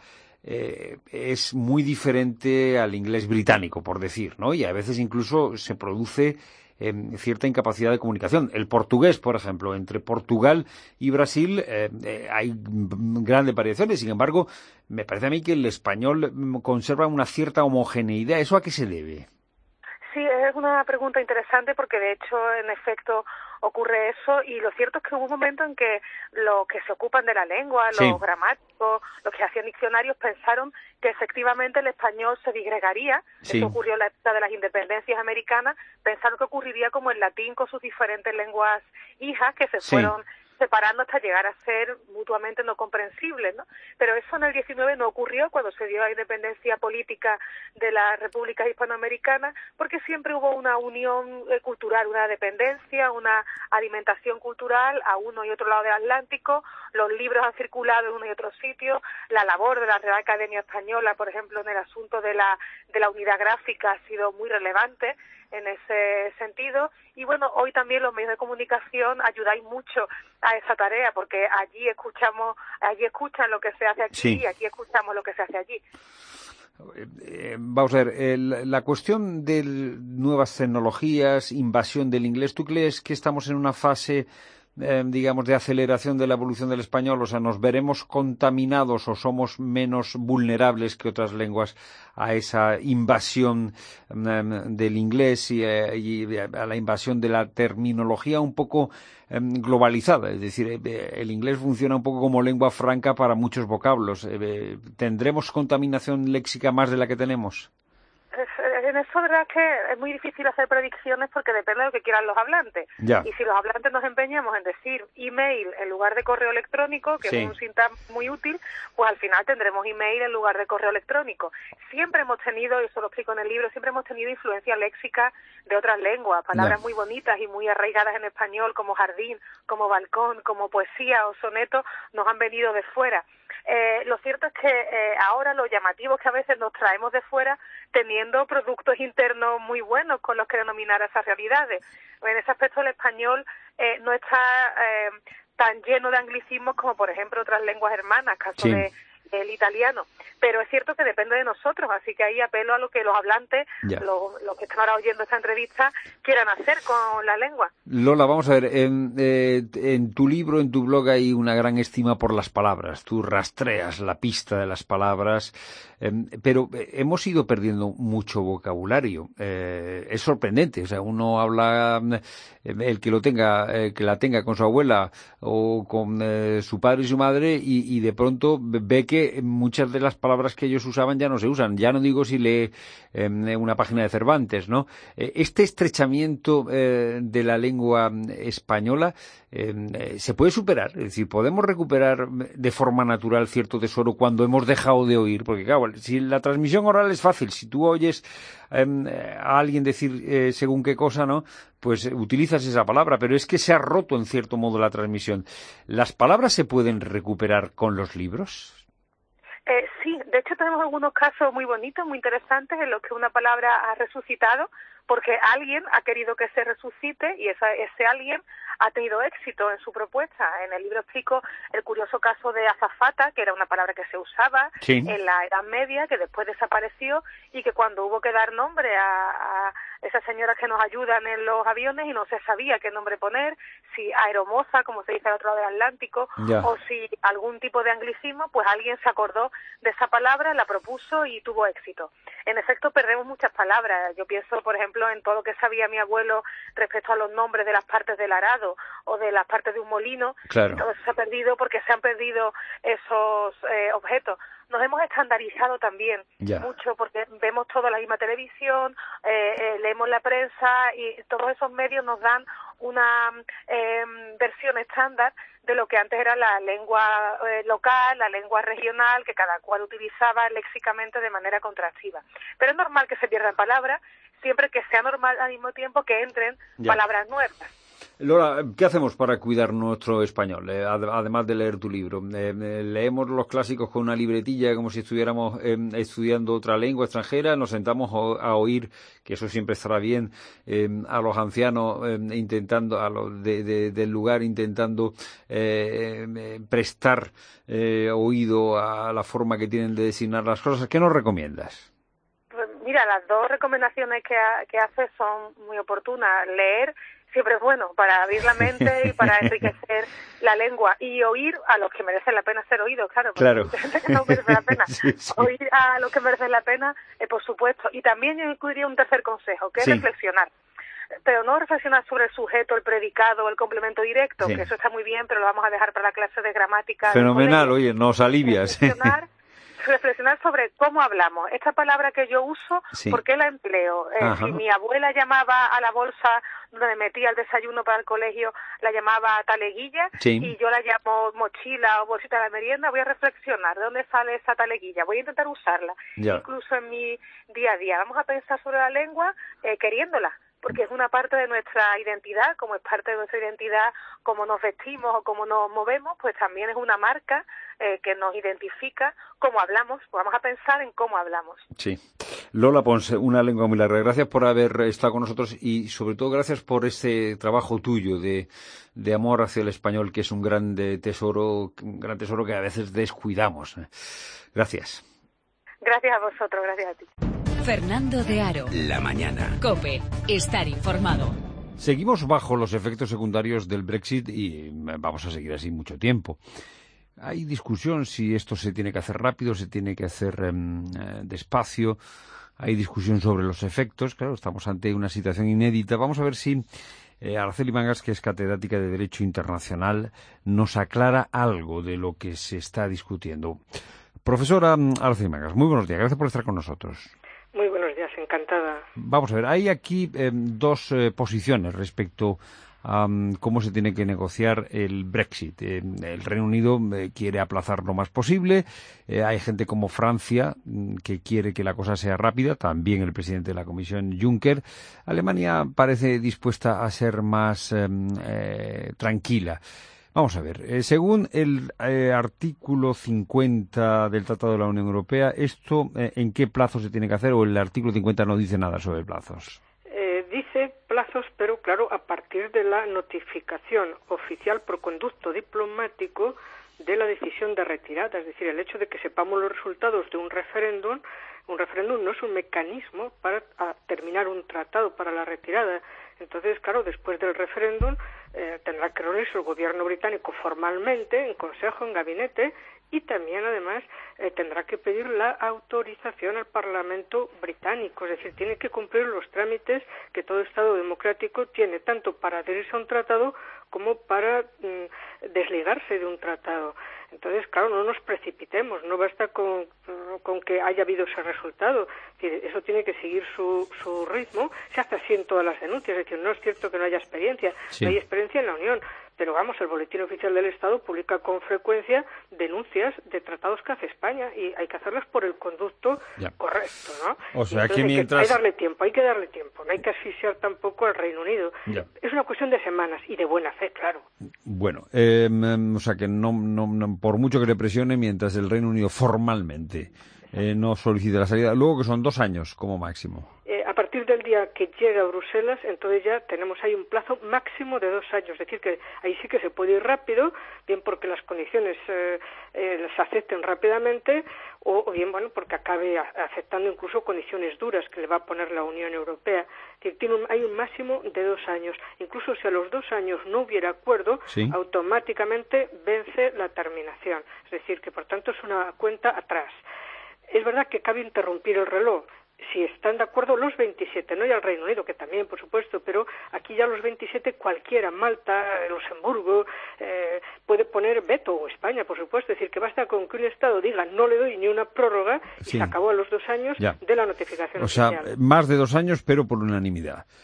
eh, es muy diferente al inglés británico, por decir, ¿no? Y a veces incluso se produce eh, cierta incapacidad de comunicación. El portugués, por ejemplo, entre Portugal y Brasil eh, eh, hay grandes variaciones. Sin embargo, me parece a mí que el español conserva una cierta homogeneidad. ¿Eso a qué se debe? Sí, es una pregunta interesante porque de hecho, en efecto, ocurre eso, y lo cierto es que hubo un momento en que los que se ocupan de la lengua, los sí. gramáticos, los que hacían diccionarios, pensaron que efectivamente el español se disgregaría. Sí. Eso ocurrió en la época de las independencias americanas. Pensaron que ocurriría como el latín con sus diferentes lenguas hijas, que se sí. fueron separando hasta llegar a ser mutuamente no comprensibles, ¿no? Pero eso en el diecinueve no ocurrió cuando se dio la independencia política de las repúblicas hispanoamericanas, porque siempre hubo una unión eh, cultural, una dependencia, una alimentación cultural a uno y otro lado del Atlántico. Los libros han circulado en uno y otro sitio. La labor de la Real Academia Española, por ejemplo, en el asunto de la de la unidad gráfica ha sido muy relevante en ese sentido, y bueno, hoy también los medios de comunicación ayudáis mucho a esa tarea, porque allí escuchamos, allí escuchan lo que se hace aquí sí. y aquí escuchamos lo que se hace allí. Eh, vamos a ver, el, la cuestión de nuevas tecnologías, invasión del inglés, ¿tú crees que estamos en una fase, eh, digamos, de aceleración de la evolución del español? O sea, ¿nos veremos contaminados o somos menos vulnerables que otras lenguas a esa invasión um, del inglés y, eh, y a la invasión de la terminología un poco um, globalizada? Es decir, eh, el inglés funciona un poco como lengua franca para muchos vocablos. Eh, ¿Tendremos contaminación léxica más de la que tenemos? En eso, verdad, es que es muy difícil hacer predicciones porque depende de lo que quieran los hablantes. Ya. Y si los hablantes nos empeñamos en decir email en lugar de correo electrónico, que sí. es un síntoma muy útil, pues al final tendremos email en lugar de correo electrónico. Siempre hemos tenido, y eso lo explico en el libro, siempre hemos tenido influencia léxica de otras lenguas, palabras ya. muy bonitas y muy arraigadas en español, como jardín, como balcón, como poesía o soneto, nos han venido de fuera. Eh, lo cierto es que eh, ahora lo llamativo es que a veces nos traemos de fuera teniendo productos internos muy buenos con los que denominar esas realidades. En ese aspecto el español eh, no está eh, tan lleno de anglicismos como por ejemplo otras lenguas hermanas, caso sí. de el italiano, pero es cierto que depende de nosotros, así que ahí apelo a lo que los hablantes, los, los que están ahora oyendo esta entrevista, quieran hacer con la lengua. Lola, vamos a ver, en, eh, en tu libro, en tu blog hay una gran estima por las palabras, tú rastreas la pista de las palabras, eh, pero hemos ido perdiendo mucho vocabulario, eh, es sorprendente, o sea, uno habla, eh, el que lo tenga, eh, que la tenga con su abuela o con eh, su padre y su madre y, y de pronto ve que muchas de las palabras que ellos usaban ya no se usan. Ya no digo si lee eh, una página de Cervantes, ¿no? Eh, este estrechamiento eh, de la lengua española eh, se puede superar. Es decir, podemos recuperar de forma natural cierto tesoro cuando hemos dejado de oír. Porque, claro, si la transmisión oral es fácil, si tú oyes eh, a alguien decir eh, según qué cosa, ¿no? Pues eh, utilizas esa palabra, pero es que se ha roto en cierto modo la transmisión. ¿Las palabras se pueden recuperar con los libros? Eh, sí, de hecho tenemos algunos casos muy bonitos, muy interesantes, en los que una palabra ha resucitado porque alguien ha querido que se resucite y esa, ese alguien ha tenido éxito en su propuesta. En el libro explico el curioso caso de azafata, que era una palabra que se usaba sí. en la Edad Media, que después desapareció y que cuando hubo que dar nombre a, a esas señoras que nos ayudan en los aviones y no se sabía qué nombre poner, si aeromoza, como se dice al otro lado del Atlántico, ya. o si algún tipo de anglicismo, pues alguien se acordó de esa palabra, la propuso y tuvo éxito. En efecto, perdemos muchas palabras. Yo pienso, por ejemplo, en todo lo que sabía mi abuelo respecto a los nombres de las partes del arado o de las partes de un molino. Claro. Y todo eso se ha perdido porque se han perdido esos eh, objetos. Nos hemos estandarizado también ya. mucho porque vemos toda la misma televisión, eh, eh, leemos la prensa y todos esos medios nos dan una eh, versión estándar de lo que antes era la lengua eh, local, la lengua regional, que cada cual utilizaba léxicamente de manera contrastiva. Pero es normal que se pierdan palabras, siempre que sea normal al mismo tiempo que entren ya. palabras nuevas. Lola, ¿qué hacemos para cuidar nuestro español? Eh, ad- además de leer tu libro, eh, eh, leemos los clásicos con una libretilla como si estuviéramos eh, estudiando otra lengua extranjera, nos sentamos o- a oír, que eso siempre estará bien, eh, a los ancianos eh, intentando, a los de, de- del lugar intentando eh, eh, prestar eh, oído a la forma que tienen de designar las cosas. ¿Qué nos recomiendas? Pues mira, las dos recomendaciones que, ha- que haces son muy oportunas. Leer siempre es bueno para abrir la mente y para enriquecer la lengua, y oír a los que merecen la pena ser oídos, claro, porque Claro. hay mucha gente que no merece la pena. Sí, sí. Oír a los que merecen la pena, eh, por supuesto. Y también yo incluiría un tercer consejo, que Sí. es reflexionar. Pero no reflexionar sobre el sujeto, el predicado, el complemento directo, Sí. que eso está muy bien, pero lo vamos a dejar para la clase de gramática. del Fenomenal, colegio. oye, nos alivias. Reflexionar, reflexionar sobre cómo hablamos. Esta palabra que yo uso, Sí. ¿por qué la empleo? Eh, Ajá. si mi abuela llamaba a la bolsa donde me metía el desayuno para el colegio, la llamaba taleguilla, Sí. y yo la llamo mochila o bolsita de la merienda, voy a reflexionar de dónde sale esa taleguilla. Voy a intentar usarla, Ya. incluso en mi día a día. Vamos a pensar sobre la lengua eh, queriéndola, porque es una parte de nuestra identidad, como es parte de nuestra identidad, cómo nos vestimos o cómo nos movemos, pues también es una marca eh, que nos identifica cómo hablamos. Pues vamos a pensar en cómo hablamos. Sí. Lola Ponce, una lengua muy larga. Gracias por haber estado con nosotros y, sobre todo, gracias por este trabajo tuyo de, de amor hacia el español, que es un gran de tesoro, un gran tesoro que a veces descuidamos. Gracias. Gracias a vosotros, gracias a ti. Fernando de Aro. La mañana. COPE. Estar informado. Seguimos bajo los efectos secundarios del Brexit y vamos a seguir así mucho tiempo. Hay discusión si esto se tiene que hacer rápido, se tiene que hacer eh, despacio. Hay discusión sobre los efectos. Claro, estamos ante una situación inédita. Vamos a ver si eh, Araceli Mangas, que es catedrática de Derecho Internacional, nos aclara algo de lo que se está discutiendo. Profesora Araceli Mangas, muy buenos días. Gracias por estar con nosotros. Muy buenos días, encantada. Vamos a ver, hay aquí eh, dos eh, posiciones respecto a um, cómo se tiene que negociar el Brexit. Eh, el Reino Unido eh, quiere aplazar lo más posible. Eh, hay gente como Francia mm, que quiere que la cosa sea rápida. También el presidente de la Comisión, Juncker. Alemania parece dispuesta a ser más eh, eh, tranquila. Vamos a ver, eh, según el eh, artículo cincuenta del Tratado de la Unión Europea, ¿esto eh, en qué plazo se tiene que hacer o el artículo cincuenta no dice nada sobre plazos? Eh, dice plazos, pero claro, a partir de la notificación oficial por conducto diplomático de la decisión de retirada, es decir, el hecho de que sepamos los resultados de un referéndum. Un referéndum no es un mecanismo para a, terminar un tratado para la retirada. Entonces, claro, después del referéndum eh, tendrá que reunirse el gobierno británico formalmente, en consejo, en gabinete, y también, además, eh, tendrá que pedir la autorización al Parlamento británico. Es decir, tiene que cumplir los trámites que todo Estado democrático tiene, tanto para adherirse a un tratado como para mm, desligarse de un tratado. Entonces, claro, no nos precipitemos, no basta con, con que haya habido ese resultado. Es decir, eso tiene que seguir su, su ritmo. Se hace así en todas las denuncias, es decir, no es cierto que no haya experiencia, Sí. no hay experiencia en la Unión. Pero vamos, el Boletín Oficial del Estado publica con frecuencia denuncias de tratados que hace España y hay que hacerlas por el conducto Ya. correcto, ¿no? O sea, Entonces, que hay mientras- hay que darle tiempo, hay que darle tiempo, no hay que asfixiar tampoco al Reino Unido. Ya. Es una cuestión de semanas y de buena fe, claro. Bueno, eh, mm, o sea que no, no, no- por mucho que le presione, mientras el Reino Unido formalmente eh, no solicite la salida, luego que son dos años como máximo. Eh, a partir del día que llega a Bruselas, entonces ya tenemos ahí un plazo máximo de dos años. Es decir, que ahí sí que se puede ir rápido, bien porque las condiciones eh, eh, las acepten rápidamente, o, o bien, bueno, porque acabe a- aceptando incluso condiciones duras que le va a poner la Unión Europea. Es decir, tiene un- hay un máximo de dos años. Incluso si a los dos años no hubiera acuerdo, Sí. automáticamente vence la terminación. Es decir, que por tanto es una cuenta atrás. Es verdad que cabe interrumpir el reloj si están de acuerdo los veintisiete, no ya el Reino Unido, que también, por supuesto, pero aquí ya los veintisiete, cualquiera, Malta, Luxemburgo, eh, puede poner veto, o España, por supuesto, es decir, que basta con que un Estado diga no le doy ni una prórroga y Sí. se acabó a los dos años Ya. de la notificación O sea, oficial. más de dos años, pero por unanimidad.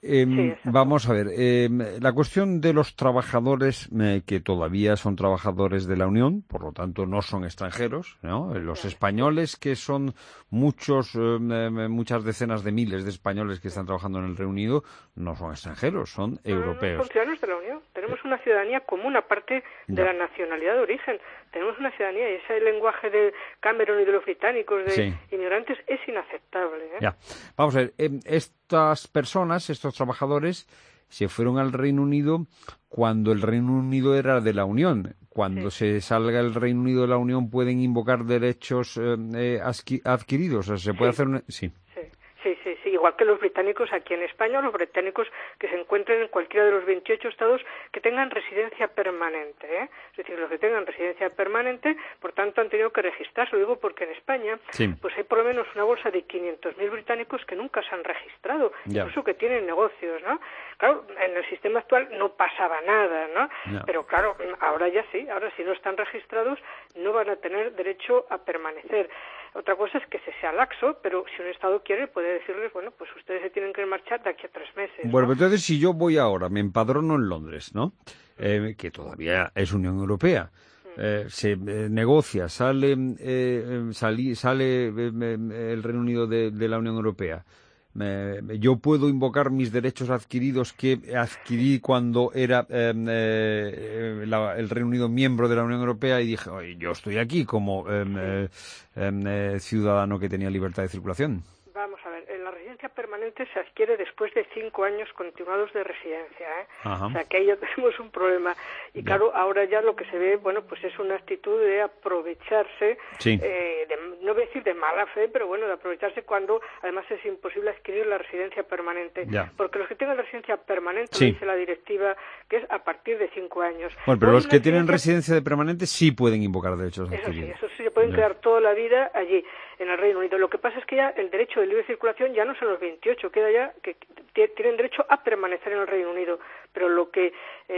Eh, Sí, vamos a ver, eh, la cuestión de los trabajadores eh, que todavía son trabajadores de la Unión, por lo tanto no son extranjeros, ¿no? Los españoles, que son muchos, eh, muchas decenas de miles de españoles que están trabajando en el Reino Unido, no son extranjeros, son europeos. Son ciudadanos de la Unión. Tenemos una ciudadanía común aparte de Ya. la nacionalidad de origen. Tenemos una ciudadanía y ese lenguaje de Cameron y de los británicos, de Sí. inmigrantes, es inaceptable. ¿eh? Ya, vamos a ver, eh, estas personas, estos trabajadores, se fueron al Reino Unido cuando el Reino Unido era de la Unión. Cuando se salga el Reino Unido de la Unión, pueden invocar derechos eh, eh, adqui- adquiridos. O sea, se puede Sí. hacer una... Sí. Sí, sí, sí, igual que los británicos aquí en España, los británicos que se encuentren en cualquiera de los veintiocho estados que tengan residencia permanente, ¿eh? Es decir, los que tengan residencia permanente, por tanto, han tenido que registrarse. Lo digo porque en España, Sí. pues hay por lo menos una bolsa de quinientos mil británicos que nunca se han registrado, Ya. incluso que tienen negocios, ¿no? Claro, en el sistema actual no pasaba nada, ¿no? Ya. Pero claro, ahora ya sí, ahora si no están registrados no van a tener derecho a permanecer. Otra cosa es que se sea laxo, pero si un Estado quiere puede decirles, bueno, pues ustedes se tienen que marchar de aquí a tres meses. Bueno, ¿no? pero entonces si yo voy ahora, me empadrono en Londres, ¿no? Eh, que todavía es Unión Europea. Eh, se eh, negocia, sale, eh, eh, salí- sale eh, eh, el Reino Unido de, de la Unión Europea. Me- yo puedo invocar mis derechos adquiridos que adquirí cuando era eh, eh, la- el Reino Unido miembro de la Unión Europea y dije, oye, yo estoy aquí como eh, eh, eh, ciudadano que tenía libertad de circulación. Vamos a ver, la residencia permanente se adquiere después de cinco años continuados de residencia, ¿eh? Ajá. O sea que ahí ya tenemos un problema. Y Ya. claro, ahora ya lo que se ve, bueno, pues es una actitud de aprovecharse, Sí. eh, de, no voy a decir de mala fe, pero bueno, de aprovecharse cuando además es imposible adquirir la residencia permanente. Ya. Porque los que tengan residencia permanente, Sí. lo dice la directiva, que es a partir de cinco años. Bueno, pero No los hay que una tienen residencia- residencia de permanente sí pueden invocar derechos Eso sí, adquiridos. eso sí, se pueden Ya. quedar toda la vida allí, en el Reino Unido. Lo que pasa es que ya el derecho de libre circulación ya no son los veintiocho, queda ya que t- tienen derecho a permanecer en el Reino Unido. Pero lo que,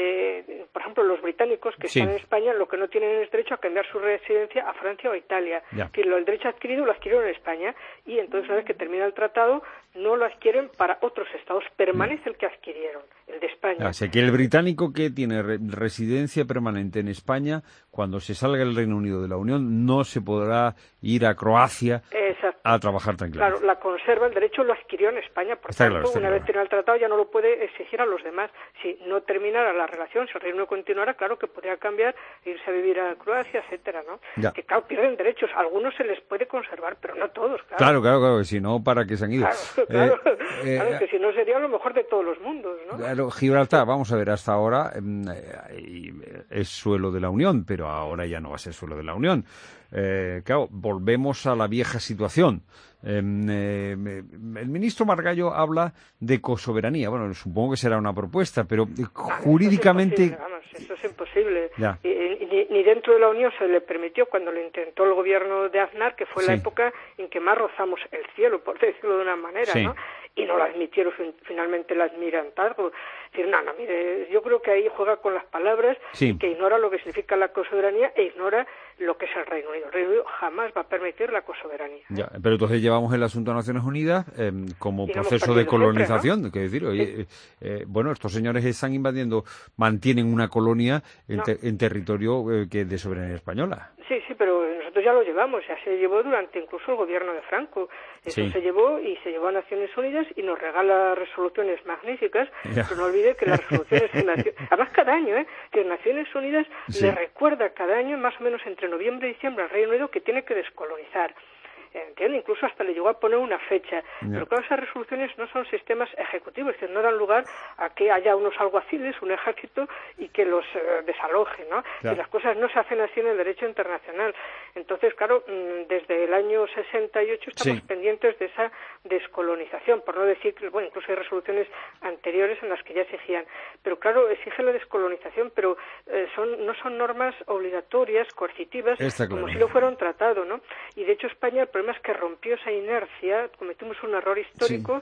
eh, por ejemplo, los británicos que Sí. están en España, lo que no tienen es derecho a cambiar su residencia a Francia o a Italia. Ya. Es decir, lo- el derecho adquirido lo adquirieron en España y entonces una vez que termina el tratado no lo adquieren para otros estados. Permanece el que adquirieron, el de España. O sea, que el británico que tiene re- residencia permanente en España, cuando se salga el Reino Unido de la Unión, no se podrá ir a Croacia Exacto. a trabajar tranquilamente. Claro, la conserva, el derecho lo adquirió en España, por Está tanto, claro, está una claro. vez terminado el tratado ya no lo puede exigir a los demás. Si no terminara la relación, si el Reino Unido continuara, claro que podría cambiar, irse a vivir a Croacia, etcétera, ¿no? Ya. Que claro, pierden derechos, a algunos se les puede conservar, pero no todos, claro. Claro, claro, claro, si no, ¿para qué se han ido? Claro, claro, Eh, claro, eh, que si no sería lo mejor de todos los mundos, ¿no? Claro, Gibraltar, vamos a ver, hasta ahora mm, eh, y, eh, es suelo de la Unión, pero ahora ya no va a ser suelo de la Unión. Eh, claro, volvemos a la vieja situación. Eh, eh, el ministro Margallo habla de cosoberanía. Bueno, supongo que será una propuesta, pero eh, jurídicamente... Eso es imposible, vamos, eso es imposible. Ya. Y, y- ni, ni dentro de la Unión se le permitió cuando lo intentó el gobierno de Aznar, que fue la Sí. época en que más rozamos el cielo, por decirlo de una manera, Sí. ¿no? Y no lo admitieron fin- finalmente el admirantazgo. Es decir, no, no, mire, yo creo que ahí juega con las palabras, Sí. y que ignora lo que significa la cosoberanía e ignora lo que es el Reino Unido. El Reino Unido jamás va a permitir la cosoberanía. Ya, pero entonces llevamos el asunto a Naciones Unidas eh, como Y lo hemos proceso de perdido siempre, colonización. Que decir, oye, eh, eh, bueno, estos señores están invadiendo, mantienen una colonia en, No. te- en territorio eh, que es de soberanía española. Sí, sí, pero nosotros ya lo llevamos, ya se llevó durante incluso el gobierno de Franco. Eso Sí. se llevó y se llevó a Naciones Unidas y nos regala resoluciones magníficas, Ya. pero no olvide que las resoluciones de Naciones... Además, cada año, ¿eh? Que Naciones Unidas Sí. le recuerda cada año, más o menos entre noviembre y diciembre, al Reino Unido que tiene que descolonizar. ¿Entiende? Incluso hasta le llegó a poner una fecha. Ya. Pero claro, esas resoluciones no son sistemas ejecutivos, es decir, no dan lugar a que haya unos alguaciles, un ejército, y que los eh, desalojen, ¿no? Claro. Y las cosas no se hacen así en el derecho internacional. Entonces, claro, mm, desde el año sesenta y ocho estamos Sí. pendientes de esa descolonización, por no decir que, bueno, incluso hay resoluciones anteriores en las que ya exigían. Pero claro, exige la descolonización, pero eh, son no son normas obligatorias, coercitivas, Está claro. como si lo fuera un tratado, ¿no? Y de hecho España, el problema es que rompió esa inercia, cometimos un error histórico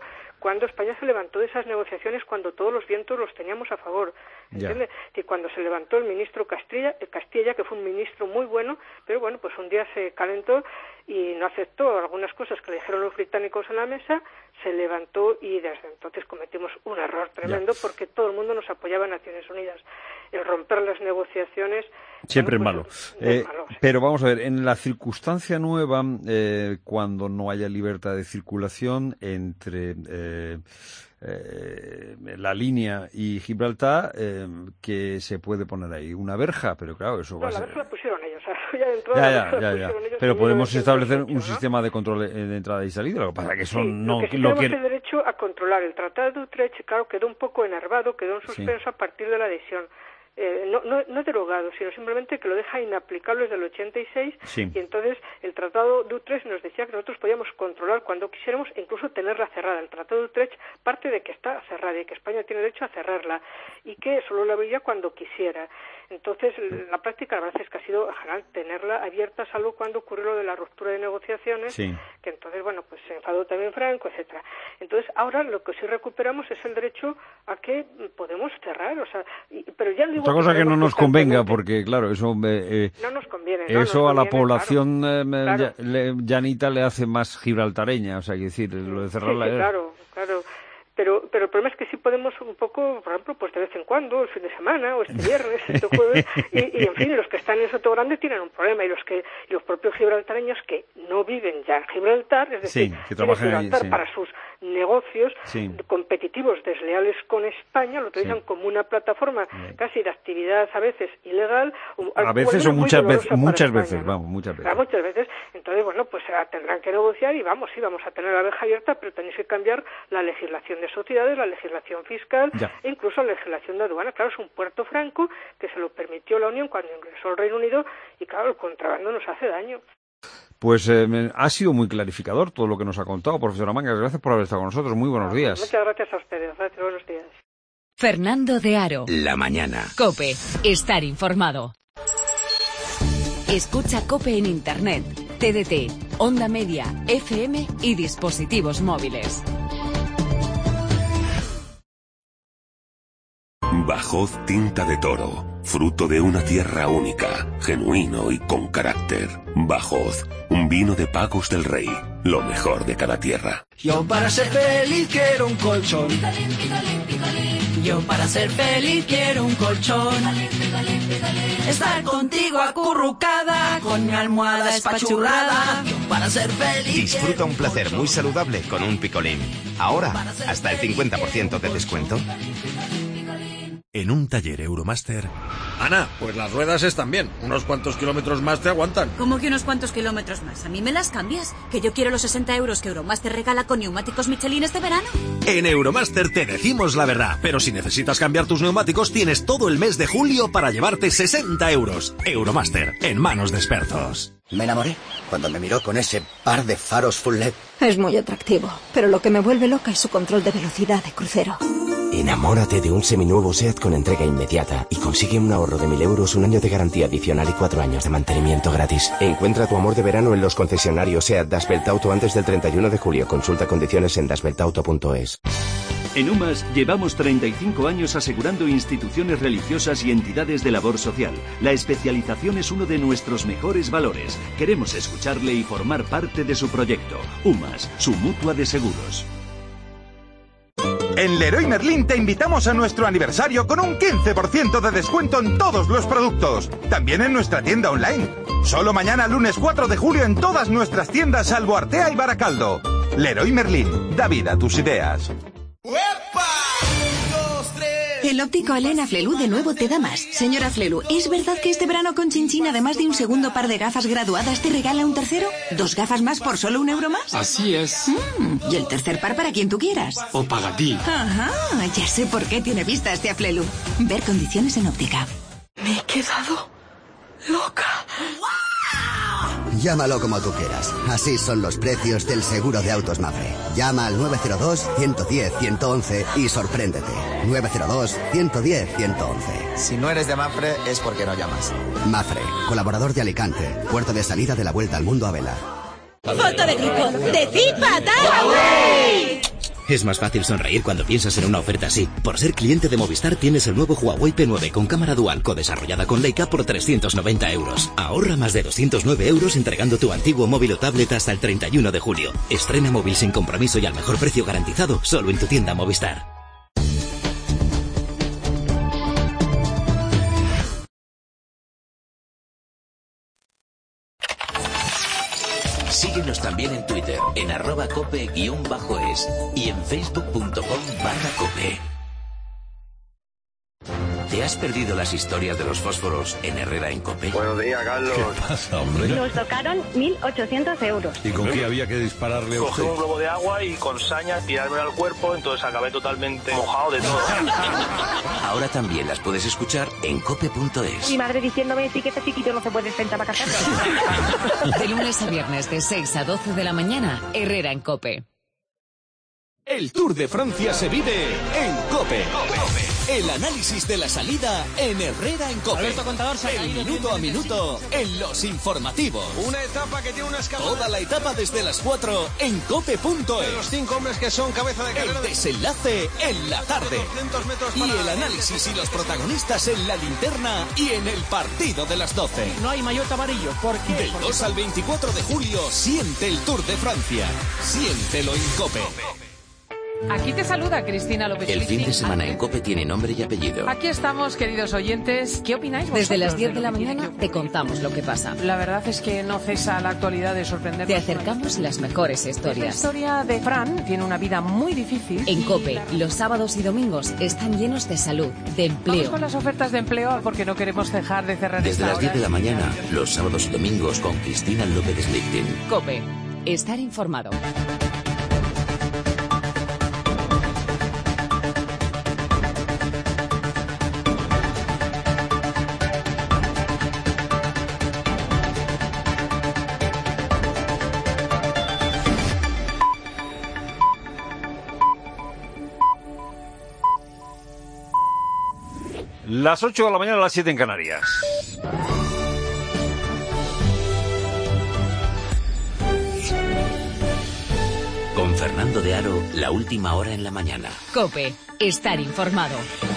cuando España se levantó de esas negociaciones cuando todos los vientos los teníamos a favor. ¿Entiendes? Que cuando se levantó el ministro Castilla, Castilla, que fue un ministro muy bueno, pero bueno, pues un día se calentó y no aceptó algunas cosas que le dijeron los británicos en la mesa, se levantó y desde entonces cometimos un error tremendo ya. Porque todo el mundo nos apoyaba en Naciones Unidas. El romper las negociaciones... Siempre bueno, pues, es malo. Eh, es malo sí. Pero vamos a ver, en la circunstancia nueva, eh, cuando no haya libertad de circulación entre... Eh, Eh, la línea y Gibraltar, eh, que se puede poner ahí una verja, pero claro, eso no, va a ser... la verja la pusieron ellos, o sea, ya de entrada ya, la verja ya, la ya, pusieron ya. ellos. Pero podemos establecer un ¿no? sistema de control de entrada y salida, lo que pasa es que eso sí, no... Lo que sí lo tenemos que... el derecho a controlar. El Tratado de Utrecht, claro, quedó un poco enervado, quedó en suspenso sí. a partir de la adhesión. Eh, no, no, no derogado, sino simplemente que lo deja inaplicable desde el ochenta y seis sí. y entonces el Tratado de Utrecht nos decía que nosotros podíamos controlar cuando quisiéramos e incluso tenerla cerrada. El Tratado de Utrecht parte de que está cerrada y que España tiene derecho a cerrarla y que solo la abriría cuando quisiera. Entonces, la práctica, la verdad es que ha sido, en general, tenerla abierta, salvo cuando ocurrió lo de la ruptura de negociaciones, sí. que entonces, bueno, pues se enfadó también Franco, etcétera. Entonces, ahora lo que sí recuperamos es el derecho a que podemos cerrar, o sea, y, pero ya digo... Otra cosa que, que no nos convenga, porque, claro, eso... Eh, no nos conviene. Eso no nos a conviene, la población claro, eh, claro. Le, llanita le hace más gibraltareña, o sea, que decir, lo de cerrarla... Sí, sí, claro, claro. Pero, pero el problema es que sí podemos un poco, por ejemplo, pues de vez en cuando, el fin de semana, o este viernes, este jueves, y, y en fin, los que están en Soto Grande tienen un problema, y los que y los propios gibraltareños que no viven ya en Gibraltar, es decir, sí, que trabajan Gibraltar ahí, sí. para sus negocios sí. competitivos desleales con España, lo utilizan sí. como una plataforma sí. casi de actividad a veces ilegal. A veces o muchas veces, muchas España, veces, ¿no? vamos, muchas veces. Claro, muchas veces. Entonces, bueno, pues tendrán que negociar y vamos, sí, vamos a tener la verja abierta, pero tenéis que cambiar la legislación de sociedades, la legislación fiscal ya. e incluso la legislación de aduana. Claro, es un puerto franco que se lo permitió la Unión cuando ingresó el Reino Unido y claro, el contrabando nos hace daño. Pues eh, ha sido muy clarificador todo lo que nos ha contado, profesora Mangas. Gracias por haber estado con nosotros. Muy buenos días. Muchas gracias a ustedes. Gracias, buenos días. Fernando de Aro. La mañana. COPE. Estar informado. Escucha COPE en Internet, T D T, Onda Media, F M y dispositivos móviles. Bajoz Tinta de Toro, fruto de una tierra única, genuino y con carácter. Bajoz, un vino de Pagos del Rey, lo mejor de cada tierra. Yo para ser feliz quiero un colchón. Yo para ser feliz quiero un colchón. Estar contigo acurrucada, con mi almohada espachurrada. Yo para ser feliz. Disfruta un placer muy saludable con un picolín. Ahora, hasta el cincuenta por ciento de descuento. En un taller Euromaster... Ana, pues las ruedas están bien. Unos cuantos kilómetros más te aguantan. ¿Cómo que unos cuantos kilómetros más? A mí me las cambias. Que yo quiero los sesenta euros que Euromaster regala con neumáticos Michelin este verano. En Euromaster te decimos la verdad. Pero si necesitas cambiar tus neumáticos, tienes todo el mes de julio para llevarte sesenta euros. Euromaster, en manos de expertos. Me enamoré cuando me miró con ese par de faros full L E D. Es muy atractivo, pero lo que me vuelve loca es su control de velocidad de crucero. Enamórate de un seminuevo SEAT con entrega inmediata y consigue un ahorro de mil euros, un año de garantía adicional y cuatro años de mantenimiento gratis. Encuentra tu amor de verano en los concesionarios SEAT Dasbelt Auto antes del treinta y uno de julio. Consulta condiciones en dasbelt auto punto es. En UMAS llevamos treinta y cinco años asegurando instituciones religiosas y entidades de labor social. La especialización es uno de nuestros mejores valores. Queremos escucharle y formar parte de su proyecto. UMAS, su mutua de seguros. En Leroy Merlin te invitamos a nuestro aniversario con un quince por ciento de descuento en todos los productos. También en nuestra tienda online. Solo mañana, lunes cuatro de julio, en todas nuestras tiendas salvo Artea y Baracaldo. Leroy Merlin, da vida a tus ideas. El óptico Elena Flelu de nuevo te da más. Señora Flelu, ¿es verdad que este verano con Chinchín, además de un segundo par de gafas graduadas, te regala un tercero? ¿Dos gafas más por solo un euro más? Así es. Mm, y el tercer par para quien tú quieras. O para ti. Ajá, ya sé por qué tiene vista este Aflelu. Ver condiciones en óptica. Me he quedado loca. Llámalo como tú quieras. Así son los precios del seguro de autos Mafre. Llama al nueve cero dos, uno uno cero, uno once y sorpréndete. nueve cero dos, uno uno cero, uno once. Si no eres de Mafre es porque no llamas. Mafre, colaborador de Alicante, puerto de salida de la Vuelta al Mundo a vela. Foto de grupo. ¡Decid patada! Es más fácil sonreír cuando piensas en una oferta así. Por ser cliente de Movistar tienes el nuevo Huawei P nueve con cámara dual co-desarrollada con Leica por trescientos noventa euros. Ahorra más de doscientos nueve euros entregando tu antiguo móvil o tablet hasta el treinta y uno de julio. Estrena móvil sin compromiso y al mejor precio garantizado solo en tu tienda Movistar. Síguenos también en Twitter, en arroba cope-es y en facebook.com barra cope. ¿Te has perdido las historias de los fósforos en Herrera en Cope? Buenos días, Carlos. ¿Qué pasa, hombre? Nos tocaron mil ochocientos euros. ¿Y con qué había que dispararle a Cogí usted? un globo de agua y con saña tirarme al cuerpo, entonces acabé totalmente mojado de todo. Ahora también las puedes escuchar en cope punto es. Mi madre diciéndome sí que este chiquito no se puede sentar para casarse. De lunes a viernes de seis a doce de la mañana, Herrera en Cope. El Tour de Francia se vive en COPE. El análisis de la salida en Herrera en COPE. Alberto Contador se ha El caído minuto a minuto en los informativos. Una etapa que tiene una escalada. Toda la etapa desde las cuatro en cope punto es. De los cinco hombres que son cabeza de carrera. El desenlace en la tarde. metros Y para el análisis y los protagonistas en la linterna y en el partido de las doce. No hay maillot amarillo. ¿Por qué? Del Porque dos al veinticuatro de julio, siente el Tour de Francia. Siéntelo en COPE. Aquí te saluda Cristina López. El fin de semana en Cope tiene nombre y apellido. Aquí estamos, queridos oyentes. ¿Qué opináis vosotros? Desde las diez de lo la que tiene mañana que te contamos lo que pasa. La verdad es que no cesa la actualidad de sorprendernos. Te acercamos las mejores La historias. historia de Fran tiene una vida muy difícil. En y COPE, la- los sábados y domingos están llenos de salud, de Vamos empleo. con las ofertas de empleo porque no queremos dejar de cerrar Desde esta las hora. diez de la mañana, los sábados y domingos con Cristina López Slichting. COPE, estar informado. Las ocho de la mañana, las siete en Canarias. Con Fernando de Aro, la última hora en la mañana. COPE, estar informado.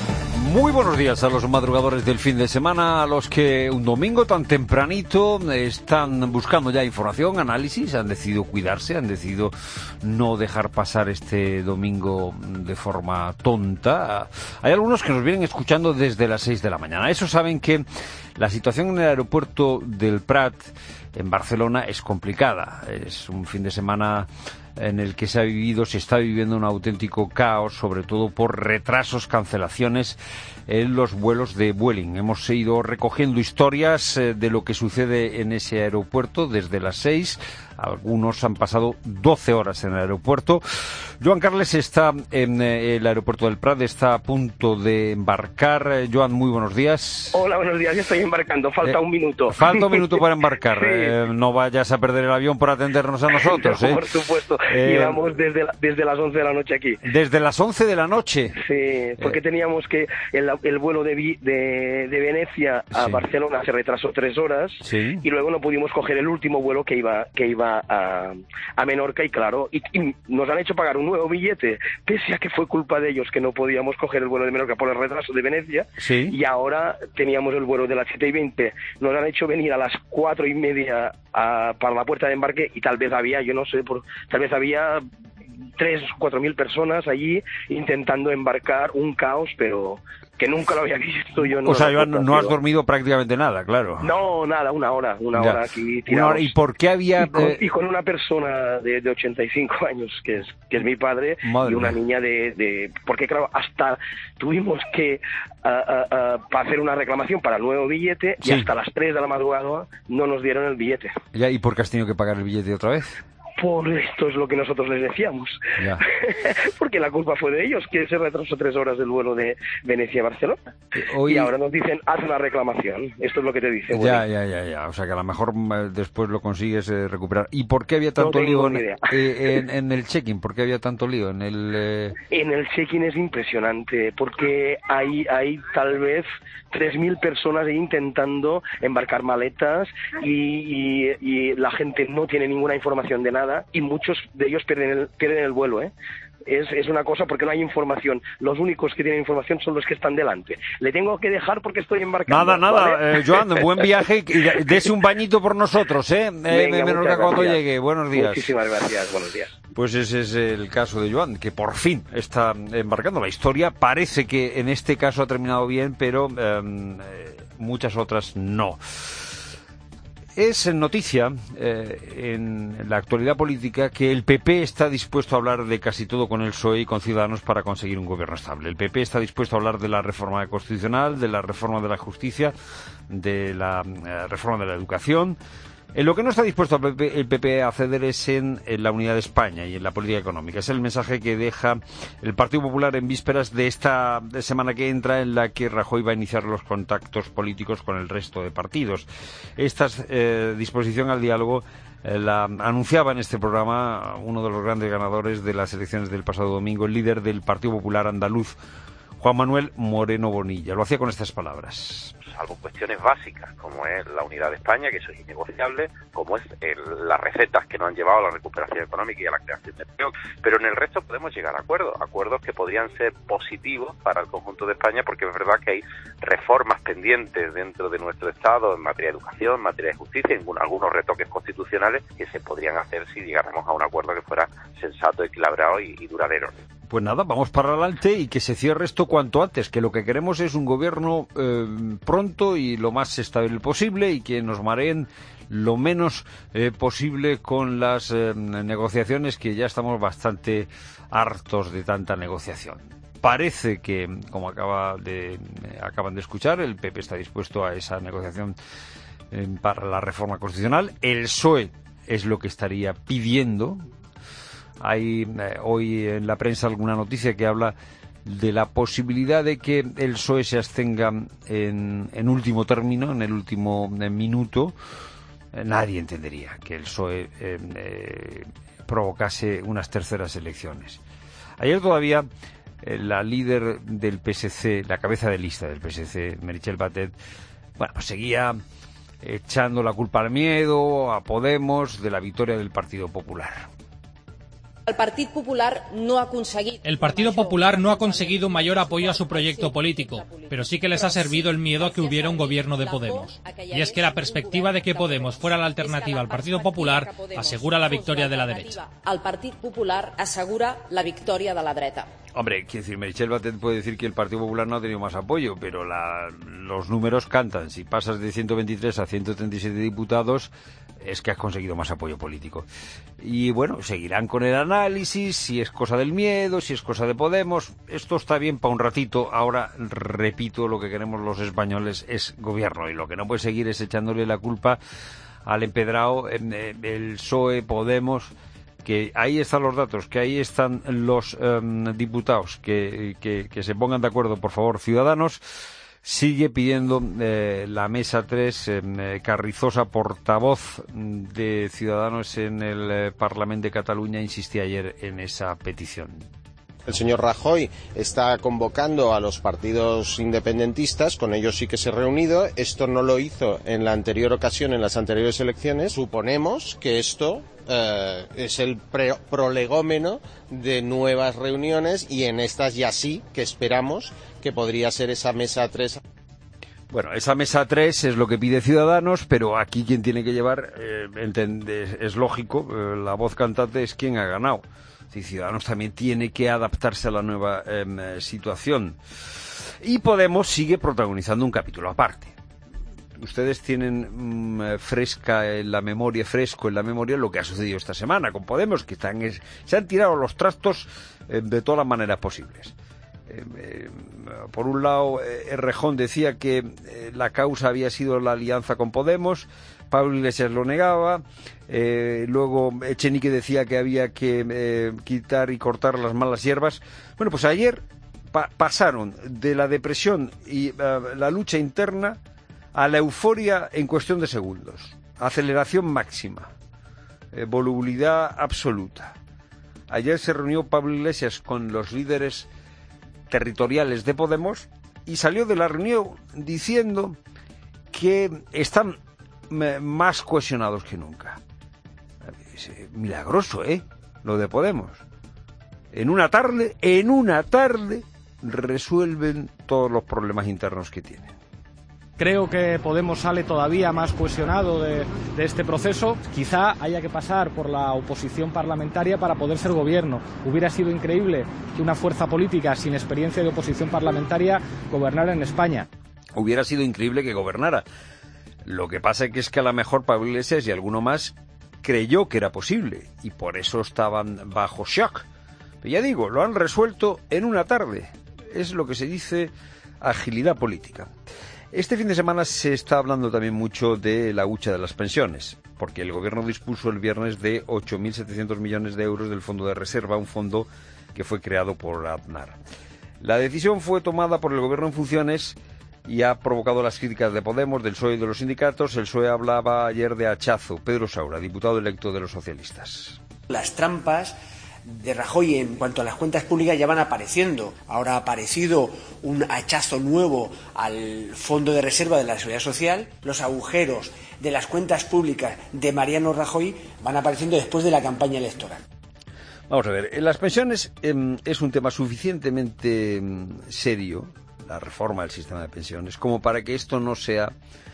Muy buenos días a los madrugadores del fin de semana, a los que un domingo tan tempranito están buscando ya información, análisis, han decidido cuidarse, han decidido no dejar pasar este domingo de forma tonta. Hay algunos que nos vienen escuchando desde las seis de la mañana. Eso saben que la situación en el aeropuerto del Prat, en Barcelona, es complicada. Es un fin de semana en el que se ha vivido, se está viviendo un auténtico caos, sobre todo por retrasos, cancelaciones en los vuelos de Vueling. Hemos ido recogiendo historias eh, de lo que sucede en ese aeropuerto desde las seis. Algunos han pasado doce horas en el aeropuerto. Joan Carles está en eh, el aeropuerto del Prat, está a punto de embarcar. Eh, Joan, muy buenos días. Hola, buenos días, ya estoy embarcando, falta Eh, un minuto. Falta un minuto para embarcar. Sí. Eh, no vayas a perder el avión por atendernos a nosotros. No, ¿eh? por supuesto, Eh, llevamos desde, la- desde las once de la noche aquí. Desde las once de la noche. Sí, porque teníamos que el, el vuelo de, Vi- de, de Venecia a Sí. Barcelona se retrasó tres horas Sí. y luego no pudimos coger el último vuelo que iba que iba a, a Menorca y claro, y, y nos han hecho pagar un nuevo billete, pese a que fue culpa de ellos que no podíamos coger el vuelo de Menorca por el retraso de Venecia. Sí. Y ahora teníamos el vuelo de las siete y veinte, nos han hecho venir a las cuatro y media a- para la puerta de embarque y tal vez había, yo no sé, por, tal vez había tres, cuatro mil personas allí intentando embarcar, un caos, pero que nunca lo había visto yo. En O sea, una Joan, no has rotación. dormido prácticamente nada, claro. No, nada, una hora, una Ya. hora aquí Una tirados. hora. ¿Y por qué había...? Y con, eh, y con una persona de, de ochenta y cinco años, que es que es mi padre, Madre y una mía. niña de, de... Porque, claro, hasta tuvimos que ah, ah, ah, para hacer una reclamación para el nuevo billete Sí. y hasta las tres de la madrugada no nos dieron el billete. ya, ¿y por qué has tenido que pagar el billete otra vez? Por esto es lo que nosotros les decíamos. Ya. Porque la culpa fue de ellos, que se retrasó tres horas del vuelo de Venecia a Barcelona. hoy- Y ahora nos dicen, haz una reclamación. Esto es lo que te dice. Ya, ya, ya, ya. O sea, que a lo mejor eh, después lo consigues eh, recuperar. ¿Y por qué había tanto tengo lío en, ni idea. eh, en, en el check-in? ¿Por qué había tanto lío en el...? eh, En el check-in es impresionante, porque hay, hay tal vez tres mil personas ahí intentando embarcar maletas y, y- y la gente no tiene ninguna información de nada y muchos de ellos pierden el, pierden el vuelo, ¿eh? es, es una cosa porque no hay información. Los únicos que tienen información son los que están delante. Le tengo que dejar porque estoy embarcando. Nada, nada, ¿vale? eh, Joan, buen viaje y dese un bañito por nosotros, ¿eh? Venga, eh Menorca cuando llegue. Buenos días. Muchísimas gracias, buenos días. Pues ese es el caso de Joan, que por fin está embarcando. La historia parece que en este caso ha terminado bien, pero eh, muchas otras no. Es noticia eh, en la actualidad política que el P P está dispuesto a hablar de casi todo con el P S O E y con Ciudadanos para conseguir un gobierno estable. El P P está dispuesto a hablar de la reforma constitucional, de la reforma de la justicia, de la eh, reforma de la educación. En lo que no está dispuesto el P P, el P P a ceder es en, en la unidad de España y en la política económica. Es el mensaje que deja el Partido Popular en vísperas de esta semana que entra, en la que Rajoy va a iniciar los contactos políticos con el resto de partidos. Esta eh, disposición al diálogo eh, la anunciaba en este programa uno de los grandes ganadores de las elecciones del pasado domingo, el líder del Partido Popular andaluz, Juan Manuel Moreno Bonilla. Lo hacía con estas palabras. Salvo cuestiones básicas, como es la unidad de España, que eso es innegociable, como es el, las recetas que nos han llevado a la recuperación económica y a la creación de empleo, pero en el resto podemos llegar a acuerdos, acuerdos que podrían ser positivos para el conjunto de España, porque es verdad que hay reformas pendientes dentro de nuestro Estado en materia de educación, en materia de justicia, en algunos retoques constitucionales que se podrían hacer si llegáramos a un acuerdo que fuera sensato, equilibrado y, y duradero. Pues nada, vamos para adelante y que se cierre esto cuanto antes, que lo que queremos es un gobierno eh, pronto y lo más estable posible y que nos mareen lo menos eh, posible con las eh, negociaciones, que ya estamos bastante hartos de tanta negociación. Parece que, como acaba de, eh, acaban de escuchar, el P P está dispuesto a esa negociación eh, para la reforma constitucional. El P S O E es lo que estaría pidiendo. Hay eh, hoy en la prensa alguna noticia que habla de la posibilidad de que el P S O E se abstenga en, en último término, en el último eh, minuto. Eh, nadie entendería que el P S O E eh, eh, provocase unas terceras elecciones. Ayer todavía eh, la líder del P S C, la cabeza de lista del P S C, Meritxell Batet, bueno, pues seguía echando la culpa al miedo, a Podemos, de la victoria del Partido Popular. El Partido Popular no ha conseguido... El Partido Popular no ha conseguido mayor apoyo a su proyecto político, pero sí que les ha servido el miedo a que hubiera un gobierno de Podemos. Y es que la perspectiva de que Podemos fuera la alternativa al Partido Popular asegura la victoria de la derecha. El Partido Popular asegura la victoria de la derecha. Hombre, quiero decir, Meritxell Batet puede decir que el Partido Popular no ha tenido más apoyo, pero la, los números cantan. Si pasas de ciento veintitrés a ciento treinta y siete diputados, es que has conseguido más apoyo político. Y bueno, seguirán con el análisis, si es cosa del miedo, si es cosa de Podemos. Esto está bien para un ratito. Ahora, repito, lo que queremos los españoles es gobierno, y lo que no puede seguir es echándole la culpa al empedrado, el P S O E, Podemos, que ahí están los datos, que ahí están los um, diputados, que, que, que se pongan de acuerdo, por favor. Ciudadanos sigue pidiendo eh, la mesa tres, eh, Carrizosa, portavoz de Ciudadanos en el eh, Parlamento de Cataluña, insistía ayer en esa petición. El señor Rajoy está convocando a los partidos independentistas, con ellos sí que se ha reunido. Esto no lo hizo en la anterior ocasión, en las anteriores elecciones. Suponemos que esto eh, es el pre- prolegómeno de nuevas reuniones, y en estas ya sí que esperamos que podría ser esa mesa tres. Bueno, esa mesa tres es lo que pide Ciudadanos, pero aquí quien tiene que llevar, eh, entende, es lógico, eh, la voz cantante es quien ha ganado. Sí, Ciudadanos también tiene que adaptarse a la nueva eh, situación. Y Podemos sigue protagonizando un capítulo aparte. Ustedes tienen mmm, fresca en la memoria, fresco en la memoria lo que ha sucedido esta semana con Podemos, que están, es, se han tirado los trastos eh, de todas las maneras posibles. Eh, eh, por un lado, eh, Errejón decía que eh, la causa había sido la alianza con Podemos, Pablo Iglesias lo negaba, eh, luego Echenique decía que había que eh, quitar y cortar las malas hierbas. Bueno, pues ayer pa- pasaron de la depresión y uh, la lucha interna a la euforia en cuestión de segundos. Aceleración máxima, eh, volubilidad absoluta. Ayer se reunió Pablo Iglesias con los líderes territoriales de Podemos y salió de la reunión diciendo que están más cohesionados que nunca. Es milagroso, ¿eh? Lo de Podemos. en una tarde, en una tarde, resuelven todos los problemas internos que tienen. Creo que Podemos sale todavía más cohesionado de, de este proceso. Quizá haya que pasar por la oposición parlamentaria para poder ser gobierno. Hubiera sido increíble que una fuerza política sin experiencia de oposición parlamentaria gobernara en España. Hubiera sido increíble que gobernara. Lo que pasa es que a lo mejor Pablo Iglesias y alguno más creyó que era posible y por eso estaban bajo shock. Pero ya digo, lo han resuelto en una tarde. Es lo que se dice agilidad política. Este fin de semana se está hablando también mucho de la hucha de las pensiones, porque el gobierno dispuso el viernes de ocho mil setecientos millones de euros del fondo de reserva, un fondo que fue creado por Aznar. La decisión fue tomada por el gobierno en funciones y ha provocado las críticas de Podemos, del P S O E y de los sindicatos. El P S O E hablaba ayer de hachazo. Pedro Saura, diputado electo de los socialistas. Las trampas de Rajoy en cuanto a las cuentas públicas ya van apareciendo. Ahora ha aparecido un hachazo nuevo al Fondo de Reserva de la Seguridad Social. Los agujeros de las cuentas públicas de Mariano Rajoy van apareciendo después de la campaña electoral. Vamos a ver, en las pensiones eh, es un tema suficientemente eh, serio, la reforma del sistema de pensiones, como para que esto no sea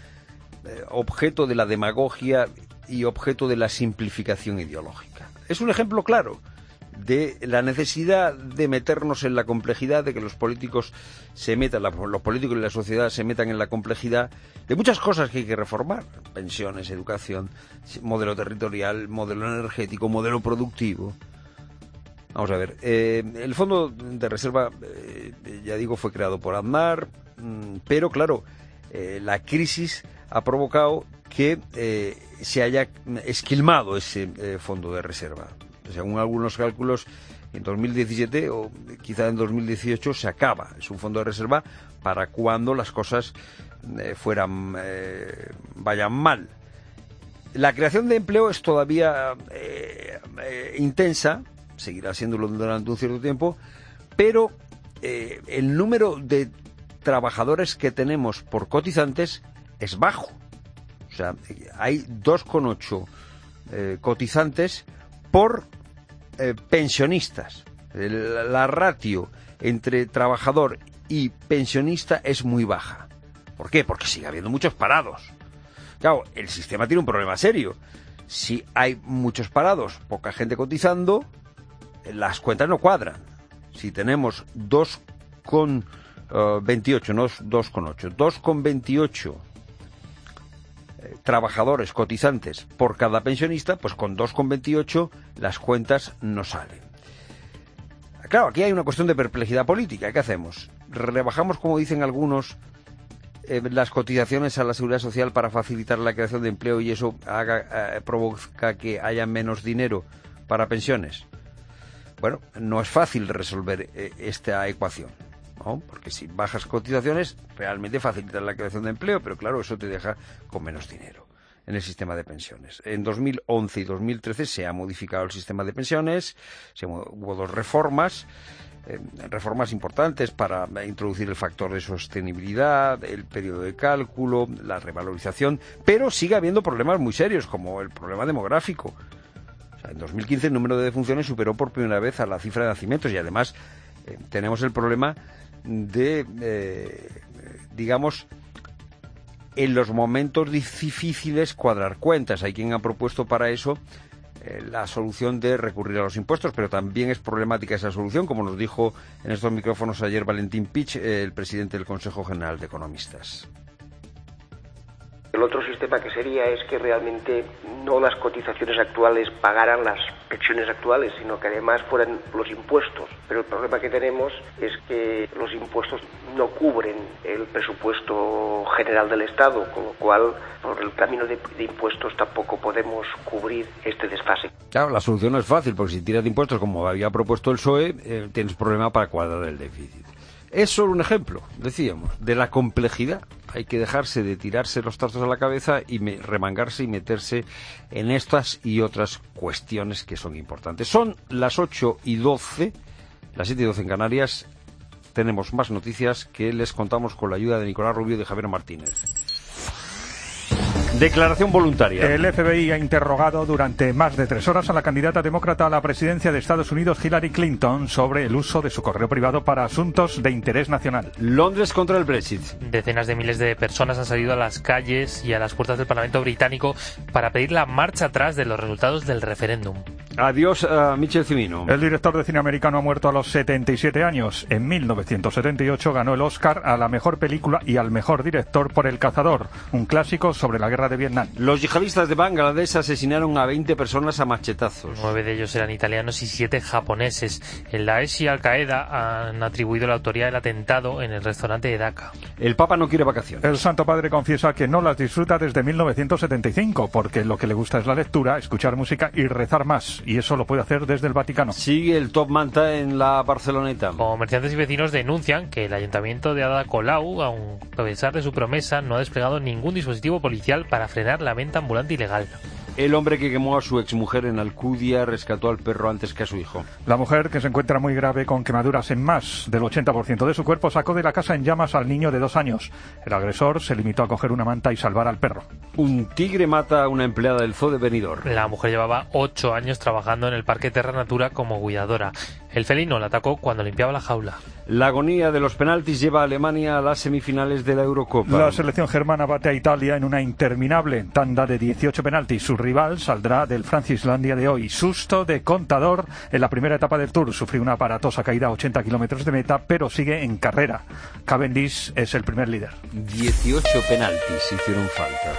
eh, objeto de la demagogia y objeto de la simplificación ideológica. Es un ejemplo claro de la necesidad de meternos en la complejidad, de que los políticos se metan, los políticos y la sociedad se metan en la complejidad de muchas cosas que hay que reformar: pensiones, educación, modelo territorial, modelo energético, modelo productivo. Vamos a ver, eh, el Fondo de Reserva, eh, ya digo, fue creado por Aznar, mmm, pero claro, eh, la crisis ha provocado que eh, se haya esquilmado ese eh, Fondo de Reserva. Según algunos cálculos, en dos mil diecisiete o quizá en dos mil dieciocho se acaba. Es un fondo de reserva para cuando las cosas eh, fueran eh, vayan mal. La creación de empleo es todavía eh, eh, intensa, seguirá siéndolo durante un cierto tiempo, pero eh, el número de trabajadores que tenemos por cotizantes es bajo. O sea, hay dos coma ocho eh, cotizantes por eh, pensionistas. El, la ratio entre trabajador y pensionista es muy baja. ¿Por qué? Porque sigue habiendo muchos parados. Claro, el sistema tiene un problema serio. Si hay muchos parados, poca gente cotizando, las cuentas no cuadran. Si tenemos dos coma veintiocho, no dos coma ocho, dos coma veintiocho trabajadores cotizantes por cada pensionista, pues con dos coma veintiocho las cuentas no salen. Claro, aquí hay una cuestión de perplejidad política. ¿Qué hacemos? ¿Rebajamos, como dicen algunos, eh, las cotizaciones a la Seguridad Social para facilitar la creación de empleo y eso haga, eh, provoca que haya menos dinero para pensiones? Bueno, no es fácil resolver eh, esta ecuación, ¿no? Porque si bajas cotizaciones, realmente facilitas la creación de empleo, pero claro, eso te deja con menos dinero en el sistema de pensiones. En dos mil once y dos mil trece se ha modificado el sistema de pensiones, se, hubo dos reformas, eh, reformas importantes para introducir el factor de sostenibilidad, el periodo de cálculo, la revalorización, pero sigue habiendo problemas muy serios, como el problema demográfico. O sea, en dos mil quince el número de defunciones superó por primera vez a la cifra de nacimientos y además eh, tenemos el problema de, eh, digamos, en los momentos difíciles cuadrar cuentas. Hay quien ha propuesto para eso eh, la solución de recurrir a los impuestos, pero también es problemática esa solución, como nos dijo en estos micrófonos ayer Valentín Pich, eh, el presidente del Consejo General de Economistas. El otro sistema que sería es que realmente no las cotizaciones actuales pagaran las pensiones actuales, sino que además fueran los impuestos. Pero el problema que tenemos es que los impuestos no cubren el presupuesto general del Estado, con lo cual por el camino de, de impuestos tampoco podemos cubrir este desfase. Claro, la solución no es fácil, porque si tiras de impuestos como había propuesto el P S O E, eh, tienes problema para cuadrar el déficit. Es solo un ejemplo, decíamos, de la complejidad. Hay que dejarse de tirarse los trastos a la cabeza y me, remangarse y meterse en estas y otras cuestiones que son importantes. Son las ocho y doce, las siete y doce en Canarias. Tenemos más noticias que les contamos con la ayuda de Nicolás Rubio y de Javier Martínez. Declaración voluntaria. El F B I ha interrogado durante más de tres horas a la candidata demócrata a la presidencia de Estados Unidos, Hillary Clinton, sobre el uso de su correo privado para asuntos de interés nacional. Londres contra el Brexit. Decenas de miles de personas han salido a las calles y a las puertas del Parlamento británico para pedir la marcha atrás de los resultados del referéndum. Adiós a Michel Cimino. El director de cine americano ha muerto a los setenta y siete años. En mil novecientos setenta y ocho ganó el Oscar a la mejor película y al mejor director por El Cazador, un clásico sobre la guerra de Vietnam. Los yihadistas de Bangladesh asesinaron a veinte personas a machetazos. Nueve de ellos eran italianos y siete japoneses. El Daesh y Al-Qaeda han atribuido la autoría del atentado en el restaurante de Dhaka. El Papa no quiere vacaciones. El Santo Padre confiesa que no las disfruta desde mil novecientos setenta y cinco, porque lo que le gusta es la lectura, escuchar música y rezar más. Y eso lo puede hacer desde el Vaticano. Sigue el top manta en la Barceloneta. Comerciantes y vecinos denuncian que el ayuntamiento de Ada Colau, aun a pesar de su promesa, no ha desplegado ningún dispositivo policial para frenar la venta ambulante ilegal. El hombre que quemó a su exmujer en Alcudia rescató al perro antes que a su hijo. La mujer, que se encuentra muy grave con quemaduras en más del ochenta por ciento de su cuerpo, sacó de la casa en llamas al niño de dos años. El agresor se limitó a coger una manta y salvar al perro. Un tigre mata a una empleada del zoo de Benidorm. La mujer llevaba ocho años trabajando en el Parque Terra Natura como cuidadora. El felino la atacó cuando limpiaba la jaula. La agonía de los penaltis lleva a Alemania a las semifinales de la Eurocopa. La selección germana bate a Italia en una interminable tanda de dieciocho penaltis. Su rival saldrá del Francia-Islandia de hoy. Susto de Contador en la primera etapa del Tour. Sufrió una aparatosa caída a ochenta kilómetros de meta, pero sigue en carrera. Cavendish es el primer líder. dieciocho penaltis hicieron falta.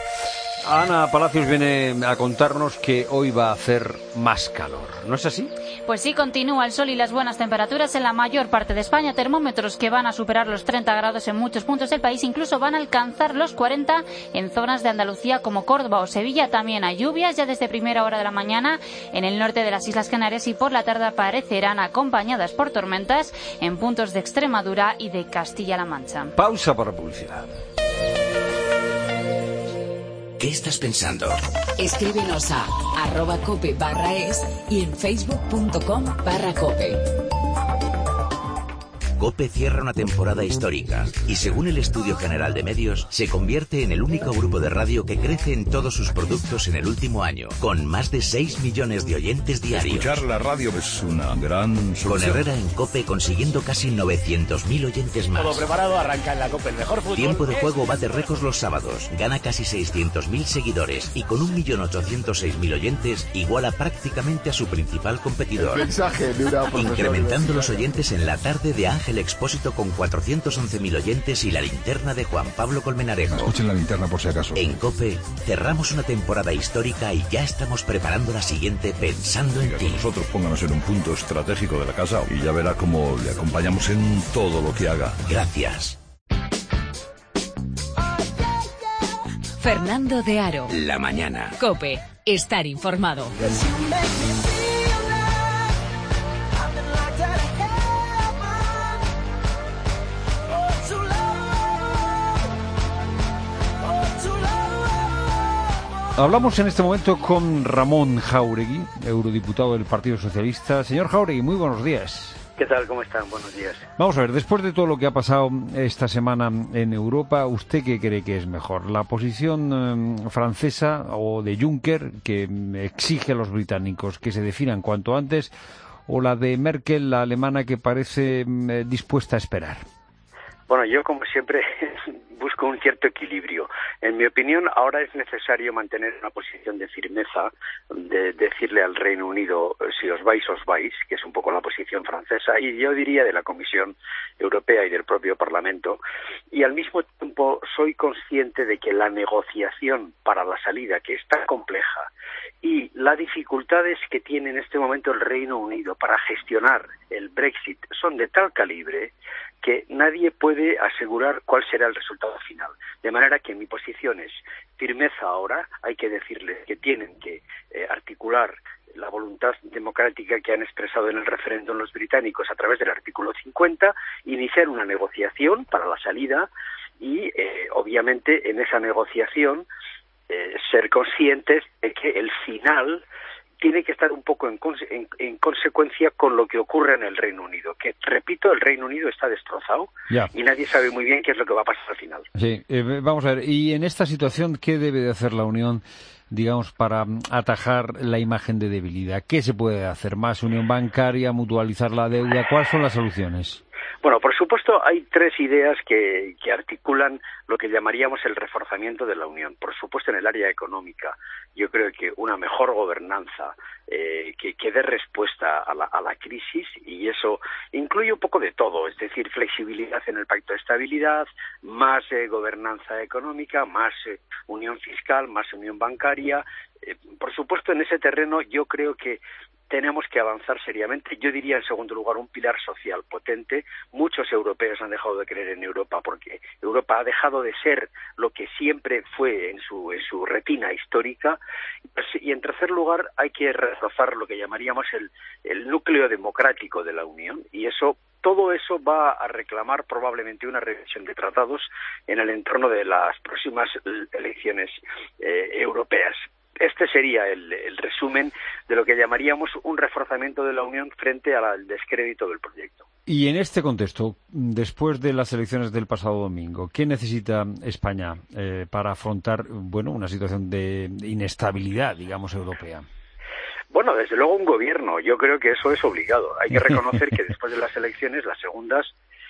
Ana Palacios viene a contarnos que hoy va a hacer más calor. ¿No es así? Pues sí, continúa el sol y las buenas temperaturas en la mayor parte de España. Termómetros que van a superar los treinta grados en muchos puntos del país. Incluso van a alcanzar los cuarenta en zonas de Andalucía como Córdoba o Sevilla. También hay lluvias ya desde primera hora de la mañana en el norte de las Islas Canarias y por la tarde aparecerán acompañadas por tormentas en puntos de Extremadura y de Castilla-La Mancha. Pausa para publicidad. ¿Qué estás pensando? Escríbenos a arroba cope barra es y en facebook.com barra cope. COPE cierra una temporada histórica y, según el Estudio General de Medios, se convierte en el único grupo de radio que crece en todos sus productos en el último año, con más de seis millones de oyentes diarios. Escuchar la radio es una gran solución. Con Herrera en COPE consiguiendo casi novecientos mil oyentes más. Todo preparado, arranca en la COPE el mejor fútbol. Tiempo de Juego bate récords los sábados, gana casi seiscientos mil seguidores y con un millón ochocientos seis mil oyentes iguala prácticamente a su principal competidor. El mensaje de una incrementando los oyentes en la tarde de Ángel Expósito con cuatrocientos once mil oyentes y la linterna de Juan Pablo Colmenarejo. Escuchen la linterna por si acaso. En COPE cerramos una temporada histórica y ya estamos preparando la siguiente pensando en ti. Nosotros pónganos en un punto estratégico de la casa y ya verá cómo le acompañamos en todo lo que haga. Gracias. Fernando de Aro. La mañana. COPE. Estar informado. Hablamos en este momento con Ramón Jáuregui, eurodiputado del Partido Socialista. Señor Jáuregui, muy buenos días. ¿Qué tal? ¿Cómo están? Buenos días. Vamos a ver, después de todo lo que ha pasado esta semana en Europa, ¿usted qué cree que es mejor? ¿La posición eh, francesa o de Juncker, que exige a los británicos que se definan cuanto antes, o la de Merkel, la alemana, que parece eh, dispuesta a esperar? Bueno, yo como siempre busco un cierto equilibrio. En mi opinión, ahora es necesario mantener una posición de firmeza, de decirle al Reino Unido, si os vais, os vais, que es un poco la posición francesa, y yo diría de la Comisión Europea y del propio Parlamento, y al mismo tiempo soy consciente de que la negociación para la salida, que es tan compleja, y las dificultades que tiene en este momento el Reino Unido para gestionar el Brexit son de tal calibre que nadie puede asegurar cuál será el resultado final. De manera que mi posición es firmeza ahora, hay que decirles que tienen que eh, articular la voluntad democrática que han expresado en el referéndum los británicos a través del artículo cincuenta, iniciar una negociación para la salida y, eh, obviamente, en esa negociación eh, ser conscientes de que el final tiene que estar un poco en, en, en consecuencia con lo que ocurre en el Reino Unido, que, repito, el Reino Unido está destrozado ya. y nadie sabe muy bien qué es lo que va a pasar al final. Sí, eh, vamos a ver, y en esta situación, ¿qué debe de hacer la Unión, digamos, para atajar la imagen de debilidad? ¿Qué se puede hacer? ¿Más unión bancaria, mutualizar la deuda? ¿Cuáles son las soluciones? Bueno, por supuesto, hay tres ideas que, que articulan lo que llamaríamos el reforzamiento de la Unión. Por supuesto, en el área económica, yo creo que una mejor gobernanza eh, que, que dé respuesta a la, a la crisis, y eso incluye un poco de todo, es decir, flexibilidad en el Pacto de Estabilidad, más eh, gobernanza económica, más eh, unión fiscal, más unión bancaria. Eh, por supuesto, en ese terreno yo creo que tenemos que avanzar seriamente. Yo diría, en segundo lugar, un pilar social potente. Muchos europeos han dejado de creer en Europa porque Europa ha dejado de ser lo que siempre fue en su, en su retina histórica. Y, en tercer lugar, hay que reforzar lo que llamaríamos el, el núcleo democrático de la Unión. Y eso, todo eso va a reclamar probablemente una revisión de tratados en el entorno de las próximas elecciones eh, europeas. Este sería el, el resumen de lo que llamaríamos un reforzamiento de la Unión frente al descrédito del proyecto. Y en este contexto, después de las elecciones del pasado domingo, ¿qué necesita España eh, para afrontar, bueno, una situación de inestabilidad, digamos, europea? Bueno, desde luego un gobierno. Yo creo que eso es obligado. Hay que reconocer que después de las elecciones, las segundas,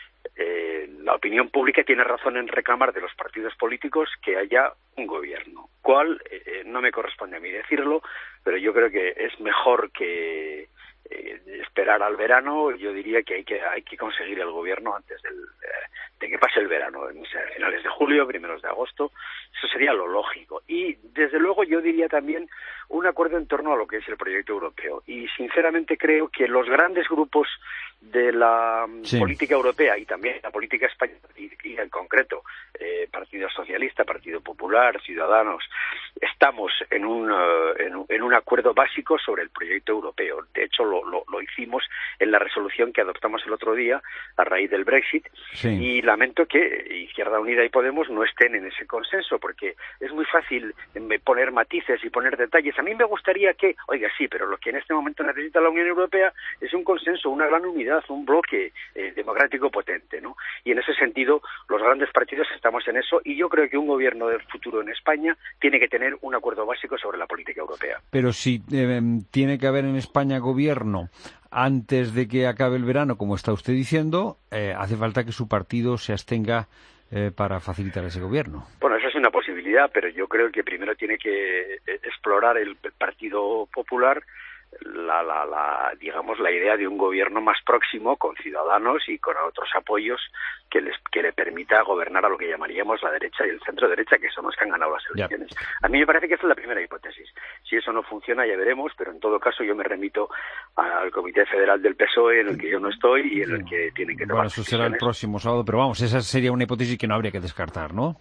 eh, la opinión pública tiene razón en reclamar de los partidos políticos que haya un gobierno. ¿Cuál? Eh, no me corresponde a mí decirlo, pero yo creo que es mejor que eh, esperar al verano. Yo diría que hay que hay que conseguir el gobierno antes del, eh, de que pase el verano, en finales de julio, primeros de agosto. Eso sería lo lógico. Y desde luego yo diría también un acuerdo en torno a lo que es el proyecto europeo. Y sinceramente creo que los grandes grupos de la sí. política europea y también la política española, y, y en concreto eh, Partido Socialista, Partido Popular, Ciudadanos, estamos en un, uh, en un en un acuerdo básico sobre el proyecto europeo. De hecho, lo, lo, lo hicimos en la resolución que adoptamos el otro día a raíz del Brexit, sí. y lamento que Izquierda Unida y Podemos no estén en ese consenso, porque es muy fácil poner matices y poner detalles. A mí me gustaría que, oiga, sí, pero lo que en este momento necesita la Unión Europea es un consenso, una gran unidad, un bloque eh, democrático potente, ¿no? Y en ese sentido, los grandes partidos estamos en eso, y yo creo que un gobierno del futuro en España tiene que tener un acuerdo básico sobre la política europea. Pero si eh, tiene que haber en España gobierno antes de que acabe el verano, como está usted diciendo, eh, hace falta que su partido se abstenga eh, para facilitar ese gobierno. Bueno, eso es una posibilidad, pero yo creo que primero tiene que explorar el Partido Popular la, la, la, digamos, la idea de un gobierno más próximo, con Ciudadanos y con otros apoyos que les que le permita gobernar a lo que llamaríamos la derecha y el centro derecha, que son los que han ganado las elecciones. Ya. A mí me parece que esa es la primera hipótesis. Si eso no funciona, ya veremos, pero en todo caso yo me remito al Comité Federal del P S O E, en el que yo no estoy y en el que tienen que tomar Bueno, eso decisiones. será el próximo sábado, pero vamos, esa sería una hipótesis que no habría que descartar, ¿no?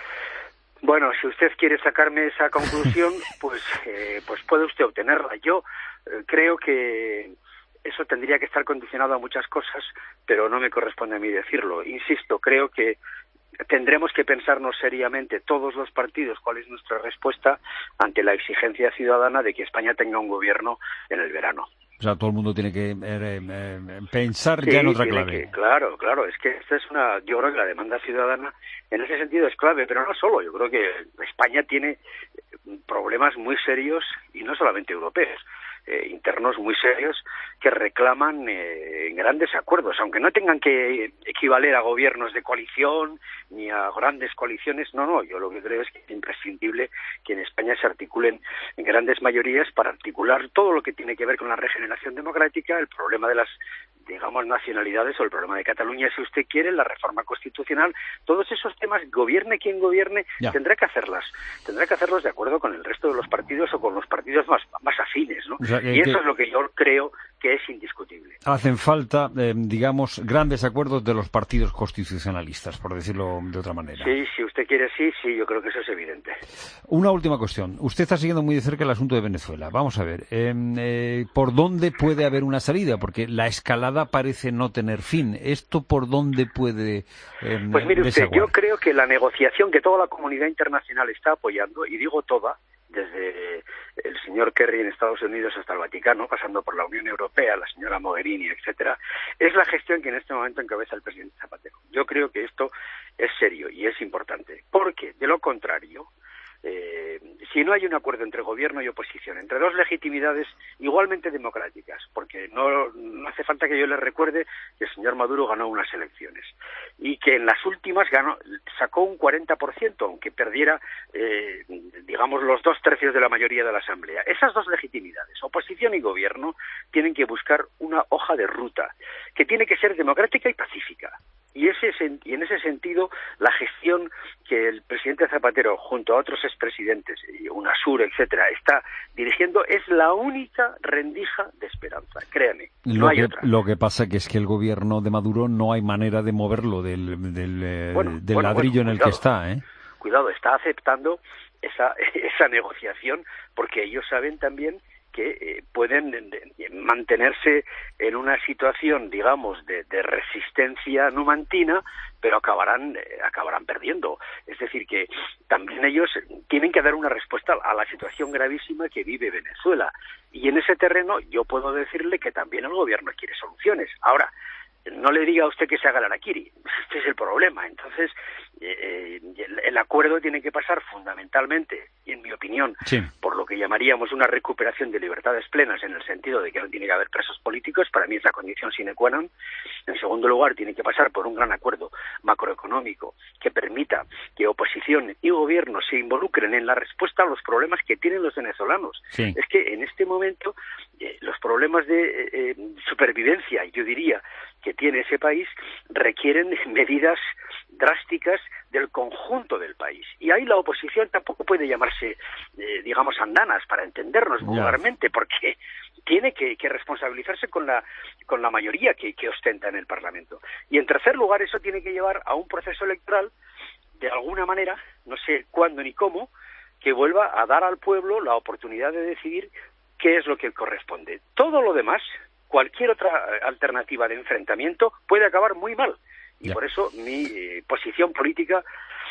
Bueno, si usted quiere sacarme esa conclusión, pues eh, pues puede usted obtenerla. Yo eh, creo que eso tendría que estar condicionado a muchas cosas, pero no me corresponde a mí decirlo. Insisto, creo que tendremos que pensarnos seriamente todos los partidos cuál es nuestra respuesta ante la exigencia ciudadana de que España tenga un gobierno en el verano. O sea, todo el mundo tiene que eh, eh, pensar sí, ya en otra tiene clave. Que, claro, claro, es que esta es una, yo creo que la demanda ciudadana en ese sentido es clave, pero no solo, yo creo que España tiene problemas muy serios, y no solamente europeos, eh, internos muy serios, que reclaman eh, grandes acuerdos, aunque no tengan que equivaler a gobiernos de coalición ni a grandes coaliciones. No, no, yo lo que creo es que es imprescindible que en España se articulen en grandes mayorías para articular todo lo que tiene que ver con la regeneración democrática, el problema de las, digamos, nacionalidades, o el problema de Cataluña, si usted quiere, la reforma constitucional. Todos esos temas, gobierne quien gobierne, ya. tendrá que hacerlas, tendrá que hacerlos de acuerdo con el resto de los partidos o con los partidos más, más afines, ¿no? O sea, que, y eso que... es lo que yo creo que es indiscutible. Hacen falta, eh, digamos, grandes acuerdos de los partidos constitucionalistas, por decirlo de otra manera. Sí, si usted quiere, sí, sí, yo creo que eso es evidente. Una última cuestión. Usted está siguiendo muy de cerca el asunto de Venezuela. Vamos a ver, eh, eh, ¿por dónde puede haber una salida? Porque la escalada parece no tener fin. ¿Esto por dónde puede eh, Pues mire usted, desaguar? Yo creo que la negociación que toda la comunidad internacional está apoyando, y digo toda, desde el señor Kerry en Estados Unidos hasta el Vaticano, pasando por la Unión Europea, la señora Mogherini, etcétera, es la gestión que en este momento encabeza el presidente Zapatero. Yo creo que esto es serio y es importante, porque de lo contrario, Eh, si no hay un acuerdo entre gobierno y oposición, entre dos legitimidades igualmente democráticas, porque no, no hace falta que yo les recuerde que el señor Maduro ganó unas elecciones y que en las últimas ganó, sacó un cuarenta por ciento, aunque perdiera, eh, digamos, los dos tercios de la mayoría de la Asamblea. Esas dos legitimidades, oposición y gobierno, tienen que buscar una hoja de ruta que tiene que ser democrática y pacífica. Y, ese, y en ese sentido, la gestión que el presidente Zapatero, junto a otros expresidentes, UNASUR, etcétera, está dirigiendo, es la única rendija de esperanza, créame, no lo hay que, otra. Lo que pasa que es que el gobierno de Maduro no hay manera de moverlo del, del, eh, bueno, del bueno, ladrillo bueno, en el cuidado, que está, ¿eh? Cuidado, está aceptando esa, esa negociación, porque ellos saben también que eh, pueden eh, mantenerse en una situación, digamos, de, de resistencia numantina, pero acabarán eh, acabarán perdiendo. Es decir, que también ellos tienen que dar una respuesta a la situación gravísima que vive Venezuela. Y en ese terreno yo puedo decirle que también el gobierno quiere soluciones. Ahora, no le diga a usted que se haga el harakiri, este es el problema. Entonces, eh, el, el acuerdo tiene que pasar fundamentalmente, y en mi opinión, sí, por lo que llamaríamos una recuperación de libertades plenas, en el sentido de que no tiene que haber presos políticos, para mí es la condición sine qua non. En segundo lugar, tiene que pasar por un gran acuerdo macroeconómico que permita que oposición y gobierno se involucren en la respuesta a los problemas que tienen los venezolanos. Sí. Es que en este momento eh, los problemas de eh, eh, supervivencia, yo diría, que tiene ese país, requieren medidas drásticas del conjunto del país. Y ahí la oposición tampoco puede llamarse, eh, digamos, andanas, para entendernos vulgarmente, porque tiene que, que responsabilizarse con la con la mayoría que, que ostenta en el Parlamento. Y en tercer lugar, eso tiene que llevar a un proceso electoral, de alguna manera, no sé cuándo ni cómo, que vuelva a dar al pueblo la oportunidad de decidir qué es lo que corresponde. Todo lo demás, cualquier otra alternativa de enfrentamiento, puede acabar muy mal. Y ya. Por eso mi eh, posición política,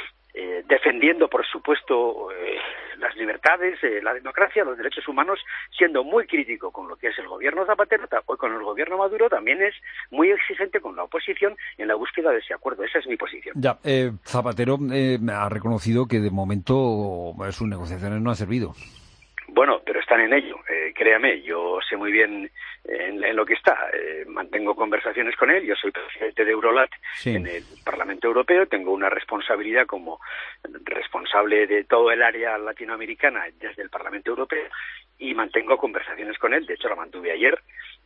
eh, defendiendo, por supuesto, eh, las libertades, eh, la democracia, los derechos humanos, siendo muy crítico con lo que es el gobierno Zapatero o con el gobierno Maduro, también es muy exigente con la oposición en la búsqueda de ese acuerdo. Esa es mi posición. Ya, eh, Zapatero eh, ha reconocido que de momento sus negociaciones no han servido. Bueno, pero están en ello, eh, créame, yo sé muy bien en, en lo que está, eh, mantengo conversaciones con él, yo soy presidente de Eurolat sí. en el Parlamento Europeo, tengo una responsabilidad como responsable de todo el área latinoamericana desde el Parlamento Europeo y mantengo conversaciones con él, de hecho la mantuve ayer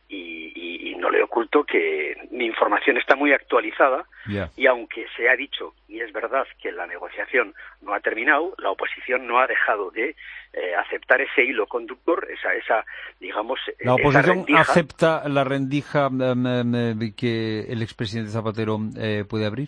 y, y, y no le oculto que mi información está muy actualizada yeah. y aunque se ha dicho, y es verdad que la negociación no ha terminado, la oposición no ha dejado de Eh, aceptar ese hilo conductor, esa, esa digamos... ¿La oposición esa acepta la rendija um, um, que el expresidente Zapatero eh, puede abrir?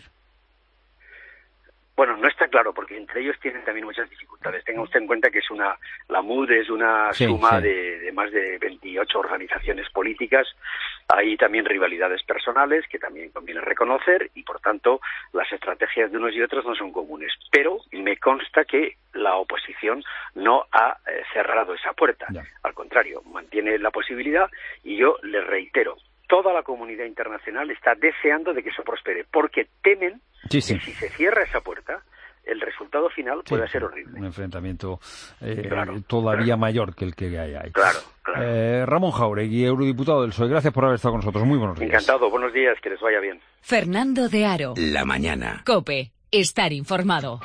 Bueno, no está claro, porque entre ellos tienen también muchas dificultades. Tenga usted en cuenta que es una la M U D es una sí, suma sí. De, de más de veintiocho organizaciones políticas. Hay también rivalidades personales que también conviene reconocer y, por tanto, las estrategias de unos y otros no son comunes. Pero me consta que la oposición no ha eh, cerrado esa puerta. Ya. Al contrario, mantiene la posibilidad y yo le reitero, toda la comunidad internacional está deseando de que eso prospere, porque temen sí, sí. que si se cierra esa puerta, el resultado final sí, puede ser horrible. Un enfrentamiento eh, claro, todavía claro. mayor que el que hay ahí. Claro, claro. Eh, Ramón Jáuregui, eurodiputado del P S O E, gracias por haber estado con nosotros. Muy buenos días. Encantado, buenos días, que les vaya bien. Fernando de Aro. La mañana. COPE, estar informado.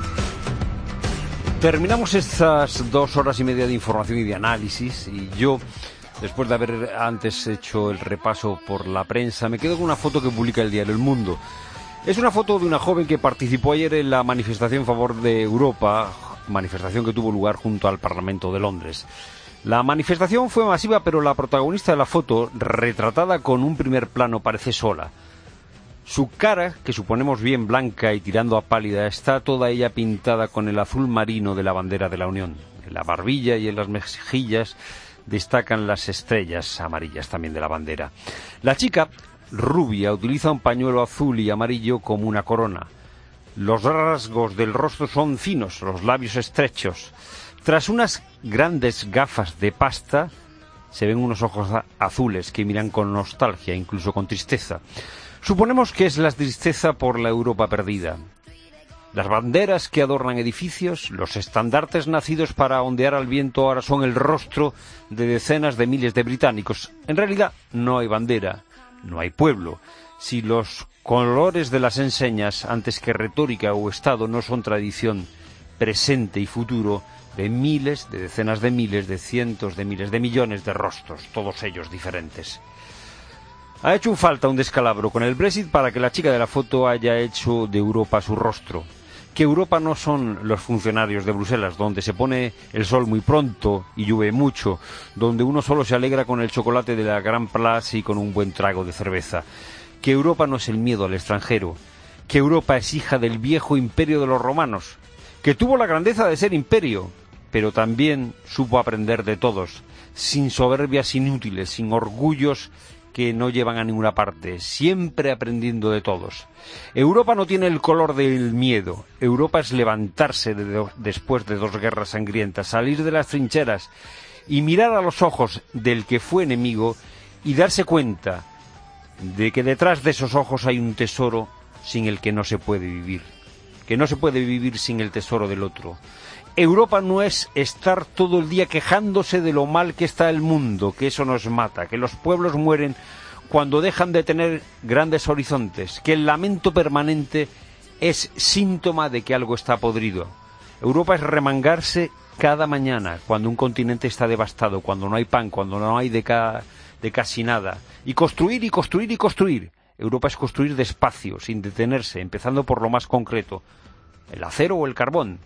Terminamos estas dos horas y media de información y de análisis y yo, después de haber antes hecho el repaso por la prensa, me quedo con una foto que publica el diario El Mundo. Es una foto de una joven que participó ayer en la manifestación en favor de Europa, manifestación que tuvo lugar junto al Parlamento de Londres. La manifestación fue masiva, pero la protagonista de la foto, retratada con un primer plano, parece sola. Su cara, que suponemos bien blanca y tirando a pálida, está toda ella pintada con el azul marino de la bandera de la Unión. En la barbilla y en las mejillas destacan las estrellas amarillas también de la bandera. La chica, rubia, utiliza un pañuelo azul y amarillo como una corona. Los rasgos del rostro son finos, los labios estrechos. Tras unas grandes gafas de pasta se ven unos ojos azules que miran con nostalgia, incluso con tristeza. Suponemos que es la tristeza por la Europa perdida. Las banderas que adornan edificios, los estandartes nacidos para ondear al viento ahora son el rostro de decenas de miles de británicos. En realidad no hay bandera, no hay pueblo. Si los colores de las enseñas, antes que retórica o Estado, no son tradición, presente y futuro de miles, de decenas de miles, de cientos de miles, de millones de rostros, todos ellos diferentes. Ha hecho falta un descalabro con el Brexit para que la chica de la foto haya hecho de Europa su rostro. Que Europa no son los funcionarios de Bruselas, donde se pone el sol muy pronto y llueve mucho, donde uno solo se alegra con el chocolate de la Grand Place y con un buen trago de cerveza. Que Europa no es el miedo al extranjero. Que Europa es hija del viejo imperio de los romanos, que tuvo la grandeza de ser imperio, pero también supo aprender de todos, sin soberbias inútiles, sin orgullos que no llevan a ninguna parte, siempre aprendiendo de todos. Europa no tiene el color del miedo. Europa es levantarse de do- después de dos guerras sangrientas, salir de las trincheras y mirar a los ojos del que fue enemigo y darse cuenta de que detrás de esos ojos hay un tesoro sin el que no se puede vivir, que no se puede vivir sin el tesoro del otro. Europa no es estar todo el día quejándose de lo mal que está el mundo, que eso nos mata, que los pueblos mueren cuando dejan de tener grandes horizontes, que el lamento permanente es síntoma de que algo está podrido. Europa es remangarse cada mañana cuando un continente está devastado, cuando no hay pan, cuando no hay de, ca- de casi nada, y construir y construir y construir. Europa es construir despacio, sin detenerse, empezando por lo más concreto, el acero o el carbón.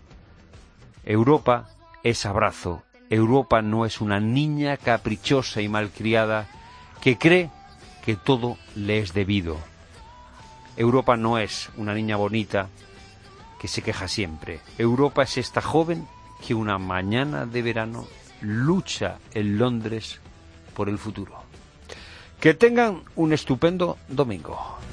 Europa es abrazo. Europa no es una niña caprichosa y malcriada que cree que todo le es debido. Europa no es una niña bonita que se queja siempre. Europa es esta joven que una mañana de verano lucha en Londres por el futuro. Que tengan un estupendo domingo.